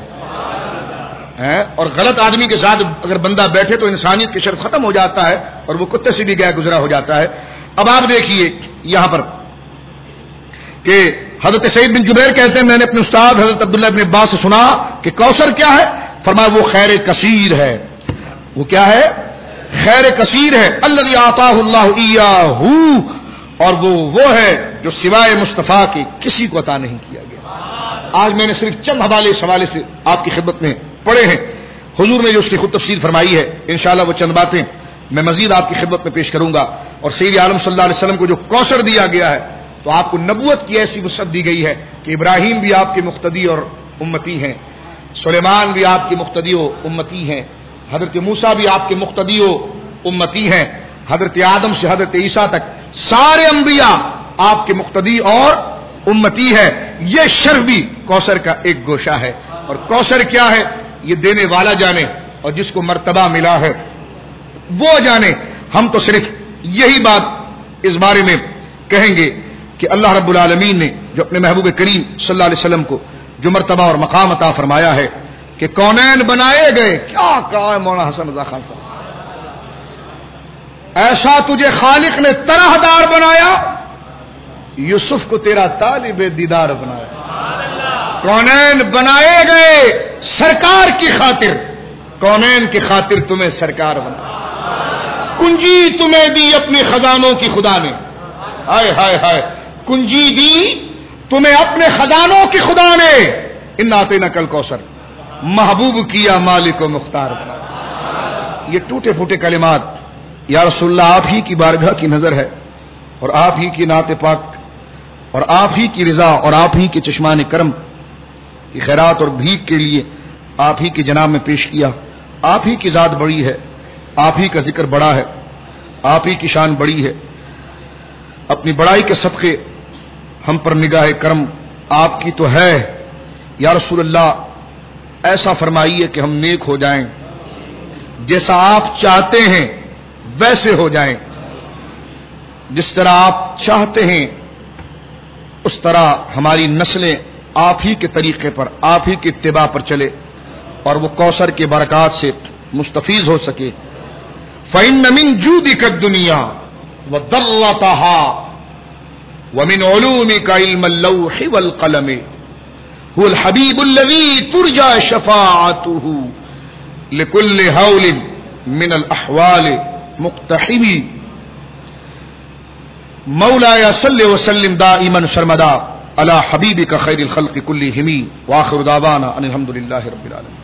اور غلط آدمی کے ساتھ اگر بندہ بیٹھے تو انسانیت کی شرف ختم ہو جاتا ہے اور وہ کتے سے بھی گیا گزرا ہو جاتا ہے. اب آپ دیکھیے یہاں پر کہ حضرت سعید بن جبیر کہتے ہیں میں نے اپنے استاد حضرت عبداللہ بن عباس سے سنا کہ کوثر کیا ہے؟ فرمایا وہ خیر کثیر ہے. وہ کیا ہے؟ خیر کثیر ہے. الذی آتاہ اللہ ایاہ، اور وہ وہ ہے جو سوائے مصطفیٰ کے کسی کو عطا نہیں کیا گیا. آج میں نے صرف چند حوالے اس حوالے سے آپ کی خدمت میں پڑھے ہیں. حضور نے جو اس کی خود تفسیر فرمائی ہے انشاءاللہ وہ چند باتیں میں مزید آپ کی خدمت میں پیش کروں گا. اور سید عالم صلی اللہ علیہ وسلم کو جو کوثر دیا گیا ہے تو آپ کو نبوت کی ایسی وسعت دی گئی ہے کہ ابراہیم بھی آپ کے مقتدی اور امتی ہیں، سلیمان بھی آپ کے مقتدی و امتی ہیں، حضرت موسیٰ بھی آپ کے مقتدی و امتی ہیں، حضرت آدم سے حضرت عیسیٰ تک سارے انبیاء آپ کے مقتدی اور امتی ہے. یہ شرف بھی کوثر کا ایک گوشہ ہے. اور کوثر کیا ہے یہ دینے والا جانے، اور جس کو مرتبہ ملا ہے وہ جانے. ہم تو صرف یہی بات اس بارے میں کہیں گے کہ اللہ رب العالمین نے جو اپنے محبوب کریم صلی اللہ علیہ وسلم کو جو مرتبہ اور مقام عطا فرمایا ہے کہ کونین بنائے گئے. کیا کہا ہے مولانا حسن رضا خان صاحب، ایسا تجھے خالق نے طرح دار بنایا، یوسف کو تیرا طالب دیدار بنایا. کونین بنائے گئے سرکار کی خاطر، کونین کی خاطر تمہیں سرکار بنا. کنجی تمہیں دی اپنے خزانوں کی خدا نے، ہائے ہائے ہائے، کنجی دی تمہیں اپنے خزانوں کی خدا نے. انا اعطیناک الکوثر، محبوب کیا مالک و مختار بنا. یہ ٹوٹے پھوٹے کلمات یا رسول اللہ آپ ہی کی بارگاہ کی نظر ہے، اور آپ ہی کی نعت پاک، اور آپ ہی کی رضا، اور آپ ہی کے چشمان کرم کی خیرات اور بھیک کے لیے آپ ہی کی جناب میں پیش کیا. آپ ہی کی ذات بڑی ہے، آپ ہی کا ذکر بڑا ہے، آپ ہی کی شان بڑی ہے. اپنی بڑائی کے صدقے ہم پر نگاہ کرم آپ کی تو ہے. یا رسول اللہ ایسا فرمائیے کہ ہم نیک ہو جائیں، جیسا آپ چاہتے ہیں ویسے ہو جائیں، جس طرح آپ چاہتے ہیں اس طرح ہماری نسلیں آپ ہی کے طریقے پر، آپ ہی کے اتباع پر چلے، اور وہ کوثر کے برکات سے مستفیض ہو سکے. فَإِنَّ مِن جُودِكَ الدُّنْيَا وَضَرَّتَهَا وَمِنْ عُلُومِكَ عِلْمَ اللَّوْحِ وَالْقَلَمِ هُوَ الْحَبِيبُ الَّذِي تُرْجَى شَفَاعَتُهُ لِكُلِّ هَوْلٍ مِنَ الْأَحْوَالِ مُقْتَحِمِ. مولاي صل وسلم دائما سرمدا على حبيبك خير الخلق كلهم. واخر دعوانا ان الحمد لله رب العالمين.